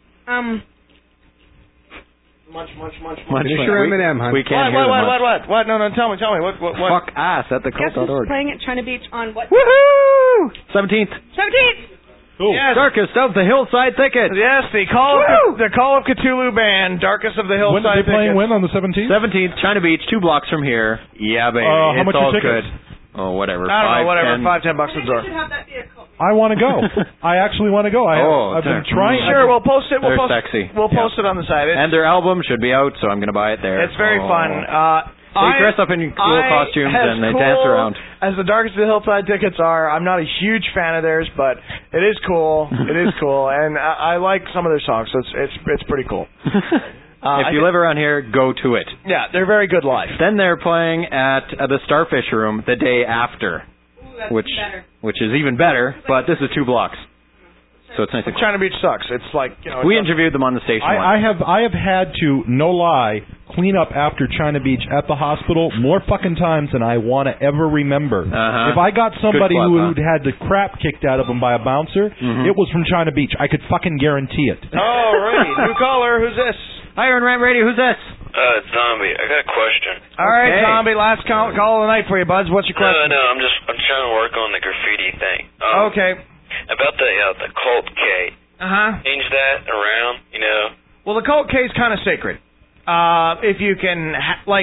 Much. Sure, M&M, hon. We can't hear What? No, tell me. What? Fuck ass at the cult.org. playing at China Beach on what? Woohoo! 17th. Cool. Yes. Darkest of the Hillside Thickets. Yes, the Call of Cthulhu band, Darkest of the Hillside Thickets. When are they playing when on the 17th? 17th, China Beach, 2 blocks from here. Yeah, baby. How much all are tickets? Good. Oh, whatever. I don't know, whatever. $5-10 a door. I want to go. I actually want to go. I've been trying. Sure, we'll post it. They're sexy. We'll post it on the site. And their album should be out, so I'm going to buy it there. It's very fun. They dress up in cool costumes and they dance around. As the Darkest of the Hillside Tickets are, I'm not a huge fan of theirs, but it is cool. It is cool, and I like some of their songs, so it's pretty cool. If you live around here, go to it. Yeah, they're very good live. Then they're playing at the Starfish Room the day after, which is even better, but this is 2 blocks. So it's nice. China Beach sucks. It's like, we interviewed them on the station. I have had to, no lie, clean up after China Beach at the hospital more fucking times than I want to ever remember. If I got somebody who'd had the crap kicked out of them by a bouncer, it was from China Beach. I could fucking guarantee it. All right, new caller. Who's this? Hi, Iron Ram Radio. Who's this? It's Zombie. I got a question. All right, Zombie. Last call of the night for you, buds. What's your question? No, I'm trying to work on the graffiti thing. Okay. About the Cult K. Change that around, Well, the Cult K is kind of sacred. If you can,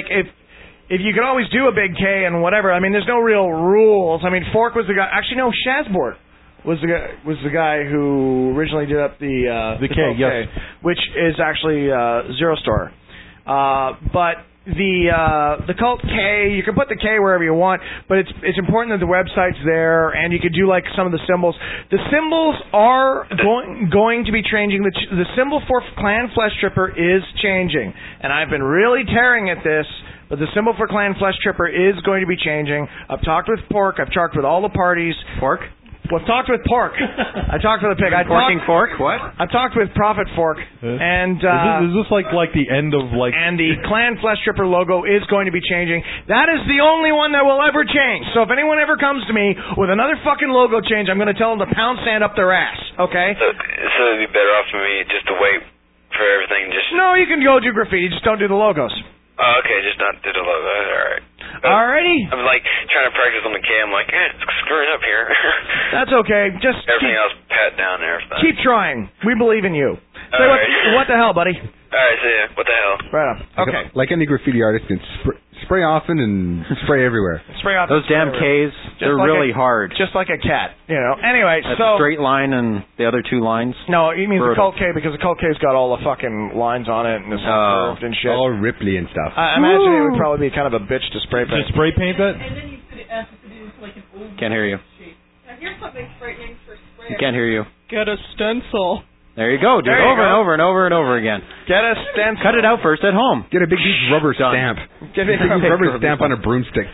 if you can always do a big K and whatever. I mean, there's no real rules. I mean, Fork was the guy. Actually, no, Shazbort was the guy who originally did up the K, yes, which is actually Zero Star. But the Cult K, you can put the K wherever you want, but it's important that the website's there, and you could do like some of the symbols. The symbols are going to be changing. The symbol for Clan Flesh Tripper is changing, and I've been really tearing at this. But the symbol for Clan Flesh Tripper is going to be changing. I've talked with Pork. I've talked with all the parties. Pork? Well, I've talked with Pork. I talked with a pig. Fork? What? I've talked with Prophet Fork. And is this like the end of like? And the Clan Flesh Tripper logo is going to be changing. That is the only one that will ever change. So if anyone ever comes to me with another fucking logo change, I'm going to tell them to pound sand up their ass. Okay? So it'd be better off for me just to wait for everything. No, you can go do graffiti. Just don't do the logos. Oh, okay, just not do the logo. All right. Alrighty. I'm like trying to practice on the K. I'm like, it's screwing up here. That's okay. Just everything else pat down and everything. Keep trying. We believe in you. Say what the hell, buddy? All right, see ya. What the hell? Right on. Okay. Like any graffiti artist can spray often and spray everywhere. Spray off. Those damn Ks, they're like really hard. Just like a cat, Anyway, That so straight line and the other two lines. no, he means the Brutal. Cult K because the Cult K's got all the fucking lines on it and it's all curved and shit. All Ripley and stuff. I imagine it would probably be kind of a bitch to spray paint. To spray paint that? And then you put it into like an old Can't hear you. shape. Now here's something frightening for spray. Can't hear you. Get a stencil. There you go. Do There it you over go. and over and over and over again. Get a stencil. Cut it out first at home. Get a big huge rubber stamp. Get a Big rubber stamp on a broomstick.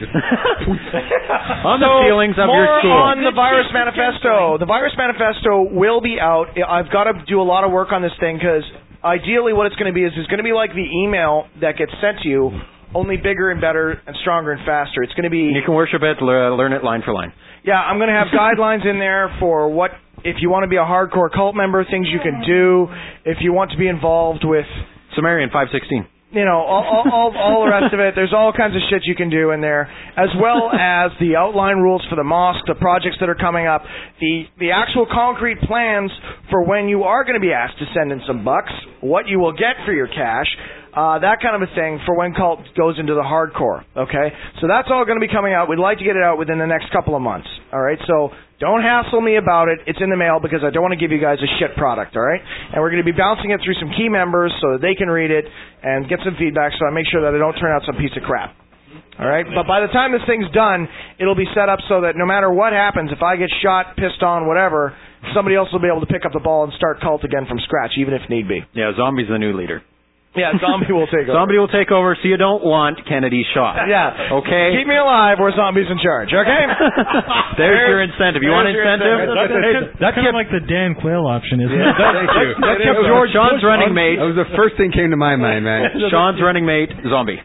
On the ceilings of your school. More on the Virus Manifesto. The Virus Manifesto will be out. I've got to do a lot of work on this thing because ideally what it's going to be is it's going to be like the email that gets sent to you, only bigger and better and stronger and faster. It's going to be... You can worship it, learn it line for line. Yeah, I'm going to have guidelines in there for what, if you want to be a hardcore cult member, things you can do. If you want to be involved with... Sumerian 516. All the rest of it. There's all kinds of shit you can do in there, as well as the outline rules for the mosque, the projects that are coming up, the actual concrete plans for when you are going to be asked to send in some bucks, what you will get for your cash, that kind of a thing for when cult goes into the hardcore, okay? So that's all going to be coming out. We'd like to get it out within the next couple of months, all right? So don't hassle me about it. It's in the mail because I don't want to give you guys a shit product, all right? And we're going to be bouncing it through some key members so that they can read it and get some feedback so I make sure that I don't turn out some piece of crap. All right? But by the time this thing's done, it'll be set up so that no matter what happens, if I get shot, pissed on, whatever, somebody else will be able to pick up the ball and start cult again from scratch, even if need be. Yeah, Zombie's the new leader. Yeah, Zombie will take over. Zombie will take over, so you don't want Kennedy shot. Yeah. Okay? Keep me alive or Zombie's in charge, okay? There's your incentive. You want incentive? That's kind of like the Dan Quayle option, isn't it? Thank you. That kept George Sean's running mate. That was the first thing came to my mind, man. Sean's running mate, Zombie.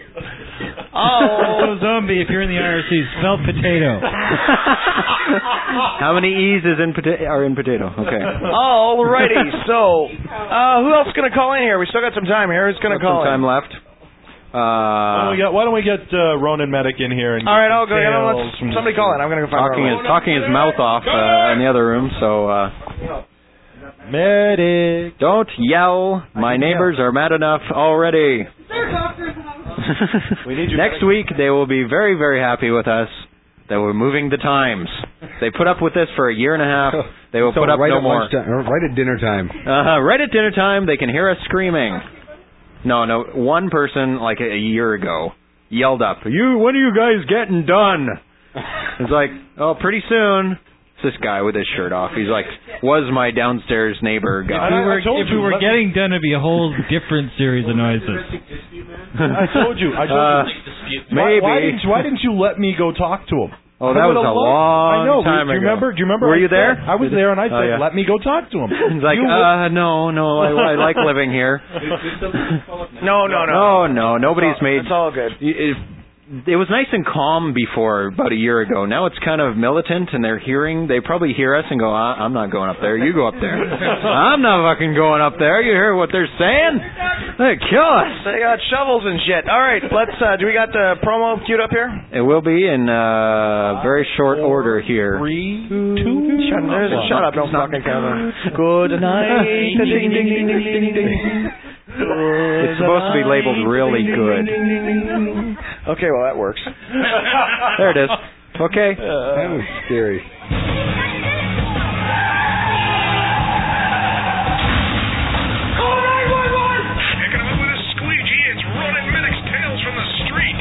Oh, Zombie, if you're in the IRC, spell potato. How many E's is in potato? Okay. Alrighty, so who else is going to call in here? We still got some time here. Who's going to call some time in? left. Why don't we get Ronan Medic in here? And all right, I'll go. Let's somebody call in. I'm going to go find talking his mouth off in the other room. So Medic, don't yell. My neighbors are mad enough already. We need you. Next week they will be very, very happy with us that we're moving the times. They put up with this for a year and a half. They will put up no more. Right at dinner time. Right at dinner time, they can hear us screaming. No, one person, like a year ago, yelled up, when are you guys getting done? It's like, oh, pretty soon. It's this guy with his shirt off. He's like, was my downstairs neighbor guy. If we were getting done, it'd be a whole different series of noises. I told you. Maybe. Why didn't you let me go talk to him? Oh, that was a long time ago. Do you remember? Were you there? I was there, and I said, let me go talk to him. He's like, no, I like living here. No. Nobody's made... It's all good. It was nice and calm before, about a year ago. Now it's kind of militant, and they probably hear us and go, I'm not going up there. You go up there. I'm not fucking going up there. You hear what they're saying? They kill us. They got shovels and shit. All right, do we got the promo queued up here? It will be in very short order here. 3, 2, shut up, don't fucking count. Good night. Ding, ding, ding, ding, ding, ding. It's supposed to be labeled really good. Okay, well, that works. There it is. Okay. That was scary. Picking up with a squeegee, it's Ronan Medic's Tales from the Street.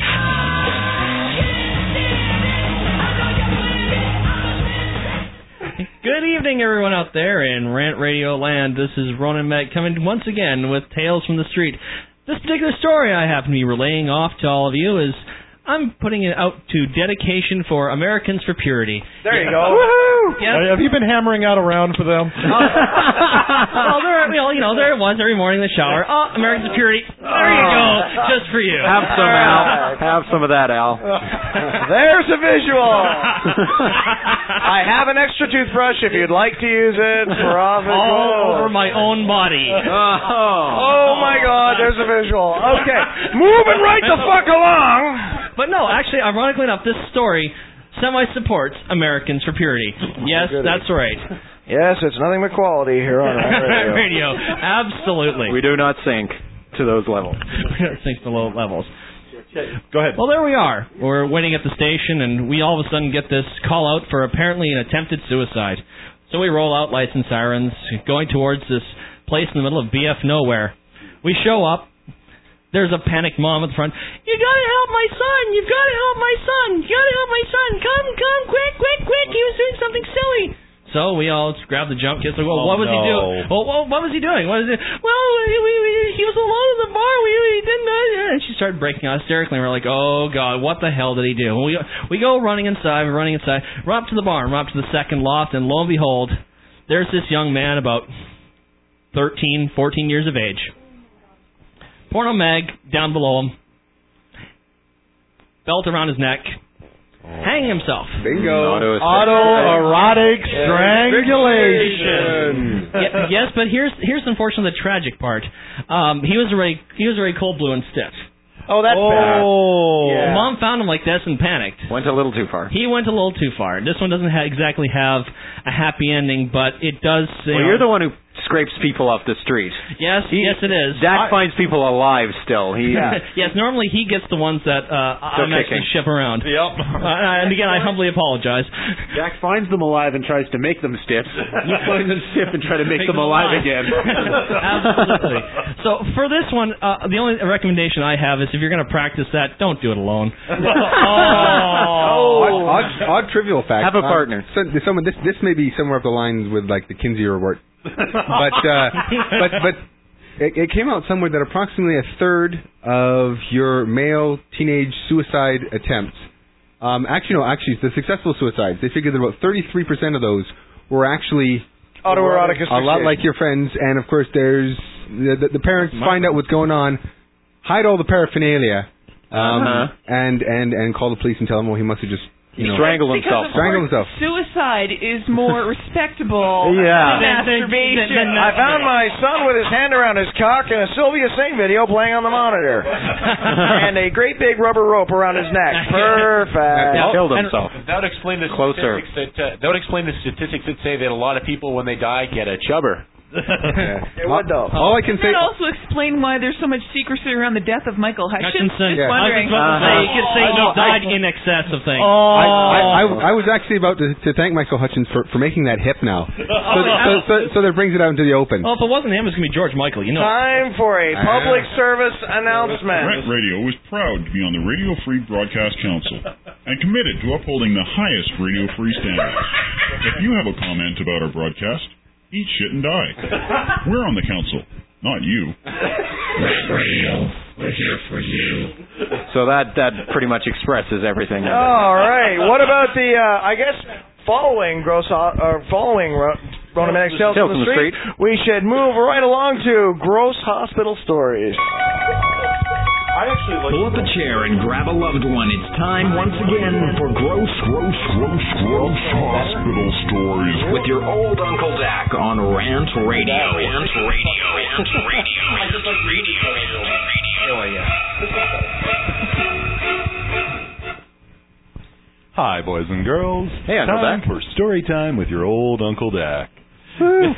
Good evening, everyone out there in Rant Radio Land. This is Ronan Medic coming once again with Tales from the Street. This particular story I happen to be relaying off to all of you is I'm putting it out to dedication for Americans for Purity. There you go. Woohoo! Yes. Have you been hammering out around for them? Well, there it was every morning in the shower. Oh, Americans for Purity. There you go. Just for you. Have some, Al. Have some of that, Al. There's a visual. I have an extra toothbrush if you'd like to use it for office. All over my own body. Oh my God, there's a visual. Okay, moving right the fuck along. But no, actually, ironically enough, this story semi-supports Americans for Purity. Yes, that's right. Yes, it's nothing but quality here on Rant Radio. Absolutely. We do not sink to those levels. We don't sink to low levels. Go ahead. Well, there we are. We're waiting at the station, and we all of a sudden get this call out for apparently an attempted suicide. So we roll out lights and sirens, going towards this place in the middle of BF nowhere. We show up. There's a panicked mom at the front. You gotta help my son! You've gotta help my son! You gotta help my son! Come, quick! He was doing something silly! So we all grab the jump kits. Like, well, what was he doing? Well, what was he doing? What is it? Well, he was alone in the bar. We didn't. And she started breaking out hysterically. And we're like, oh God, what the hell did he do? We go running inside. We're up to the barn. We're up to the second loft, and lo and behold, there's this young man about 13, 14 years of age. Porno mag down below him. Belt around his neck. Hanging himself. Bingo. Autoerotic strangulation. Yes, but here's unfortunately the tragic part. He was already cold blue and stiff. Oh, that's bad. Yeah. Mom found him like this and panicked. Went a little too far. He went a little too far. This one doesn't exactly have a happy ending, but it does. Well, you're the one who scrapes people off the street. Yes, yes, it is. Dak finds people alive still. Yes, normally he gets the ones that I'm actually ship around. Yep. And again, I humbly apologize. Jack finds them alive and tries to make them stiff. You find them stiff and try to make them alive again. Absolutely. So for this one, the only recommendation I have is if you're going to practice that, don't do it alone. Odd trivial fact. Have a partner. This may be somewhere up the lines with like the Kinsey report. But it came out somewhere that approximately a third of your male teenage suicide attempts, actually the successful suicides, they figured that about 33% of those were actually autoerotic asphyxiation. A lot like your friends, and of course there's the parents find out what's going on, hide all the paraphernalia, and call the police and tell them, well, he must have just strangled himself. Suicide is more respectable than masturbation. I found my son with his hand around his cock in a Sylvia Singh video playing on the monitor. And a great big rubber rope around his neck. Perfect. Killed himself. That would explain the statistics that say that a lot of people, when they die, get a chubber. It would, though. All I can say. That also explain why there's so much secrecy around the death of Michael Hutchins. Yeah. Wondering. You could say he died in excess of things. I was actually about to thank Michael Hutchins for making that hip now. So that brings it out into the open. Well, if it wasn't him, it's going to be George Michael. Time for a public service announcement. Rant Radio is proud to be on the Radio Free Broadcast Council and committed to upholding the highest Radio Free standards. If you have a comment about our broadcast, eat shit and die. We're on the council, not you. Rant Radio, we're here for you. So that pretty much expresses everything. All right. What about the, following Rona Medics Tales from the Street, we should move right along to Gross Hospital Stories. Pull up a chair and grab a loved one. It's time once again for Gross Hospital Stories with your old Uncle Dak on Rant Radio. Hi, boys and girls. Hey, Uncle Dak. Dak. For story time with your old Uncle Dak. Yay!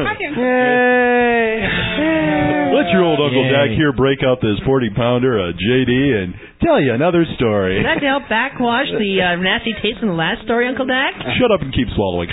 Let your old Uncle Dak here break out this 40-pounder, JD, and tell you another story. Did that to help backwash the nasty taste in the last story, Uncle Dak? Shut up and keep swallowing.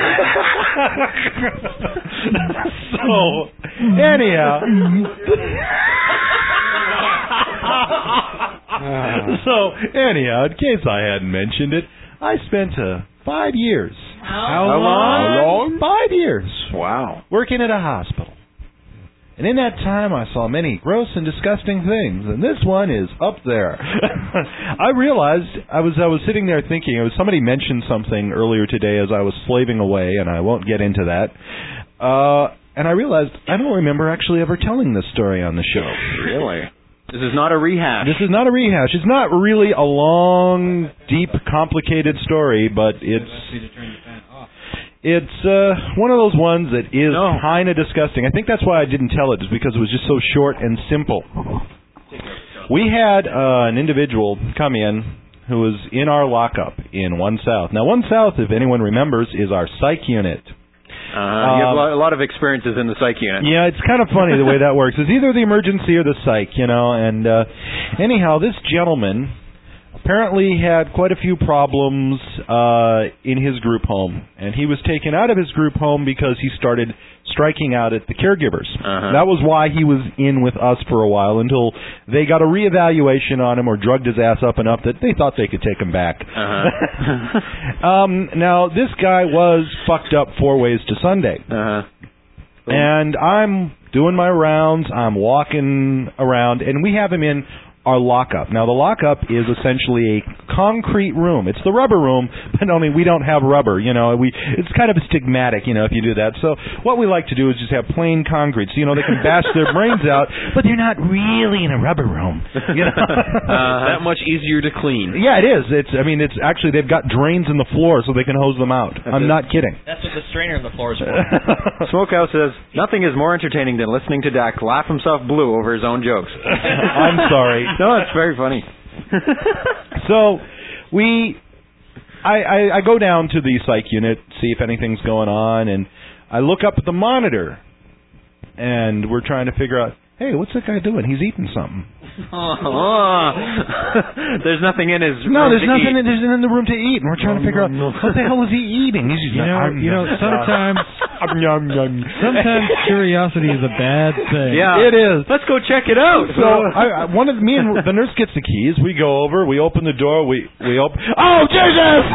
Anyhow, in case I hadn't mentioned it, I spent 5 years. How long? 5 years. Wow. Working at a hospital. And in that time, I saw many gross and disgusting things, and this one is up there. I realized I was sitting there thinking, somebody mentioned something earlier today as I was slaving away, and I won't get into that. And I realized I don't remember actually ever telling this story on the show. Really? This is not a rehash. This is not a rehash. It's not really a long, deep, complicated story, but it's one of those ones that is kind of disgusting. I think that's why I didn't tell it, is because it was just so short and simple. We had an individual come in who was in our lockup in 1 South. Now, 1 South, if anyone remembers, is our psych unit. You have a lot of experiences in the psych unit. Yeah, it's kind of funny the way that works. It's either the emergency or the psych, and anyhow, this gentleman apparently had quite a few problems in his group home, and he was taken out of his group home because he started striking out at the caregivers. That was why he was in with us for a while, until they got a reevaluation on him or drugged his ass up enough that they thought they could take him back. Now, this guy was fucked up 4 ways to Sunday. And I'm doing my rounds, I'm walking around, and we have him in our lockup. Now, the lockup is essentially a concrete room. It's the rubber room, but only we don't have rubber. It's kind of stigmatic, if you do that. So what we like to do is just have plain concrete. So, they can bash their brains out, but they're not really in a rubber room. That much easier to clean. Yeah, it is. It's actually, they've got drains in the floor so they can hose them out. I'm not kidding. That's what the strainer in the floor is for. Smokehouse says, nothing is more entertaining than listening to Dak laugh himself blue over his own jokes. I'm sorry. No, it's very funny. So, I go down to the psych unit, see if anything's going on, and I look up at the monitor, and we're trying to figure out, hey, what's that guy doing? He's eating something. There's nothing in his room. No, there's nothing in the room to eat, and we're trying to figure out what the hell is he eating. He's just sometimes curiosity is a bad thing. Yeah, it is. Let's go check it out. So me and the nurse gets the keys. We go over. We open the door. We open. Oh, Jesus!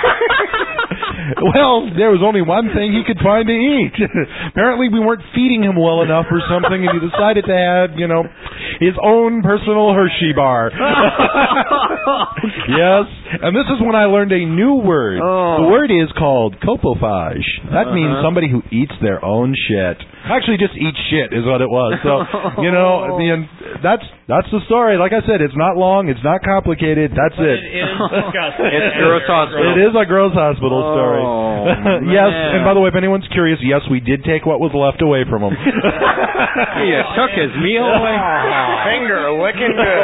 Well, there was only one thing he could find to eat. Apparently, we weren't feeding him well enough or something, and he decided to have, his own personal Hershey bar. Yes, and this is when I learned a new word. The word is called copophage. That means somebody who eats their own shit. Actually, just eat shit is what it was. So, that's the story. Like I said, it's not long, it's not complicated. That's it. It is disgusting. It's gross hospital. It is a gross hospital story. Yes, and by the way, if anyone's curious, yes, we did take what was left away from him. He took his meal away. Finger licking good.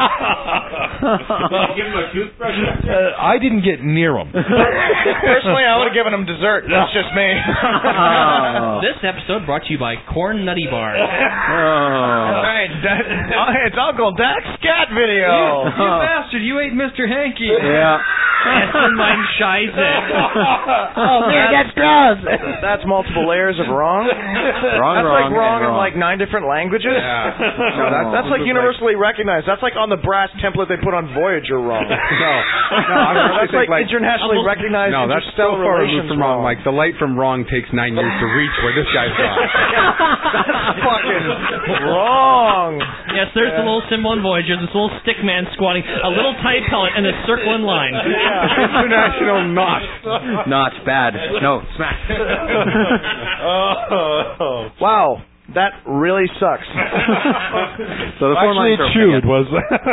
Give him a toothbrush. I didn't get near him. Personally, I would have given him dessert. That's just me. This episode brought to you by Corn Nutty Bar. That's right. It's Uncle Dak's cat video. You bastard, you ate Mr. Hanky. Yeah. Essen mein Scheiße. Oh, man, that's gross. That's multiple layers of wrong. That's like wrong in like 9 different languages. Yeah. No, that's like universally recognized. That's like on the brass template they put on Voyager wrong. That's like internationally recognized. No, that's so far removed from wrong. Like the light from wrong takes 9 years to reach where this guy's gone. That's fucking wrong. Yes, there's the little symbol on Voyager, this little stick man squatting, a little tight pellet, and a circle in line. International not. Not bad. No, smack. Wow. That really sucks. So the actually, it chewed was.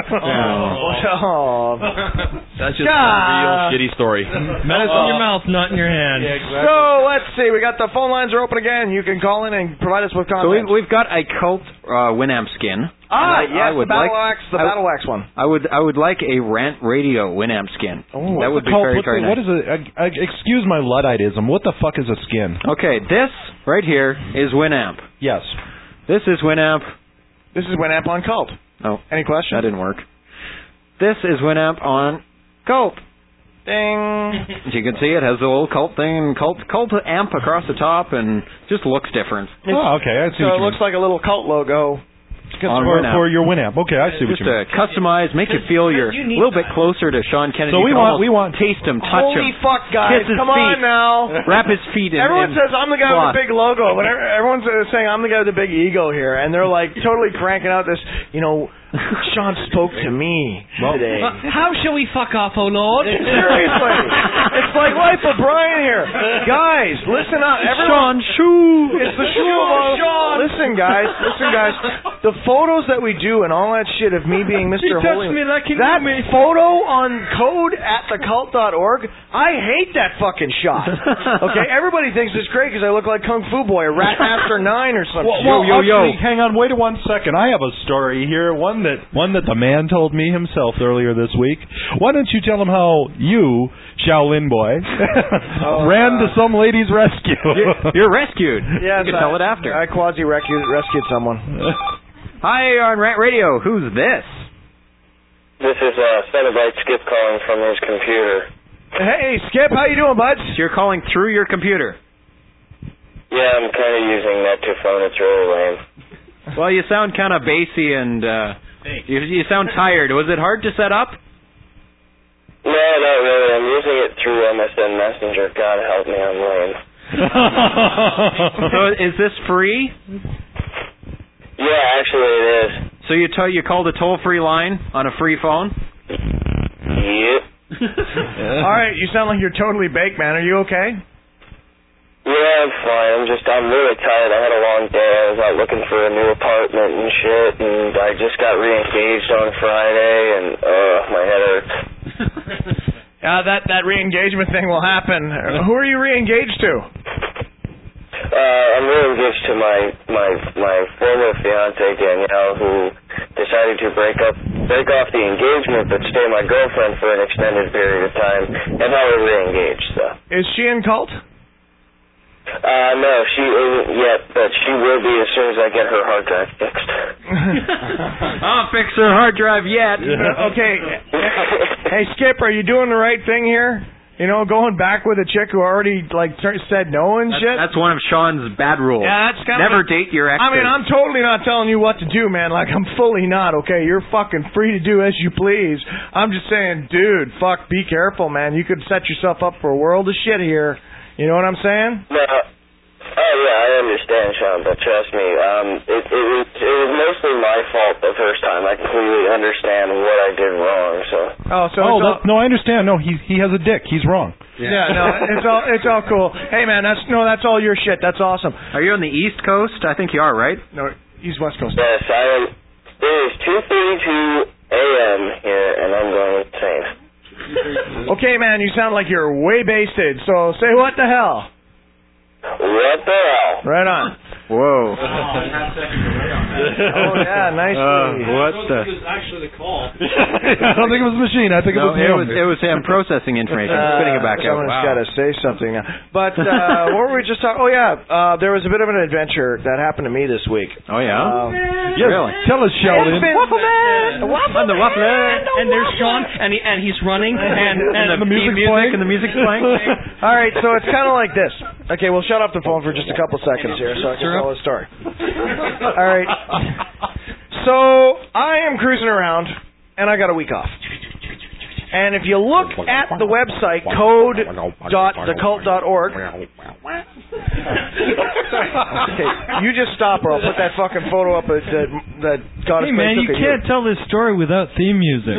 That's just a real shitty story. Medicine in your mouth, not in your hand. Yeah, exactly. So let's see. We got the phone lines are open again. You can call in and provide us with comments. So we've got a cult Winamp skin. Yes, the Battle Axe one. I would like a Rant Radio Winamp skin. Oh, that would be very, very nice. What is it? Excuse my Ludditism. What the fuck is a skin? Okay, this right here is Winamp. Yes. This is Winamp. This is Winamp on Cult. Oh. Any questions? That didn't work. This is Winamp on Cult. Ding. As you can see, it has the little Cult thing, Cult amp across the top, and just looks different. Okay, I see. So it looks like a little Cult logo. For your Winamp. Okay, I see what you mean. Just customize, make you feel you're a little bit closer to Sean Kennedy. So we want taste him, touch Holy him. fuck, guys! Kiss his Come feet, on now. Wrap his feet in. Everyone says I'm the guy cloth. with the big logo, but everyone's saying I'm the guy with the big ego here, and they're like totally cranking out this, Sean spoke to me today. How shall we fuck off, oh Lord? Seriously. It's like Life of Brian here. Guys, listen up. Sean Everyone, Shoo. It's the shoe of all. Sean. Listen, guys. The photos that we do and all that shit of me being Mr. Holy. That photo on code@thecult.org, I hate that fucking shot. Okay? Everybody thinks it's great because I look like Kung Fu Boy or Rat Master 9 or something. Actually, hang on. Wait 1 second. I have a story here. 1 one that the man told me himself earlier this week. Why don't you tell him how you, Shaolin boy, ran to some lady's rescue? You're rescued. Yes, you can tell it after. I quasi-rescued someone. Hi, you're on Rant Radio. Who's this? This is Cenobyte Skip calling from his computer. Hey, Skip, how you doing, bud? You're calling through your computer. Yeah, I'm kind of using that to phone. It's really lame. Well, you sound kind of bassy and you sound tired. Was it hard to set up? No, not really. I'm using it through MSN Messenger. God help me, I'm lame. So is this free? Yeah, actually it is. So you called a toll-free line on a free phone? Yep. All right, you sound like you're totally baked, man. Are you okay? Yeah, I'm fine. I'm really tired. I had a long day. I was out looking for a new apartment and shit, and I just got re-engaged on Friday, and my head hurts. That re-engagement thing will happen. Who are you re-engaged to? I'm re-engaged to my former fiance Danielle, who decided to break off the engagement but stay my girlfriend for an extended period of time, and now we're re-engaged. So. Is she in cult? No, she isn't yet, but she will be as soon as I get her hard drive fixed. I'll fix her hard drive yet. Okay. Hey, Skip, are you doing the right thing here? You know, going back with a chick who already said no and shit. That's one of Sean's bad rules. Yeah, that's kind never of date your exes. I mean, I'm totally not telling you what to do, man. Like, I'm fully not. Okay, you're fucking free to do as you please. I'm just saying, dude, be careful, man. You could set yourself up for a world of shit here. You know what I'm saying? No. Oh yeah, I understand, Sean, but trust me, it was mostly my fault the first time. I completely understand what I did wrong. So. No, I understand. No, he has a dick. He's wrong. Yeah, no, it's all cool. Hey man, that's all your shit. That's awesome. Are you on the East Coast? I think you are, right? No, he's West Coast. Yes, I am. It is 2:32 a.m. here, and I'm going insane. Okay, man, you sound like you're way basted. So say what the hell. What the hell? Right on. Whoa. Oh, yeah, nice. What the? It was actually the call. I don't think it was a machine. I think it was him. It was him processing information, spitting it back out. Someone's got to say something now. But what were we just talking? Oh, yeah. There was a bit of an adventure that happened to me this week. Oh, yeah? Yes, really? Tell us, Sheldon. Waffle Man! I'm the Waffle Man! And there's Sean, and he's running, and the music's playing. And the music's playing. All right, so it's kind of like this. Okay, we'll shut off the phone for just a couple seconds here so I can tell the story. All right. So I am cruising around, and I got a week off. And if you look at the website, code.thecult.org... Okay, you just stop or I'll put that fucking photo up that got Hey man, you can't tell this story without theme music.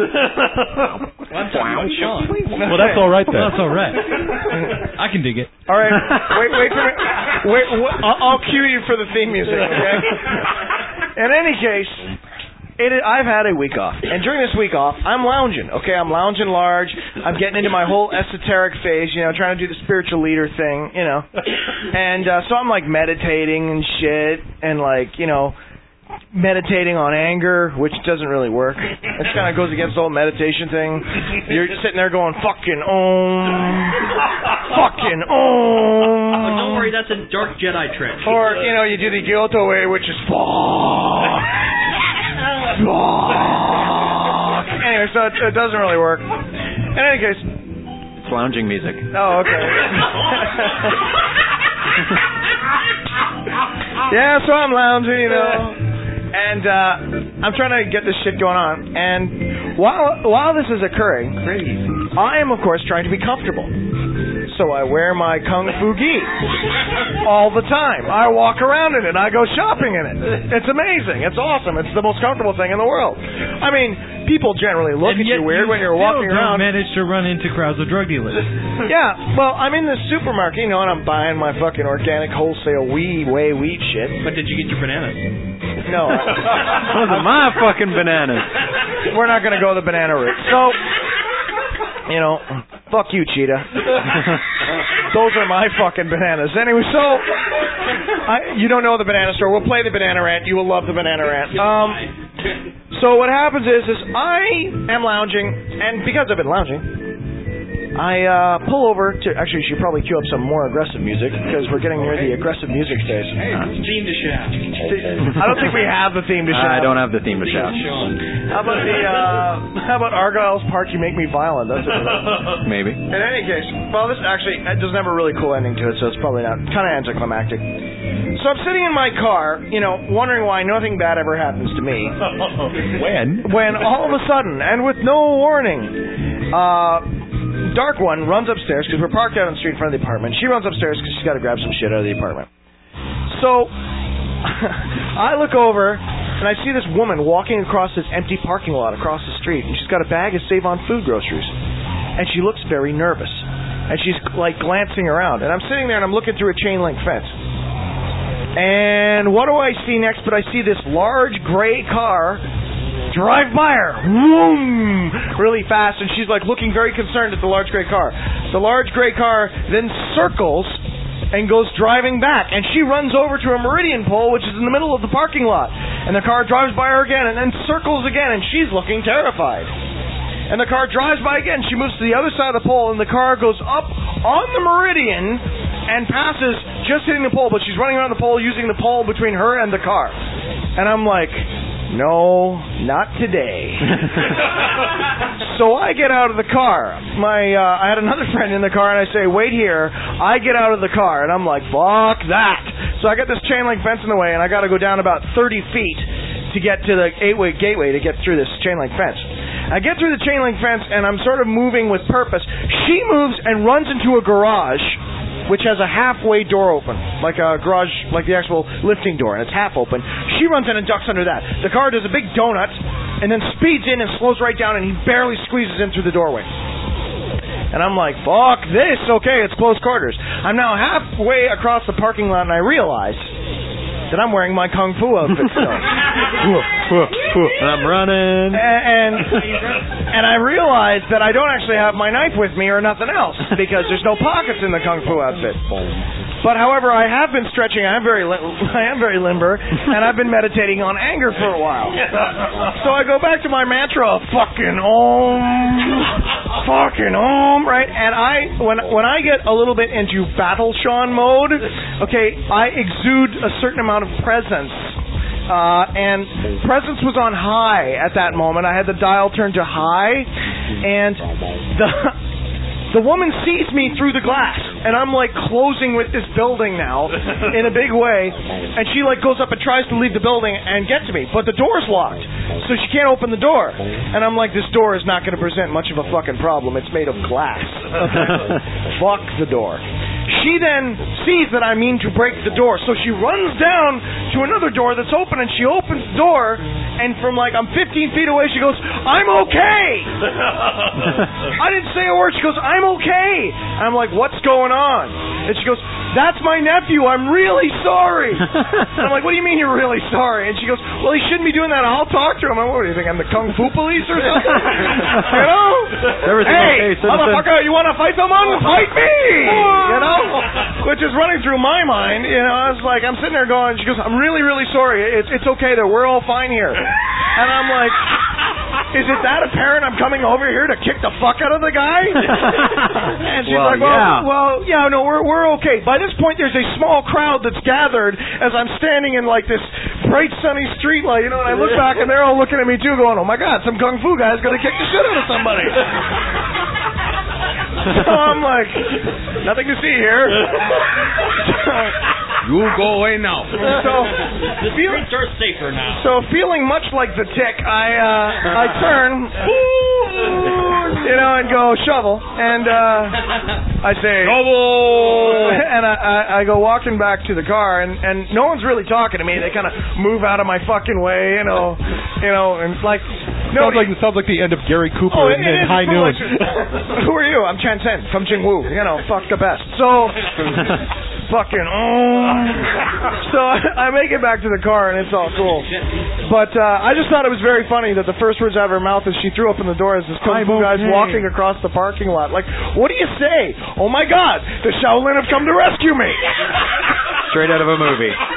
Well, that's all right then. That's all right. I can dig it. All right, wait for me. Wait, I'll cue you for the theme music, okay? In any case, I've had a week off, and during this week off, I'm lounging. Okay, I'm lounging large. I'm getting into my whole esoteric phase, trying to do the spiritual leader thing, and so I'm like meditating and shit, and meditating on anger, which doesn't really work. It kind of goes against the whole meditation thing. You're sitting there going, fucking fucking Oh, don't worry, that's a dark Jedi trick. Or, you do the Kyoto way, which is fuck. Anyway, so it doesn't really work. In any case, it's lounging music. Oh, okay. Yeah, so I'm lounging, and I'm trying to get this shit going on. And while this is occurring, I am of course trying to be comfortable. So I wear my Kung Fu gi all the time. I walk around in it. I go shopping in it. It's amazing. It's awesome. It's the most comfortable thing in the world. I mean, people generally look at you weird when you're walking around. You manage to run into crowds of drug dealers. Yeah, well, I'm in the supermarket, and I'm buying my fucking organic wholesale wheat shit. But did you get your bananas? No. Those are my fucking bananas. We're not going to go the banana route. So, fuck you, Cheetah. Those are my fucking bananas. Anyway, so you don't know the banana store. We'll play the banana rant. You will love the banana rant. So what happens is I am lounging, and because I've been lounging, I pull over to... Actually, you should probably cue up some more aggressive music, because we're getting near the aggressive music stage. Hey, theme to Shaft. I don't think we have the theme to Shaft. I don't have the theme to Shaft. How about Argyle's Park, You Make Me Violent? That's it. Maybe. In any case, well, this actually doesn't have a really cool ending to it, so it's probably not... kind of anticlimactic. So I'm sitting in my car, wondering why nothing bad ever happens to me. When all of a sudden, and with no warning, Dark One runs upstairs, because we're parked out on the street in front of the apartment. She runs upstairs because she's got to grab some shit out of the apartment. So I look over, and I see this woman walking across this empty parking lot across the street, and she's got a bag of Save-On-Food groceries. And she looks very nervous. And she's, glancing around. And I'm sitting there, and I'm looking through a chain-link fence. And what do I see next? But I see this large gray car drive by her, whoom, really fast, and she's looking very concerned at the large gray car. The large gray car then circles and goes driving back, and she runs over to a meridian pole, which is in the middle of the parking lot. And the car drives by her again, and then circles again, and she's looking terrified. And the car drives by again. She moves to the other side of the pole, and the car goes up on the meridian and passes, just hitting the pole, but she's running around the pole using the pole between her and the car. And I'm like, no, not today. So I get out of the car. I had another friend in the car, and I say, wait here. I get out of the car, and I'm like, fuck that. So I got this chain link fence in the way, and I got to go down about 30 feet to get to the gateway to get through this chain link fence. I get through the chain link fence, and I'm sort of moving with purpose. She moves and runs into a garage, which has a halfway door open, like a garage, like the actual lifting door, and it's half open. She runs in and ducks under that. The car does a big donut, and then speeds in and slows right down, and he barely squeezes in through the doorway. And I'm like, fuck this, okay, it's close quarters. I'm now halfway across the parking lot, and I realize that I'm wearing my Kung Fu outfit still. And I'm running. And I realize that I don't actually have my knife with me or nothing else, because there's no pockets in the Kung Fu outfit. But however, I have been stretching. I am very limber, and I've been meditating on anger for a while. So I go back to my mantra of fucking Om, right? And when I get a little bit into Battle Sean mode, okay, I exude a certain amount of presence. And presence was on high at that moment. I had the dial turned to high, and the woman sees me through the glass, and I'm closing with this building now in a big way, and she goes up and tries to leave the building and get to me, but the door's locked, so she can't open the door. And I'm like, this door is not going to present much of a fucking problem. It's made of glass. Fuck the door. She then sees that I mean to break the door, so she runs down to another door that's open, and she opens the door, and from I'm 15 feet away, she goes, I'm okay! I didn't say a word. She goes, I'm okay! And I'm like, what's going on? And she goes, that's my nephew, I'm really sorry! And I'm like, what do you mean you're really sorry? And she goes, well, he shouldn't be doing that, I'll talk to him. I'm like, what do you think, I'm the Kung Fu police or something? You know? Hey, motherfucker, you want to fight someone? Fight me! You know? Which is running through my mind. I was like, I'm sitting there going, she goes, I'm really, really sorry. It's okay though, we're all fine here. And I'm like, is it that apparent I'm coming over here to kick the fuck out of the guy? And she's we're okay. By this point, there's a small crowd that's gathered as I'm standing in this bright sunny street light, and I look back and they're all looking at me too going, oh my god, some Kung Fu guy's gonna kick the shit out of somebody. So I'm like, nothing to see here. You go away now. The streets are safer now. So feeling much like the Tick, I turn, and go shovel, and I say shovel, and I go walking back to the car, and no one's really talking to me. They kind of move out of my fucking way, and sounds like the end of Gary Cooper in High Noon. Who are you? I'm Chen Ten from Jingwu. Fuck the best. So fucking so I make it back to the car, and it's all cool. But I just thought it was very funny that the first words out of her mouth as she threw open the door is this Kung Fu guy's walking across the parking lot. What do you say? Oh my god, the Shaolin have come to rescue me. Straight out of a movie.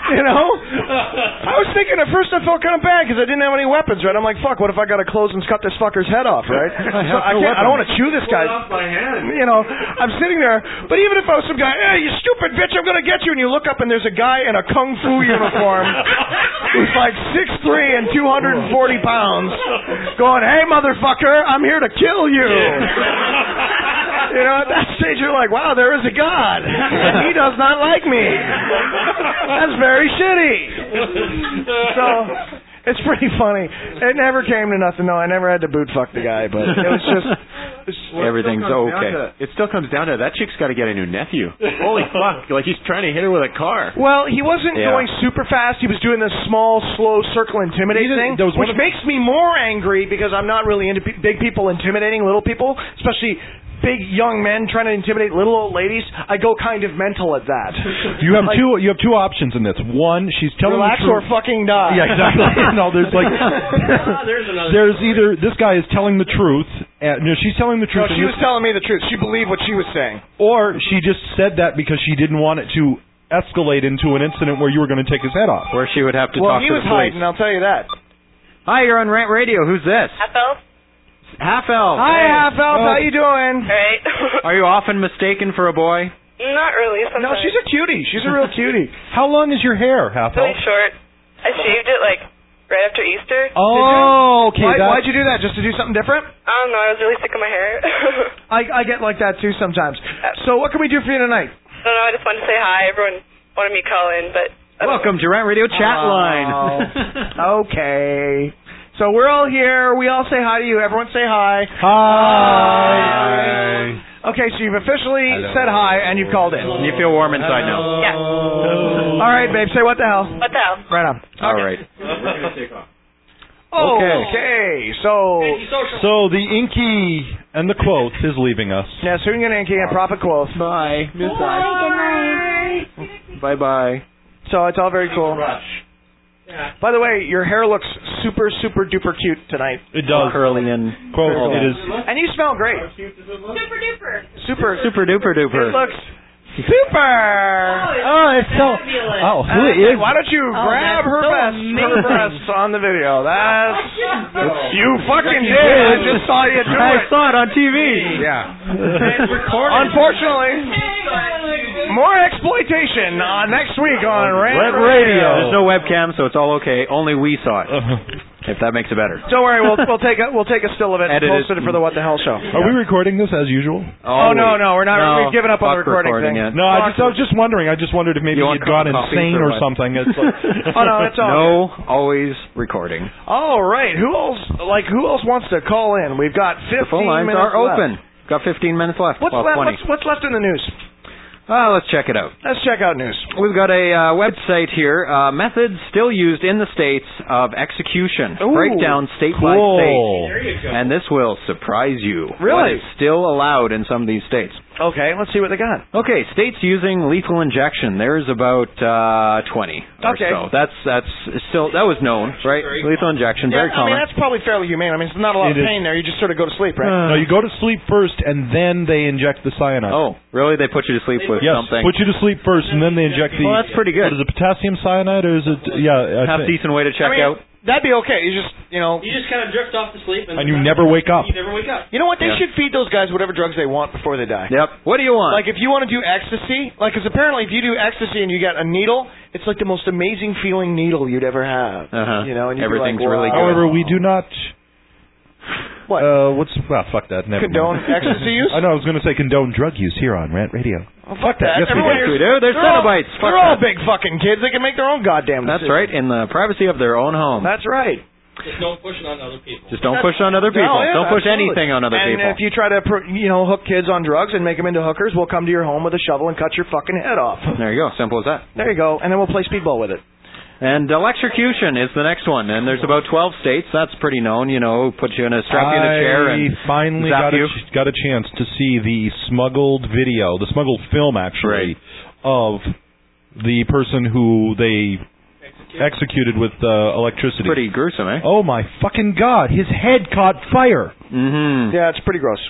You know? I was thinking at first I felt kind of bad because I didn't have any weapons, right? I'm like, fuck, what if I got to close and cut this fucker's head off, right? I don't want to chew this guy. Off my hand. You know, I'm sitting there, but even if I was some guy, hey, you stupid bitch, I'm going to get you, and you look up and there's a guy in a kung fu uniform who's like 6'3" and 240 pounds going, hey, motherfucker, I'm here to kill you. You know, at that stage you're like, wow, there is a God, and he does not like me. That's very shitty. So, it's pretty funny. It never came to nothing, though. I never had to boot fuck the guy, but it was just... Everything's okay. It still comes down to that chick's got to get a new nephew. Holy fuck! Like he's trying to hit her with a car. Well, he wasn't going super fast. He was doing this small, slow circle intimidate thing, which makes me more angry because I'm not really into big people intimidating little people, especially big young men trying to intimidate little old ladies. I go kind of mental at that. You have two options in this. One, she's telling relax the truth. or fucking die. Yeah, exactly. No, there's like there's either this guy is telling the truth. No, she's telling the truth. No, she was telling me the truth. She believed what she was saying. Or she just said that because she didn't want it to escalate into an incident where you were going to take his head off. Where she would have to talk to the police. Well, he was hiding, I'll tell you that. Hi, you're on Rant Radio. Who's this? Half-elf. Half-elf. Hi, hey. Half-elf. How you doing? Great. Are you often mistaken for a boy? Not really. Sometimes. No, she's a cutie. She's a real cutie. How long is your hair, Half-elf? Really short. I shaved it like right after Easter. Oh, okay. Why'd you do that? Just to do something different? I don't know. I was really sick of my hair. I get like that too sometimes. So what can we do for you tonight? I don't know. I just wanted to say hi. Everyone wanted me to call in, but welcome to Rant Radio chat line. Okay. So we're all here. We all say hi to you. Everyone say hi. Hi. Okay, so you've officially said hi and you've called in. You feel warm inside now. Yeah. All right, babe. Say what the hell. What the hell? Right on. All right. We're going to take off. Okay. So the Inky and the quotes is leaving us. Yeah, Swing and Inky and Prophet Quotes. Bye. Bye. Bye-bye. So it's all very cool. Yeah. By the way, your hair looks super, super duper cute tonight. It does. Curly and quote. It is. And you smell great. Super duper. Super duper duper. It looks super. Oh, it's so. Oh, who is? Why don't you grab her breasts on the video? That's you fucking did. I just saw you do it. I saw it on TV. Yeah. Unfortunately, more exploitation next week on Rant Radio. There's no webcam, so it's all okay. Only we saw it. If that makes it better. Don't worry, we'll take a still of it and post it for the What the Hell show. Are we recording this as usual? Oh no, we're not. We've given up on the recording thing. It. No, I was just wondering. I just wondered if maybe you'd gone insane or something. It's like, oh no, it's all. No, always recording. All right, who else wants to call in? We've got 15 the phone lines minutes are open. Left. Got 15 minutes left. What's left in the news? Let's check it out. Let's check out news. We've got a website here, methods still used in the states of execution. Ooh, breakdown state by state. There you go. And this will surprise you. Really? What is still allowed in some of these states. Okay, let's see what they got. Okay, states using lethal injection. There's about 20 Okay. or so. That's still, that was known, right? Lethal injection, very common. I mean, that's probably fairly humane. I mean, it's not a lot of pain there. You just sort of go to sleep, right? No, you go to sleep first, and then they inject the cyanide. Oh, really? They put you to sleep with something? Put you to sleep first, and then they inject the... Well, that's pretty good. What is it, potassium cyanide, or is it... Yeah. Half decent way to check out. That'd be okay. You just, You just kind of drift off to sleep. And you never wake up. You never wake up. You know what? They should feed those guys whatever drugs they want before they die. Yep. What do you want? Like, if you want to do ecstasy, because apparently if you do ecstasy and you get a needle, it's like the most amazing feeling needle you'd ever have. Uh-huh. You know, and everything's like, really good. However, we do not... What? Fuck that. Never condone mind. ecstasy use? I know, I was going to say condone drug use here on Rant Radio. Oh, fuck that. Yes, Everyone we do. They're Cenobites. They're all big fucking kids. They can make their own goddamn decisions. That's right, in the privacy of their own home. That's right. Just don't push it on other people. Just don't push on other people. No, yeah, don't push absolutely. anything on other people. And if you try to, hook kids on drugs and make them into hookers, we'll come to your home with a shovel and cut your fucking head off. There you go. Simple as that. There you go. And then we'll play speedball with it. And electrocution is the next one. And there's about 12 states. That's pretty known. Put you in a strap you in a chair and finally zap you. got a chance to see the smuggled video, the smuggled film, actually, of the person who they executed with electricity. Pretty gruesome, eh? Oh, my fucking God. His head caught fire. Mm-hmm. Yeah, it's pretty gross.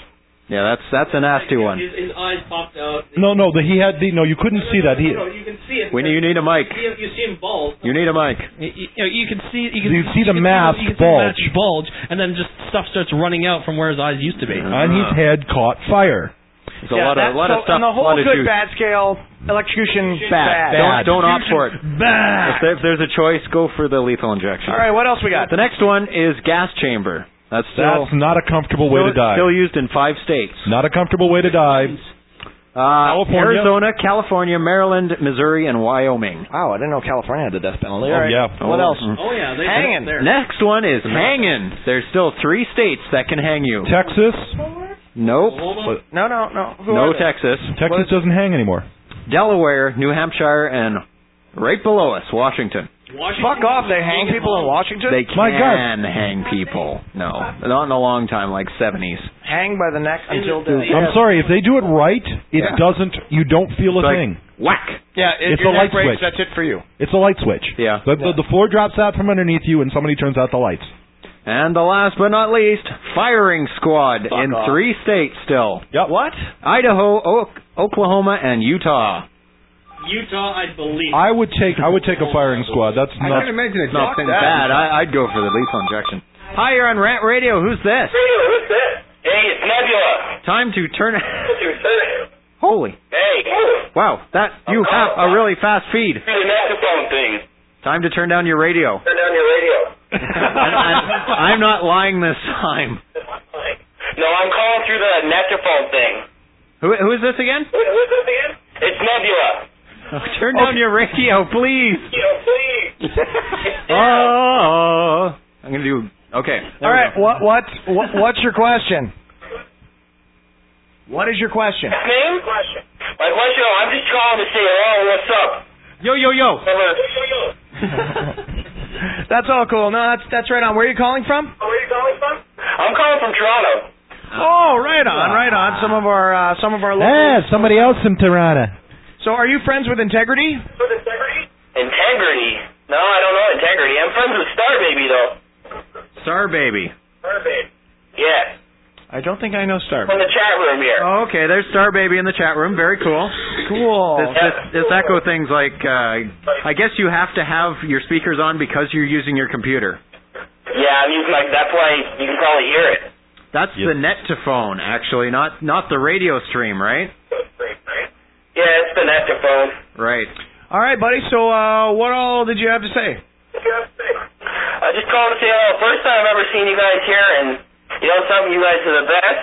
Yeah, that's a nasty one. His eyes popped out. No, you couldn't see that. No, you can see it. You need a mic. You see him bulge. You need a mic. You can see. You see the mask bulge, and then just stuff starts running out from where his eyes used to be. And his head caught fire. There's a lot of stuff. On the whole good bad scale, electrocution bad. Don't opt for it. Bad. If there's a choice, go for the lethal injection. All right, what else we got? The next one is gas chamber. That's not a comfortable way to die. Still used in 5 states. Not a comfortable way to die. California. Arizona, California, Maryland, Missouri, and Wyoming. Wow, I didn't know California had the death penalty. Oh, right. yeah. What else? Oh, yeah. Hanging. Next one is hanging. There's still 3 states that can hang you. Texas. Nope. No. No Texas. Texas doesn't hang anymore. Delaware, New Hampshire, and right below us, Washington. Fuck off, they hang people in Washington? They can hang people. No, not in a long time, like 70s. Hang by the neck until death. I'm sorry, if they do it right, you don't feel a thing. Whack. Yeah, it's your a light neck breaks, switch. that's it for you. It's a light switch. Yeah. The floor drops out from underneath you and somebody turns out the lights. And the last but not least, firing squad in 3 states still. Yep. What? Idaho, Oklahoma, and Utah. Utah, I believe. I would take a firing squad. That's I not. can't imagine it's not bad. I'd go for the lethal injection. Hi, you're on Rant Radio. Who's this? Hey, it's Nebula. Time to turn. Holy. Hey. Wow, you have a really fast feed. The microphone thing. Time to turn down your radio. Turn down your radio. I'm not lying this time. No, I'm calling through the Nectaphone thing. Who is this again? It's Nebula. Oh, turn down your radio, please. Please. Oh, I'm gonna do. Okay. All right. What's your question? What is your question? Name? My question. I'm just calling to say hello. What's up? Yo. That's all cool. No, that's right on. Where are you calling from? I'm calling from Toronto. Oh, right on. Some of our locals. Yeah, somebody else in Toronto. So, are you friends with Integrity? Integrity? No, I don't know Integrity. I'm friends with Star Baby though. Star Baby. Yeah. I don't think I know Star. From the chat room here. Oh, okay, there's Star Baby in the chat room. Very cool. Cool. This echo thing's like, I guess you have to have your speakers on because you're using your computer. Yeah, I'm using that's why you can probably hear it. That's the Net2Phone, actually, not the radio stream, right? Yeah, it's the Nectaphone. Right. All right, buddy. So, what all did you have to say? I just called to say hello. First time I've ever seen you guys here, and you know something, you guys are the best.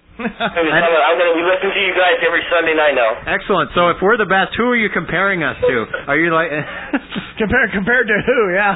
I'm going to be listening to you guys every Sunday night now. Excellent. So if we're the best, who are you comparing us to? Are you like compared to who? Yeah.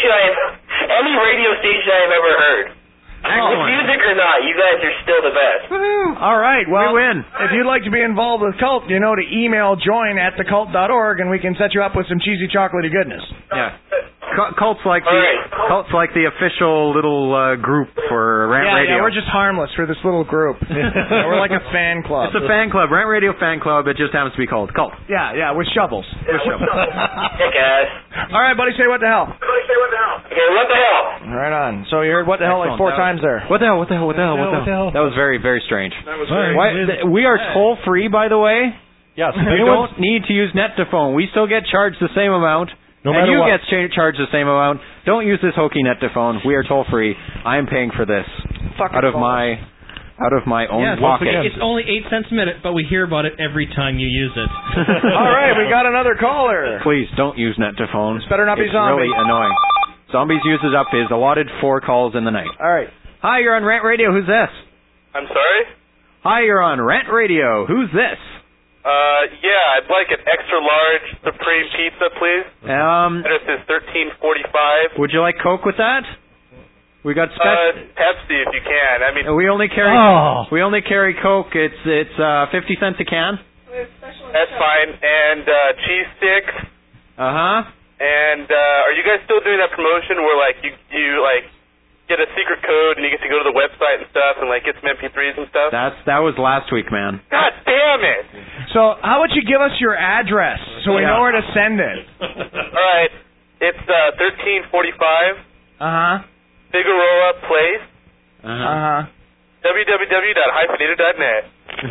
Any radio station I've ever heard. With music or not, you guys are still the best. Woo-hoo. All right, well, we win. If you'd like to be involved with Cult, you know to email join@thecult.org, and we can set you up with some cheesy chocolatey goodness. Yeah. Cult's like the official little group for Rant Radio. Yeah, we're just harmless for this little group. We're like a fan club. It's a fan club, Rant Radio fan club. It just happens to be called Cult. Yeah, with shovels. Hey guys. All right, buddy, say what the hell. Okay, what the hell? Right on. So you heard what the hell like 4 times there. What the hell? That was very, very strange. That was very we are toll free, by the way. Yes. We don't need to use Net2Phone. We still get charged the same amount. No matter you what. get charged the same amount. Don't use this hokey Net2Phone. We are toll free. I am paying for this out of my own pocket. It's only 8 cents a minute, but we hear about it every time you use it. All right, we got another caller. Please don't use Net2Phone. This better not be It's Zombie. really annoying. Zombies uses up his allotted 4 calls in the night. All right. Hi, you're on Rant Radio. Who's this? I'm sorry? Hi, you're on Rant Radio. Who's this? Yeah, I'd like an extra large Supreme pizza, please. Address is 1345. Would you like Coke with that? We got Pepsi if you can. I mean, we only carry Coke. It's 50 cents a can. That's fine. And cheese sticks. And are you guys still doing that promotion where like you like get a secret code and you get to go to the website and stuff and like get some MP3s and stuff? That was last week, man. God damn it! So how about you give us your address so we know where to send it? All right, it's 1345. Uh-huh. Figueroa Place. Uh-huh. www.hyphenated.net.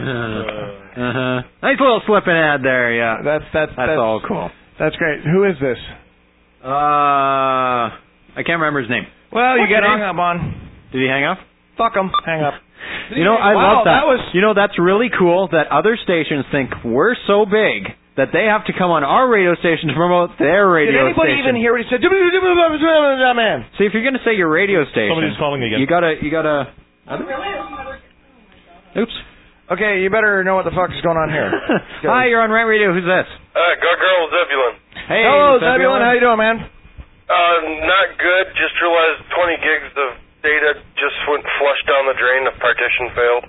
Nice little slipping ad there, yeah. That's all cool. That's great. Who is this? I can't remember his name. Well, you What's get your hung name? up on. Did he hang up? Fuck him. Hang up. You know, I Wow, love that. that was- You know, that's really cool that other stations think we're so big that they have to come on our radio station to promote their radio Did anybody station. even hear what he said? Man. See, if you're going to say your radio station, Somebody's calling again. You gotta. Oops. Okay, you better know what the fuck is going on here. Hi, you're on Rant Radio. Who's this? Gargoyle Zebulon. Hey, hello, Zebulon. How you doing, man? Not good. Just realized 20 gigs of data just went flushed down the drain. The partition failed.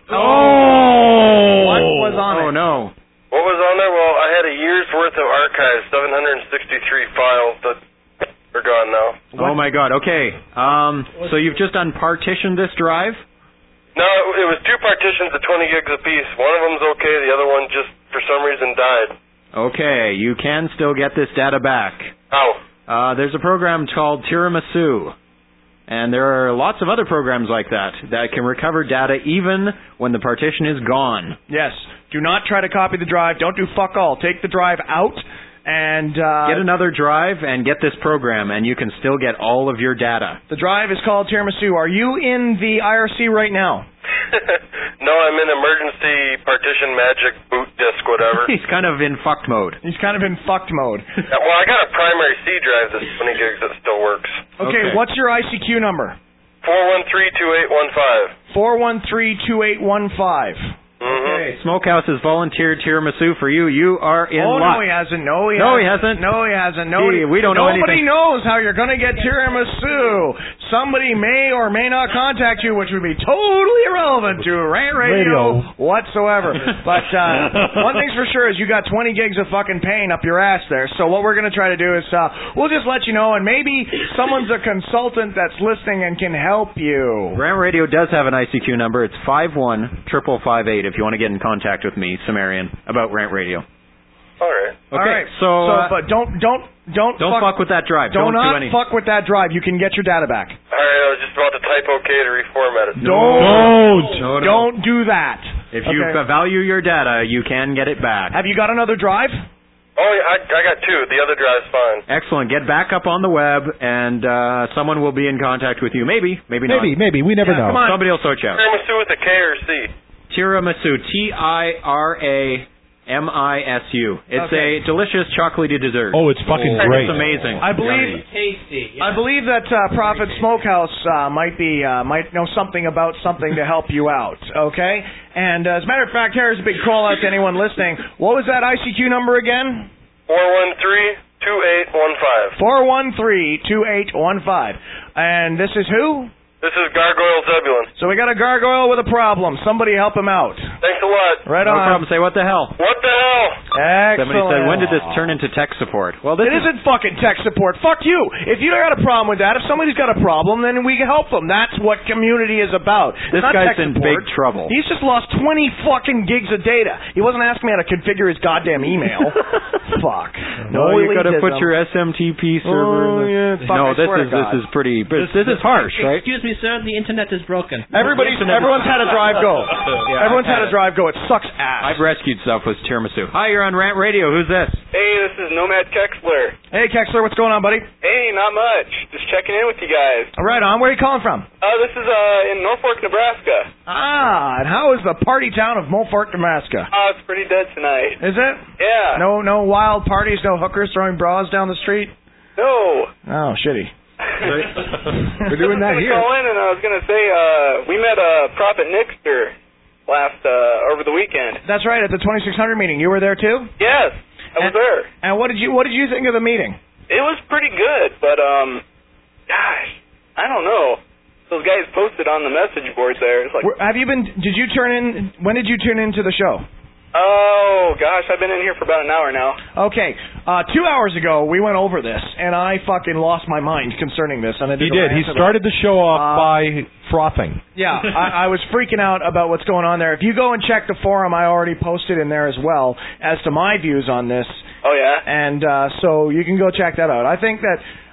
Oh! What was on it? Oh, no. What was on there? Well, I had a year's worth of archives, 763 files that are gone now. Oh, my God. Okay. So you've just unpartitioned this drive? No, it was two partitions of 20 gigs apiece. One of them's okay. The other one just, for some reason, died. Okay. You can still get this data back. How? There's a program called Tiramisu. And there are lots of other programs like that can recover data even when the partition is gone. Yes. Do not try to copy the drive. Don't do fuck all. Take the drive out and get another drive and get this program, and you can still get all of your data. The drive is called Tiramisu. Are you in the IRC right now? No, I'm in emergency partition magic boot disk, whatever. He's kind of in fucked mode. He's kind of in fucked mode. Well, I got a primary C drive that's 20 gigs that still works. Okay, what's your ICQ number? 413-2815. 413-2815. Okay, Smokehouse has volunteered tiramisu for you. You are in luck. No, he hasn't. No, he hasn't. No, he hasn't. We don't know Nobody anything. knows how you're going to get tiramisu. Somebody may or may not contact you, which would be totally irrelevant to Rant Radio whatsoever. But one thing's for sure is you got 20 gigs of fucking pain up your ass there. So what we're going to try to do is we'll just let you know, and maybe someone's a consultant that's listening and can help you. Rant Radio does have an ICQ number. It's 51558 if you want to get in contact with me, Sumerian, about Rant Radio. All right. Okay, All right. so but don't fuck with that drive. Don't do anything. fuck with that drive. You can get your data back. All right, I was just about to type OK to reformat it. Don't do that. If you value your data, you can get it back. Have you got another drive? Oh, yeah, I got two. The other drive's fine. Excellent. Get back up on the web, and someone will be in contact with you. Maybe not. Maybe. We never know. Come on. Somebody will sort you out. Tiramisu with a K or C? Tiramisu. Tiramisu. It's a delicious chocolatey dessert. Oh, it's fucking great. It's amazing. I believe that Prophet Smokehouse might know something about something to help you out. Okay, and as a matter of fact, here's a big call out to anyone listening. What was that ICQ number again? 413-2815. 413-2815. And this is who? This is Gargoyle Zebulon. So we got a gargoyle with a problem. Somebody help him out. Thanks a lot. Right no on. problem. Say, what the hell? What the hell? Excellent. Somebody said, when did this turn into tech support? Well, It isn't fucking tech support. Fuck you. If you got a problem with that, if somebody's got a problem, then we can help them. That's what community is about. This Not guy's tech in support. big trouble. He's just lost 20 fucking gigs of data. He wasn't asking me how to configure his goddamn email. Fuck. No, you got to put your SMTP server. Oh, yeah. Fuck, No, I swear to God. this is pretty. This is harsh, right? Excuse me, sir. The internet is broken. Everyone's had a drive go. Everyone's had a drive go. It sucks ass. I've rescued stuff with tiramisu. Hi, you're on Rant Radio. Who's this? Hey, this is Nomad Kexler. Hey, Kexler, what's going on, buddy? Hey, not much. Just checking in with you guys. Right on. Where are you calling from? This is in Norfolk, Nebraska. And how is the party town of Norfolk, Nebraska? It's pretty dead tonight. Is it? Yeah. No wild parties, no hookers throwing bras down the street? No. Oh, shitty. We're doing that here. Call in, and I was gonna say we met Prophet Nixter last over the weekend. That's right, at the 2600 meeting. You were there too? Yes, I was there. And what did you think of the meeting? It was pretty good, but gosh, I don't know. Those guys posted on the message board there. It's like, when did you tune into the show? Oh, gosh, I've been in here for about an hour now. Okay, 2 hours ago, we went over this, and I fucking lost my mind concerning this. And He did. He started the show off by frothing. Yeah, I was freaking out about what's going on there. If you go and check the forum, I already posted in there as well as to my views on this. Oh, yeah? And so you can go check that out. I think that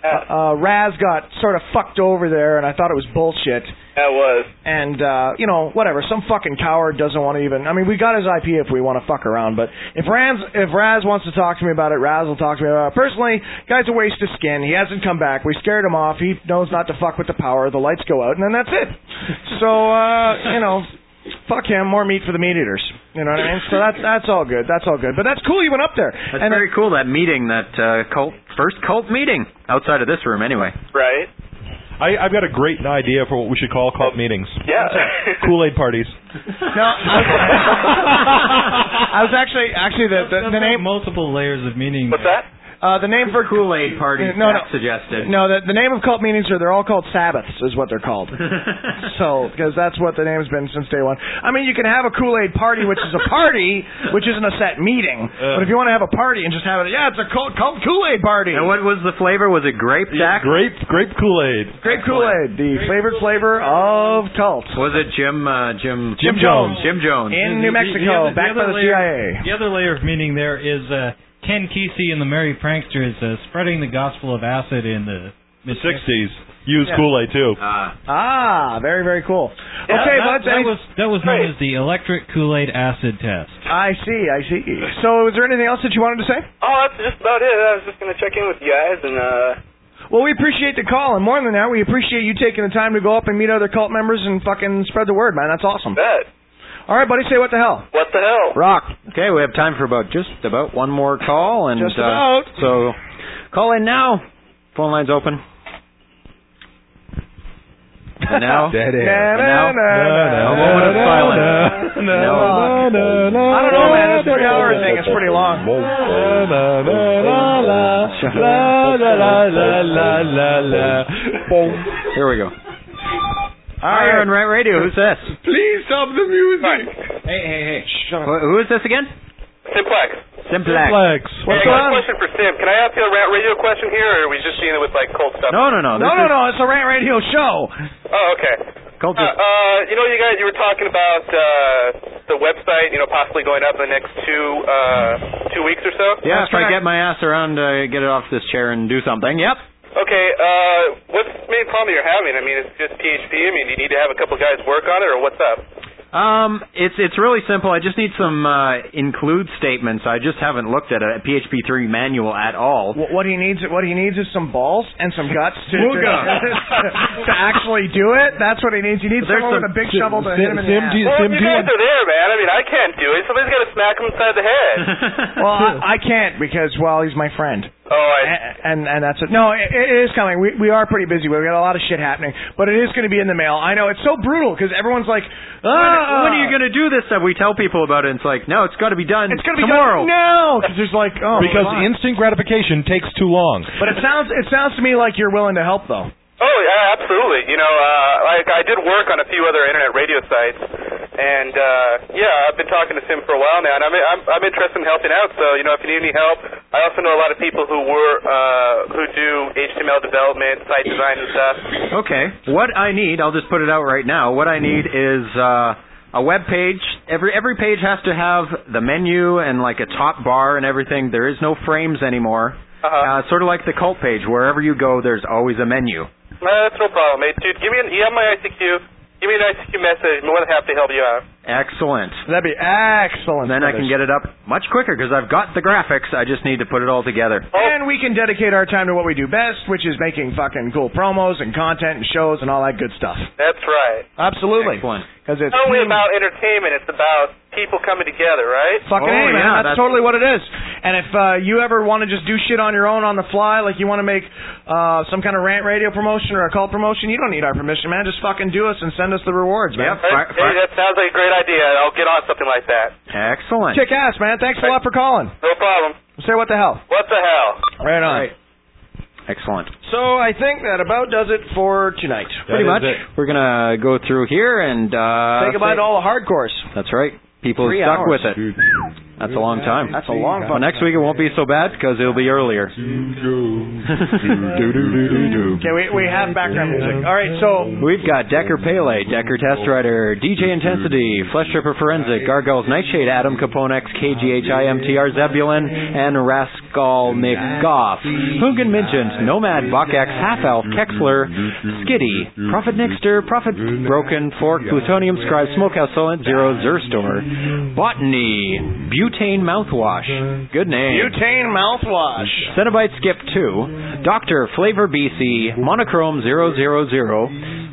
Raz got sort of fucked over there, and I thought it was bullshit. That was. And, whatever. Some fucking coward doesn't want to even... I mean, we got his IP if we want to fuck around, but if Raz wants to talk to me about it, Raz will talk to me about it. Personally, guy's a waste of skin. He hasn't come back. We scared him off. He knows not to fuck with the power. The lights go out, and then that's it. So, fuck him. More meat for the meat eaters. You know what I mean? So that's all good. That's all good. But that's cool you went up there. That's very cool, that meeting, that first cult meeting. Outside of this room, anyway. Right. I've got a great idea for what we should call cult meetings. Yeah. Kool-Aid parties. No, I was actually the name. Multiple layers of meaning. What's that? The name for Kool-Aid parties. Suggested. No, the name of cult meetings they're all called Sabbaths, is what they're called. So, because that's what the name's been since day one. I mean, you can have a Kool-Aid party, which is a party, which isn't a set meeting. But if you want to have a party and just have it, it's a cult Kool-Aid party. And what was the flavor? Was it grape, Jack? Grape Kool-Aid. Grape Kool-Aid, the favorite flavor of cults. Was it Jim Jones? Jim Jones In New Mexico, backed by the CIA. The other layer of meaning there is Ken Kesey and the Merry Pranksters spreading the gospel of acid in the mid-60s. Use Kool-Aid too. Very, very cool. Yeah, okay, that was known as the electric Kool-Aid acid test. I see. So, is there anything else that you wanted to say? Oh, that's just about it. I was just going to check in with you guys and. Well, we appreciate the call, and more than that, we appreciate you taking the time to go up and meet other cult members and fucking spread the word, man. That's awesome. Bet. All right, buddy, say what the hell. What the hell? Rock. Okay, we have time for just about one more call. And, just about. So, call in now. Phone line's open. And now? Dead air. A moment of silence. I don't know, man. This 3 hour thing is pretty long. Here we go. Hi, you're on Rant Radio. Who's this? Please stop the music. Hey. Who is this again? Simplex. What's Hey, I got going on? a question for Sim. Can I ask you a Rant Radio question here, or are we just dealing with, cult stuff? No. No. It's a Rant Radio show. Oh, okay. You guys, you were talking about the website, possibly going up in the next 2 weeks or so? Yeah, if I get my ass around to get it off this chair and do something. Yep. Okay, what's the main problem you're having? I mean, it's just PHP. I mean, do you need to have a couple guys work on it, or what's up? It's really simple. I just need some include statements. I just haven't looked at a PHP 3 manual at all. What he needs is some balls and some guts to actually do it. That's what he needs. He needs someone with a big shovel to hit him in the ass. Well, you guys are there, man. I mean, I can't do it. Somebody's got to smack him inside the head. Well, I can't because, he's my friend. Oh, and that's it. No, it is coming. We are pretty busy. We've got a lot of shit happening, but it is going to be in the mail. I know it's so brutal because everyone's like, when are you going to do this? That we tell people about it. And it's like, no, it's got to be done. It's going to be tomorrow. done. No, because there's because instant gratification takes too long. But it sounds to me like you're willing to help though. Oh yeah, absolutely. I did work on a few other internet radio sites, and I've been talking to Sim for a while now, and I'm interested in helping out. So if you need any help, I also know a lot of people who do HTML development, site design and stuff. Okay, what I need, I'll just put it out right now. What I need is a web page. Every page has to have the menu and a top bar and everything. There is no frames anymore. Sort of like the cult page. Wherever you go, there's always a menu. That's no problem, mate. Dude, you have my ICQ. Give me an ICQ message. I'm more than happy to help you out. Excellent. That'd be excellent. Then I can get it up much quicker because I've got the graphics. I just need to put it all together. And we can dedicate our time to what we do best, which is making fucking cool promos and content and shows and all that good stuff. That's right. Absolutely. Excellent. Because it's not only about entertainment, it's about people coming together, right? Fucking A, man. That's totally what it is. And if you ever want to just do shit on your own on the fly, like you want to make some kind of rant radio promotion or a cult promotion, you don't need our permission, man. Just fucking do us and send us the rewards, man. Hey, that sounds like a great idea. I'll get on something like that. Excellent. Kick ass, man. Thanks a lot for calling. No problem. Say what the hell. What the hell? Right on. Right. Excellent. So I think that about does it for tonight. Pretty much. We're going to go through here and say goodbye to all the hardcores. That's right. People 3 stuck hours. with it. That's a long time. That's a long But next week it won't be so bad because it'll be earlier. Okay, we have background music. All right, so we've got Decker Pele, Decker Test Rider, DJ Intensity, Flesh Tripper Forensic, Gargoyles Nightshade, Adam Caponex, KGHIMTR Zebulon, and Raskolnikov, Hugin Midgent, Nomad, Bakax, Half Elf, Kexler, Skitty, Prophet Nixter, Prophet Broken, Fork, Plutonium Scribe, Smokehouse Solent, Zero, Zurstor, Botany, Butane Mouthwash, good name. Butane Mouthwash. Cenobite Skip 2, Dr. Flavor BC, Monochrome 000,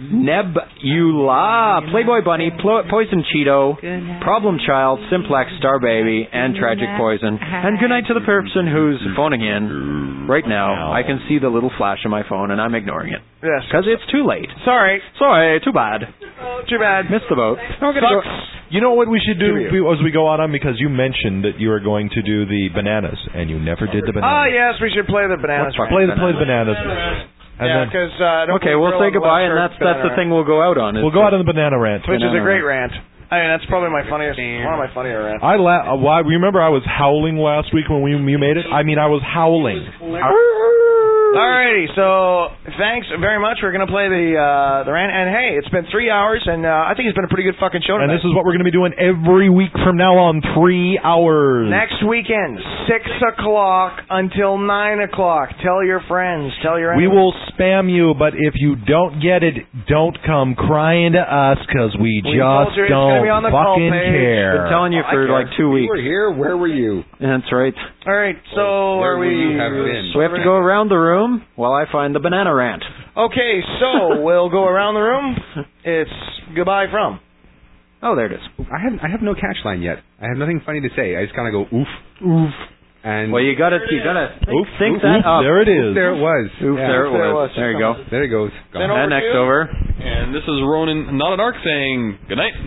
Nebula, Playboy Bunny, Poison Cheeto, Problem Child, Simplex, Star Baby, and Tragic Poison. And good night to the person who's phoning in right now. I can see the little flash on my phone, and I'm ignoring it. Yes. Because it's too late. Sorry, too bad. Too bad. Missed the boat. You know what we should do as we go on, because you mentioned that you were going to do the bananas, and you never did the bananas. Yes, we should play the bananas. Play the bananas. And because we'll say goodbye, and that's the thing we'll go out on. We'll go out on the banana rant, which is a great rant. I mean, that's probably one of my funnier rants. Remember I was howling last week when you made it? I mean, I was howling. Alrighty, so thanks very much. We're gonna play the rant, and hey, it's been 3 hours, and I think it's been a pretty good fucking show tonight. And this is what we're gonna be doing every week from now on, 3 hours. Next weekend, 6 o'clock until 9 o'clock. Tell your friends. Tell your enemies. We will spam you, but if you don't get it, don't come crying to us because we just don't fucking care. Been telling you for like 2 weeks. We were here. Where were you? That's right. All right, so where would you have been? So we have to go around the room while I find the banana rant. Okay, so we'll go around the room. It's goodbye from. Oh, there it is. I have no catch line yet. I have nothing funny to say. I just kind of go oof, oof. And well, you gotta think that up. There it is. There it was. Oof, yeah. there it was. There you go. There it goes. And next over. And this is Ronan, not an arc, saying good night.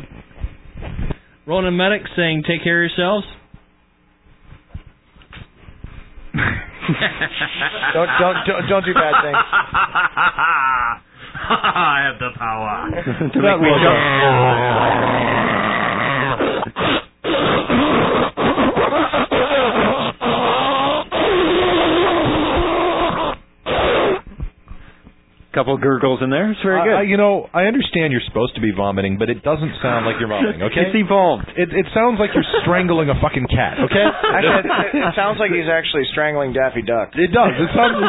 Ronan Medic saying take care of yourselves. Don't do bad things. I have the power. To make me couple gurgles in there. It's very good. I understand you're supposed to be vomiting, but it doesn't sound like you're vomiting, okay? It's evolved. It sounds like you're strangling a fucking cat, okay? Actually, it sounds like he's actually strangling Daffy Duck. It does. It sounds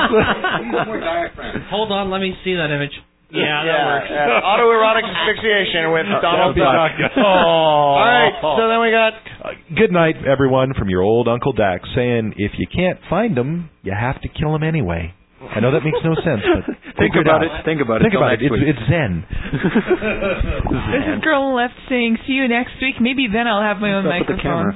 Hold on, let me see that image. Yeah, that works. Autoerotic asphyxiation with Donald Duck. All right, so then we got... good night, everyone, from your old Uncle Dax, saying if you can't find them, you have to kill them anyway. I know that makes no sense, but think about it. Think about it. It's zen. There's a girl on the left saying, see you next week. Maybe then I'll have my own microphone.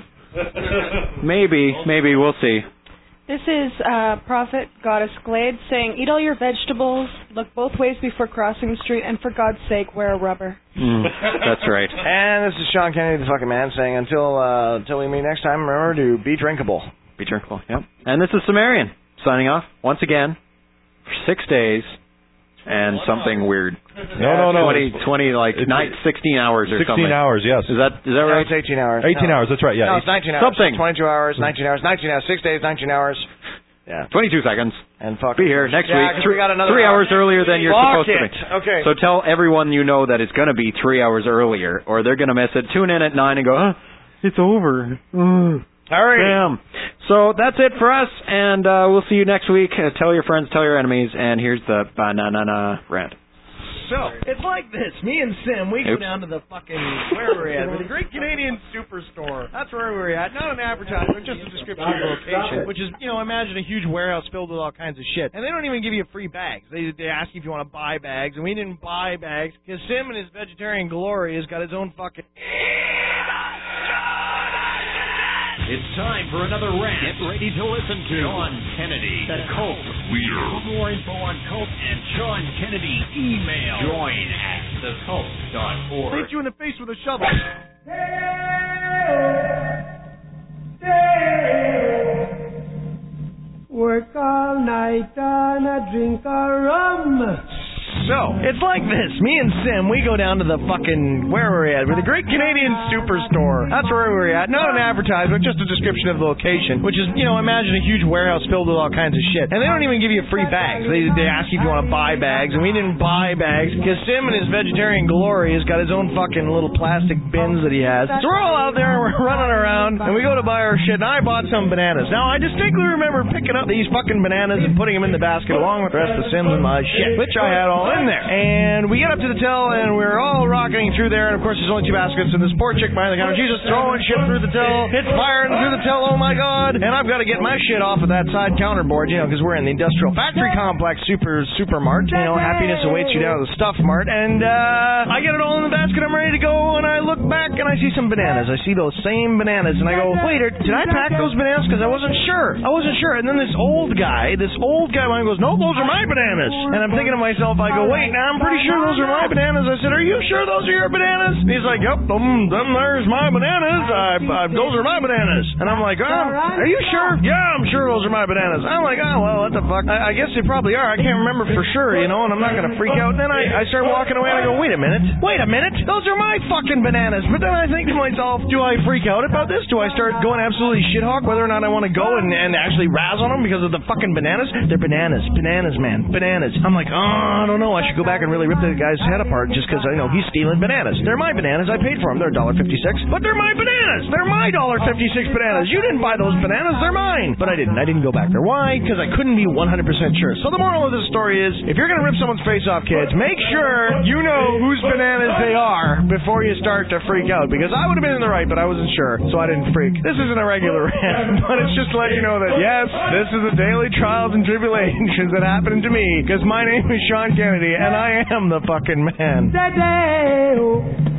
Maybe. We'll see. This is Prophet Goddess Glade saying, eat all your vegetables, look both ways before crossing the street, and for God's sake, wear a rubber. That's right. And this is Sean Kennedy, the fucking man, saying, until we meet next time, remember to be drinkable. Be drinkable, yep. And this is Sumerian, signing off once again. For 6 days and something weird. No. 20 like 16 hours or 16 something. 16 hours, yes. Is that right? It's 18 hours. 18 hours, that's right, yeah. No, it's 19 hours. Something. 22 hours, 19 hours, 19 hours, 6 days, 19 hours. Yeah. 22 seconds. And fuck. Be here next week. We got another 3 hours earlier than you're supposed to be. Okay. So tell everyone you know that it's going to be 3 hours earlier, or they're going to miss it. Tune in at 9 and go, it's over. All right. Damn. So that's it for us, and we'll see you next week. Tell your friends, tell your enemies, and here's the banana rant. So, it's like this. Me and Sim, we go down to the fucking, where we're at, the Great Canadian Superstore. That's where we're at. Not an advertisement, just a description of the location, which is, imagine a huge warehouse filled with all kinds of shit. And they don't even give you free bags. They ask you if you want to buy bags, and we didn't buy bags, because Sim in his vegetarian glory has got his own fucking... It's time for another rant. Get ready to listen to Sean Kennedy, the cult leader. For more info on cult and Sean Kennedy, email join@thecult.org. Hit you in the face with a shovel. Work all night and a drink a rum. So, it's like this. Me and Sim, we go down to the fucking, where were we at? We're the Great Canadian Superstore. That's where we were at. Not an advertisement, just a description of the location, which is, imagine a huge warehouse filled with all kinds of shit. And they don't even give you free bags. They ask you if you want to buy bags, and we didn't buy bags because Sim in his vegetarian glory has got his own fucking little plastic bins that he has. So we're all out there and we're running around, and we go to buy our shit, and I bought some bananas. Now, I distinctly remember picking up these fucking bananas and putting them in the basket along with the rest of Sim's and my shit, which I had all in there. And we get up to the till, and we're all rocketing through there, and of course there's only 2 baskets, and this poor chick behind the counter, she's just throwing shit through the till, it's firing through the till, oh my god, and I've got to get my shit off of that side counter board, because we're in the industrial factory complex, supermart, happiness awaits you down at the Stuff Mart, and I get it all in the basket, I'm ready to go, and I look back, and I see some bananas, I see those same bananas, and I go, wait, did I pack those bananas? Because I wasn't sure, and then this old guy behind goes, no, those are my bananas, and I'm thinking to myself, I go, wait, now I'm pretty sure those are my bananas. I said, are you sure those are your bananas? And he's like, yep, them there's my bananas. Those are my bananas. And I'm like, are you sure? Yeah, I'm sure those are my bananas. I'm like, well, what the fuck? I guess they probably are. I can't remember for sure, and I'm not going to freak out. And then I start walking away, and I go, wait a minute. Those are my fucking bananas. But then I think to myself, do I freak out about this? Do I start going absolutely shithawk whether or not I want to go and actually razz on them because of the fucking bananas? They're bananas, man, bananas. I'm like, I don't know. I should go back and really rip the guy's head apart just because I know he's stealing bananas. They're my bananas. I paid for them. They're $1.56, but they're my bananas. They're my $1.56 bananas. You didn't buy those bananas. They're mine. But I didn't. I didn't go back there. Why? Because I couldn't be 100% sure. So the moral of this story is, if you're going to rip someone's face off, kids, make sure you know whose bananas they are before you start to freak out. Because I would have been in the right, but I wasn't sure, so I didn't freak. This isn't a regular rant, but it's just to let you know that, yes, this is the daily trials and tribulations that happened to me, because my name is Sean Kennedy, and I am the fucking man.